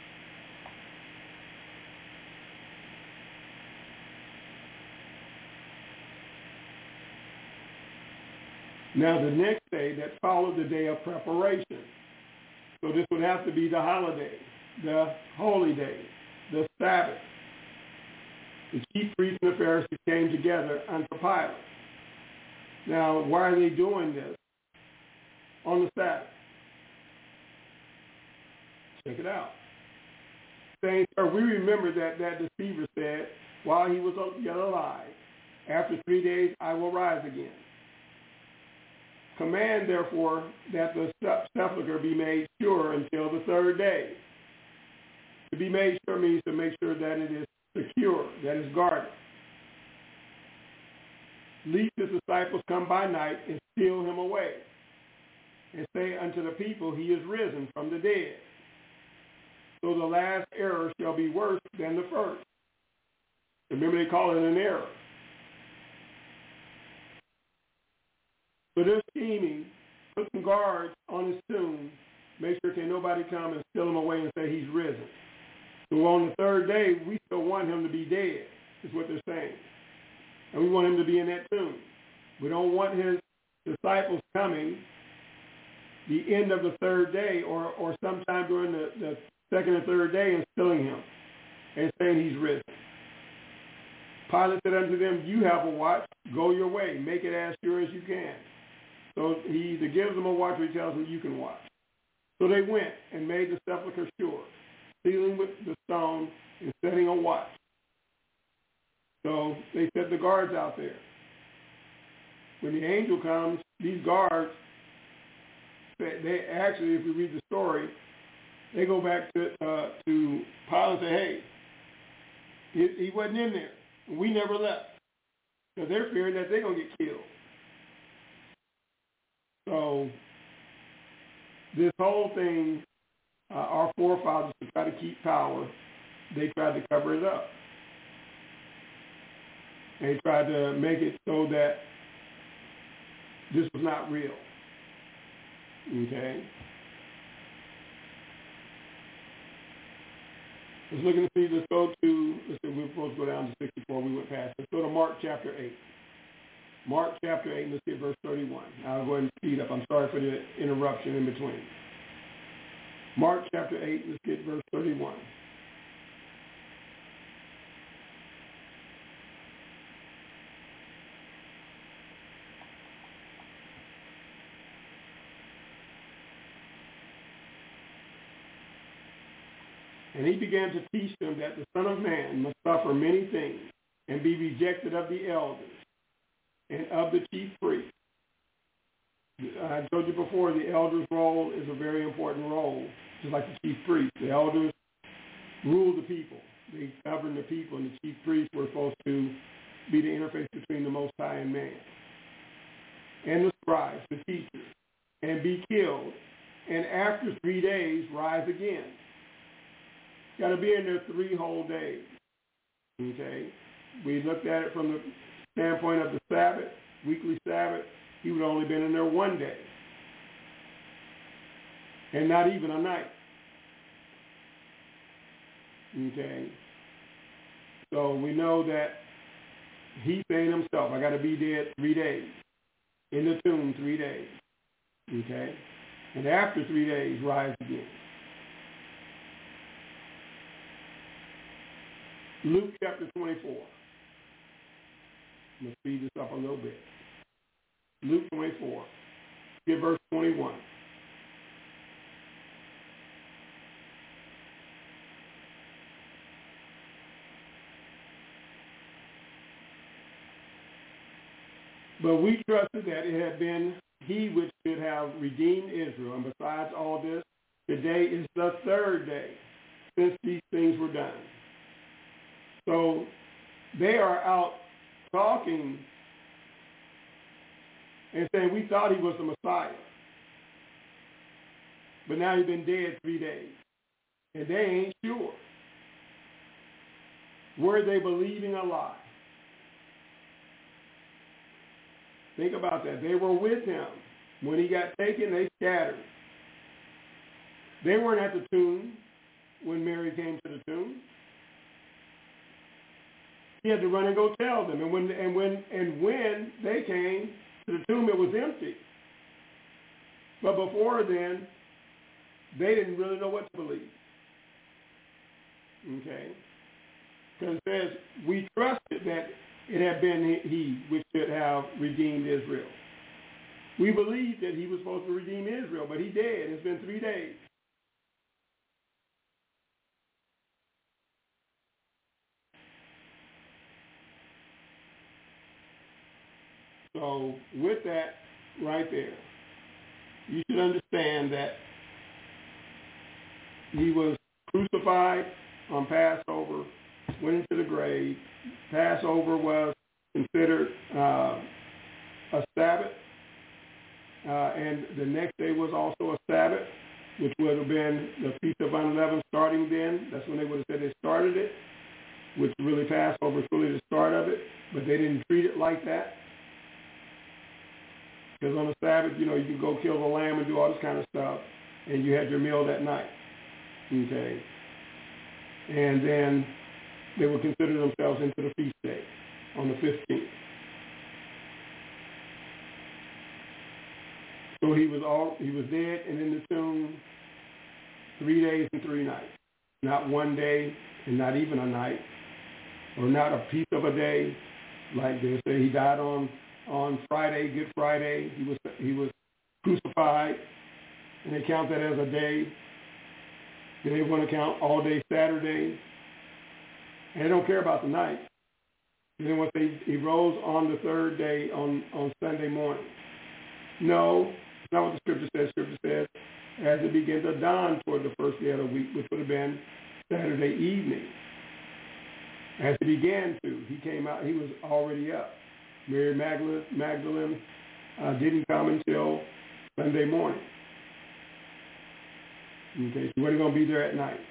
Now the next day that followed the day of preparation. So this would have to be the holiday, the holy day, the Sabbath. The chief priests and the Pharisees came together unto Pilate. Now, why are they doing this on the Sabbath? Check it out. Saying, we remember that deceiver said, while he was yet alive, after 3 days I will rise again. Command, therefore, that the sepulchre be made sure until the third day. To be made sure means to make sure that it is secure, that is guarded. Lest his disciples come by night and steal him away, and say unto the people, he is risen from the dead. So the last error shall be worse than the first. Remember, they call it an error. So they're scheming, put some guards on his tomb, make sure can nobody come and steal him away and say he's risen. So on the third day, we still want him to be dead, is what they're saying. And we want him to be in that tomb. We don't want his disciples coming the end of the third day or sometime during the second or third day and stealing him and saying he's risen. Pilate said unto them, you have a watch, go your way, make it as sure as you can. So he either gives them a watch or he tells them you can watch. So they went and made the sepulchre sure, sealing with the stone and setting a watch. So they set the guards out there. When the angel comes, these guards, they actually, if we read the story, they go back to Pilate and say, hey, he wasn't in there. We never left. So they're fearing that they're going to get killed. So this whole thing, our forefathers, to try to keep power, they tried to cover it up. They tried to make it so that this was not real. Okay? Let's look and see. Let's see, we're supposed to go down to 64. We went past. Let's go to Mark chapter 8. Mark chapter 8, let's get verse 31. I'll go ahead and speed up. I'm sorry for the interruption in between. Mark chapter 8, let's get verse 31. And he began to teach them that the Son of Man must suffer many things and be rejected of the elders and of the chief priests. I told you before, the elders' role is a very important role, just like the chief priests. The elders rule the people. They govern the people, and the chief priests were supposed to be the interface between the Most High and man. And the scribes, the teachers, and be killed, and after 3 days rise again. Got to be in there 3 whole days. Okay? We looked at it from the standpoint of the Sabbath, weekly Sabbath. He would only been in there 1 day, and not even a night. Okay? So we know that he's saying himself, I got to be dead 3 days, in the tomb 3 days. Okay? And after 3 days, rise again. Luke chapter 24. Let's speed this up a little bit. Luke 24. Get verse 21. But we trusted that it had been he which should have redeemed Israel. And besides all this, today is the 3rd day since these things were done. So they are out talking and saying, we thought he was the Messiah. But now he's been dead 3 days. And they ain't sure. Were they believing a lie? Think about that. They were with him. When he got taken, they scattered. They weren't at the tomb when Mary came to the tomb. He had to run and go tell them. And when they came to the tomb, it was empty. But before then, they didn't really know what to believe. Okay? Because it says, we trusted that it had been he which should have redeemed Israel. We believed that he was supposed to redeem Israel, but he did. It's been 3 days. So with that right there, you should understand that he was crucified on Passover, went into the grave. Passover was considered a Sabbath, and the next day was also a Sabbath, which would have been the Feast of Unleavened starting then. That's when they would have said they started it, which really Passover is really the start of it, but they didn't treat it like that. Because on the Sabbath, you can go kill the lamb and do all this kind of stuff, and you had your meal that night. Okay? And then they would consider themselves into the feast day on the 15th. So he was dead and in the tomb 3 days and 3 nights. Not 1 day and not even a night, or not a piece of a day. Like they say, he died on Friday, Good Friday. He was crucified, and they count that as a day. Then they want to count all day Saturday, and they don't care about the night. And then he rose on the 3rd day on Sunday morning. No, it's not what the Scripture says. Scripture says, as it began to dawn toward the 1st day of the week, which would have been Saturday evening. As he began to, he came out. He was already up. Mary Magdalene didn't come until Sunday morning. Okay, so we're going to be there at night.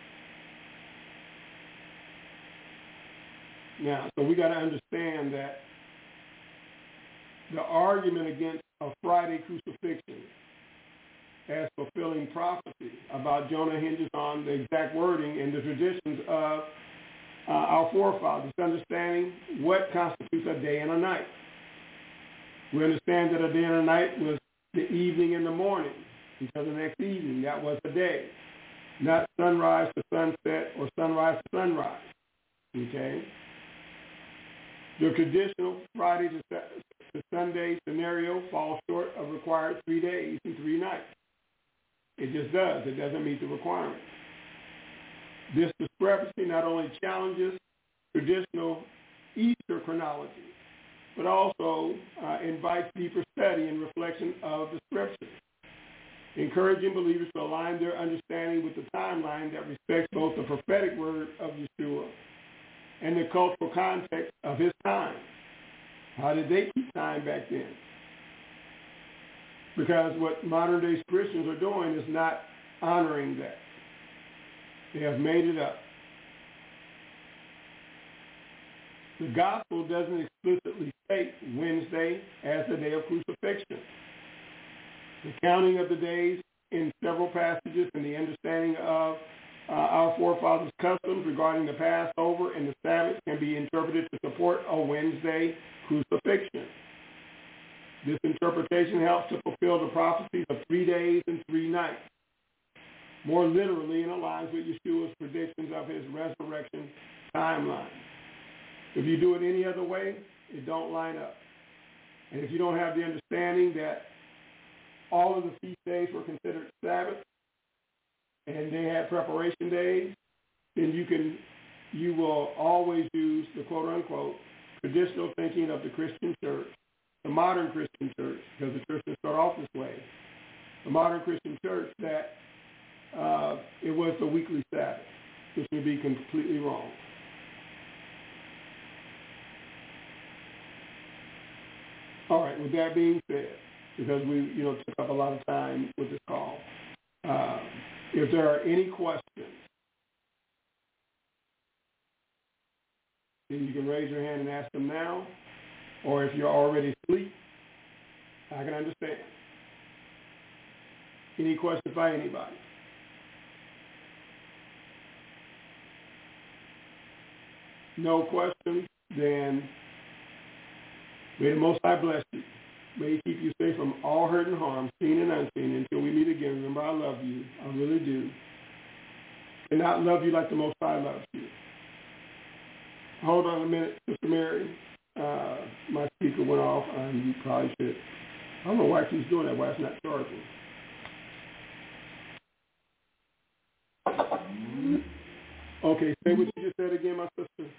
Now, so we got to understand that the argument against a Friday crucifixion as fulfilling prophecy about Jonah hinges on the exact wording and the traditions of our forefathers, understanding what constitutes a day and a night. We understand that a day and a night was the evening and the morning, until the next evening. That was the day, not sunrise to sunset or sunrise to sunrise. Okay? The traditional Friday to Sunday scenario falls short of required 3 days and 3 nights. It just does. It doesn't meet the requirement. This discrepancy not only challenges traditional Easter chronology, but also invites deeper study and reflection of the Scriptures, encouraging believers to align their understanding with the timeline that respects both the prophetic word of Yeshua and the cultural context of his time. How did they keep time back then? Because what modern-day Christians are doing is not honoring that. They have made it up. The gospel doesn't explicitly state Wednesday as the day of crucifixion. The counting of the days in several passages and the understanding of our forefathers' customs regarding the Passover and the Sabbath can be interpreted to support a Wednesday crucifixion. This interpretation helps to fulfill the prophecies of 3 days and 3 nights, more literally, and aligns with Yeshua's predictions of his resurrection timeline. If you do it any other way, it don't line up. And if you don't have the understanding that all of the feast days were considered Sabbath and they had preparation days, then you will always use the quote-unquote traditional thinking of the Christian church, the modern Christian church, because the church didn't start off this way. The modern Christian church that it was the weekly Sabbath, which would be completely wrong. All right, with that being said, because we took up a lot of time with this call, if there are any questions, then you can raise your hand and ask them now, or if you're already asleep, I can understand. Any questions by anybody? No questions? Then may the Most High bless you. May he keep you safe from all hurt and harm, seen and unseen, until we meet again. Remember, I love you. I really do. And I love you like the Most High loves you. Hold on a minute, Sister Mary. My speaker went off, and you probably should. I don't know why she's doing that, why it's not charging. Okay, say what you just said again, my sister.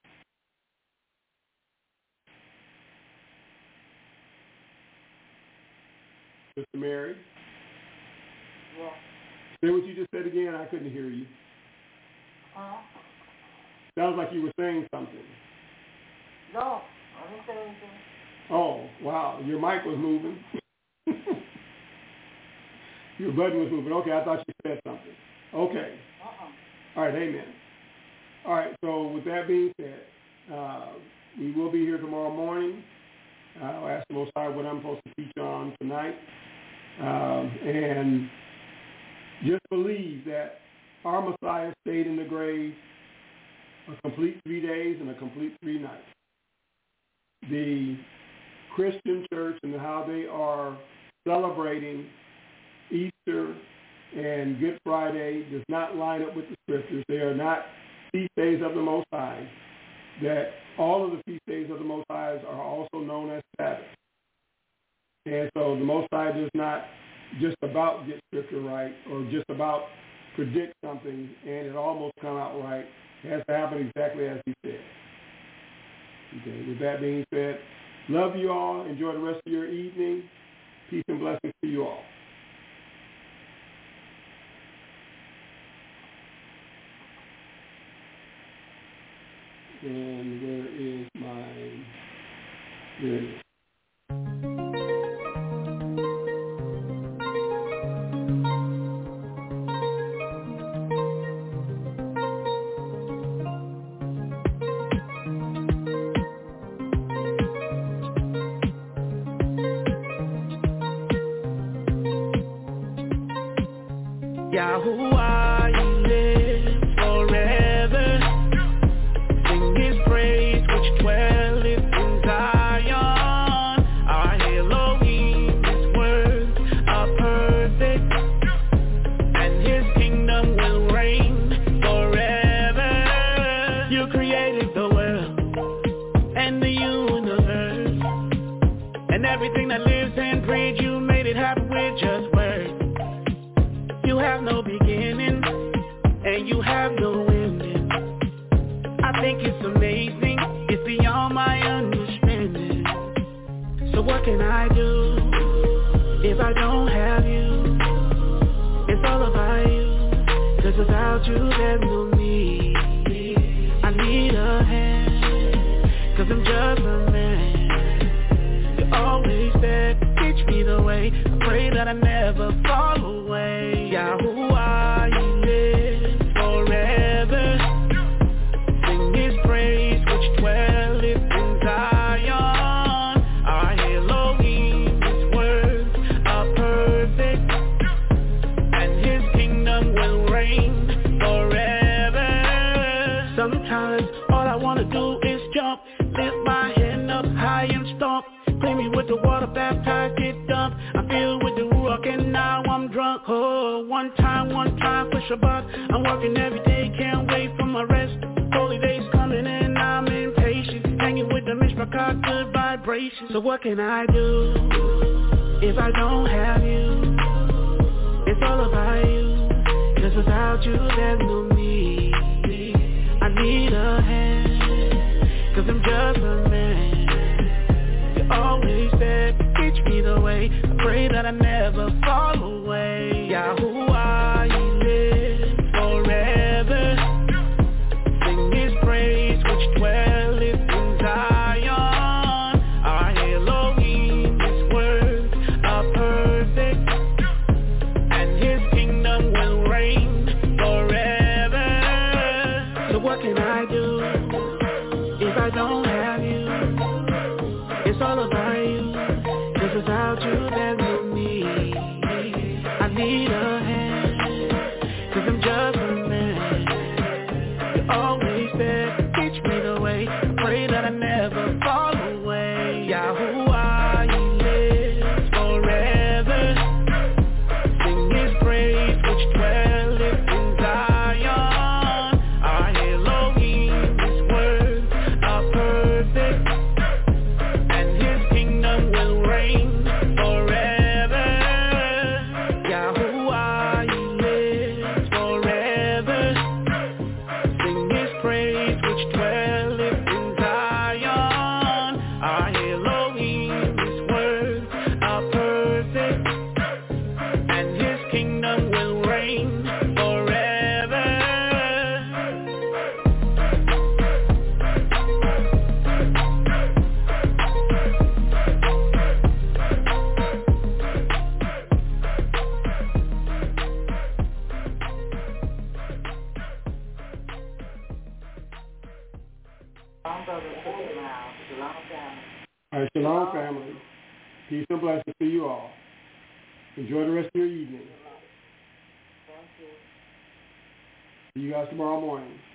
Sister Mary? Yeah. Say what you just said again. I couldn't hear you. Sounds like you were saying something. No, I didn't say anything. Oh, wow. Your mic was moving. Your button was moving. Okay, I thought you said something. Okay. All right, amen. All right, so with that being said, we will be here tomorrow morning. I'll ask the Most High what I'm supposed to teach on tonight. And just believe that our Messiah stayed in the grave a complete 3 days and a complete 3 nights. The Christian church and how they are celebrating Easter and Good Friday does not line up with the Scriptures. They are not feast days of the Most High. That all of the feast days of the Most High are also known as Sabbath. And so the Most High does not just about get Scripture right or just about predict something and it almost come out right. It has to happen exactly as he said. Okay, with that being said, love you all. Enjoy the rest of your evening. Peace and blessings to you all. And where is my... There it is. Yahuwah, He lives forever. Sing His praise, which dwelleth in Zion. Our Elohim, His words are perfect, and His kingdom will reign forever. You created the world and the universe, and everything that lives and breathes. You made it happen with just words. You have no beginning, and you have no ending. I think it's amazing, it's beyond my understanding. So what can I do if I don't have you? It's all about you, 'cause without you there's no me. I need a hand, 'cause I'm just a man. You always said, teach me the way. I pray that I never fall away. Yahuwah, He lives forever. Sing His praise, which dwelleth in Zion. Our Elohim, His words are perfect, and His kingdom will reign forever. Sometimes all I wanna do is jump, lift my hand up high and stomp. Clean me with the water, baptize, get dumped. I feel with the Ruach and now I'm drunk. Oh, one time for Shabbat. I'm working every day, can't wait for my rest. Holy days coming and I'm impatient. Hanging with the Mishpachah, good vibrations. So what can I do if I don't have you? It's all about you, 'cause without you there's no me. I need a hand, 'cause I'm just a man. Always said, teach me the way. I pray that I never fall away. Yahuwah, He lives forever. Sing His praise, which dwelleth in Zion. Our Elohim, His words are perfect, and His kingdom will reign forever. So what can I do if I don't have you? It's all about you, 'cause without you there's no me. I need a hand, 'cause I'm just a man. You always said, teach me the way. I pray that I never fall away. Yahuwah, He lives forever. Sing His praise, which dwelleth in Zion. Our Elohim, His words are perfect, will reign forever. Yahuwah, He lives forever. Sing His praise, which dwelleth in Zion. Our Elohim, His words are perfect, and His kingdom will reign forever. All right, shalom, family. Peace and blessings to you all. Enjoy the rest of your evening. See you guys tomorrow morning.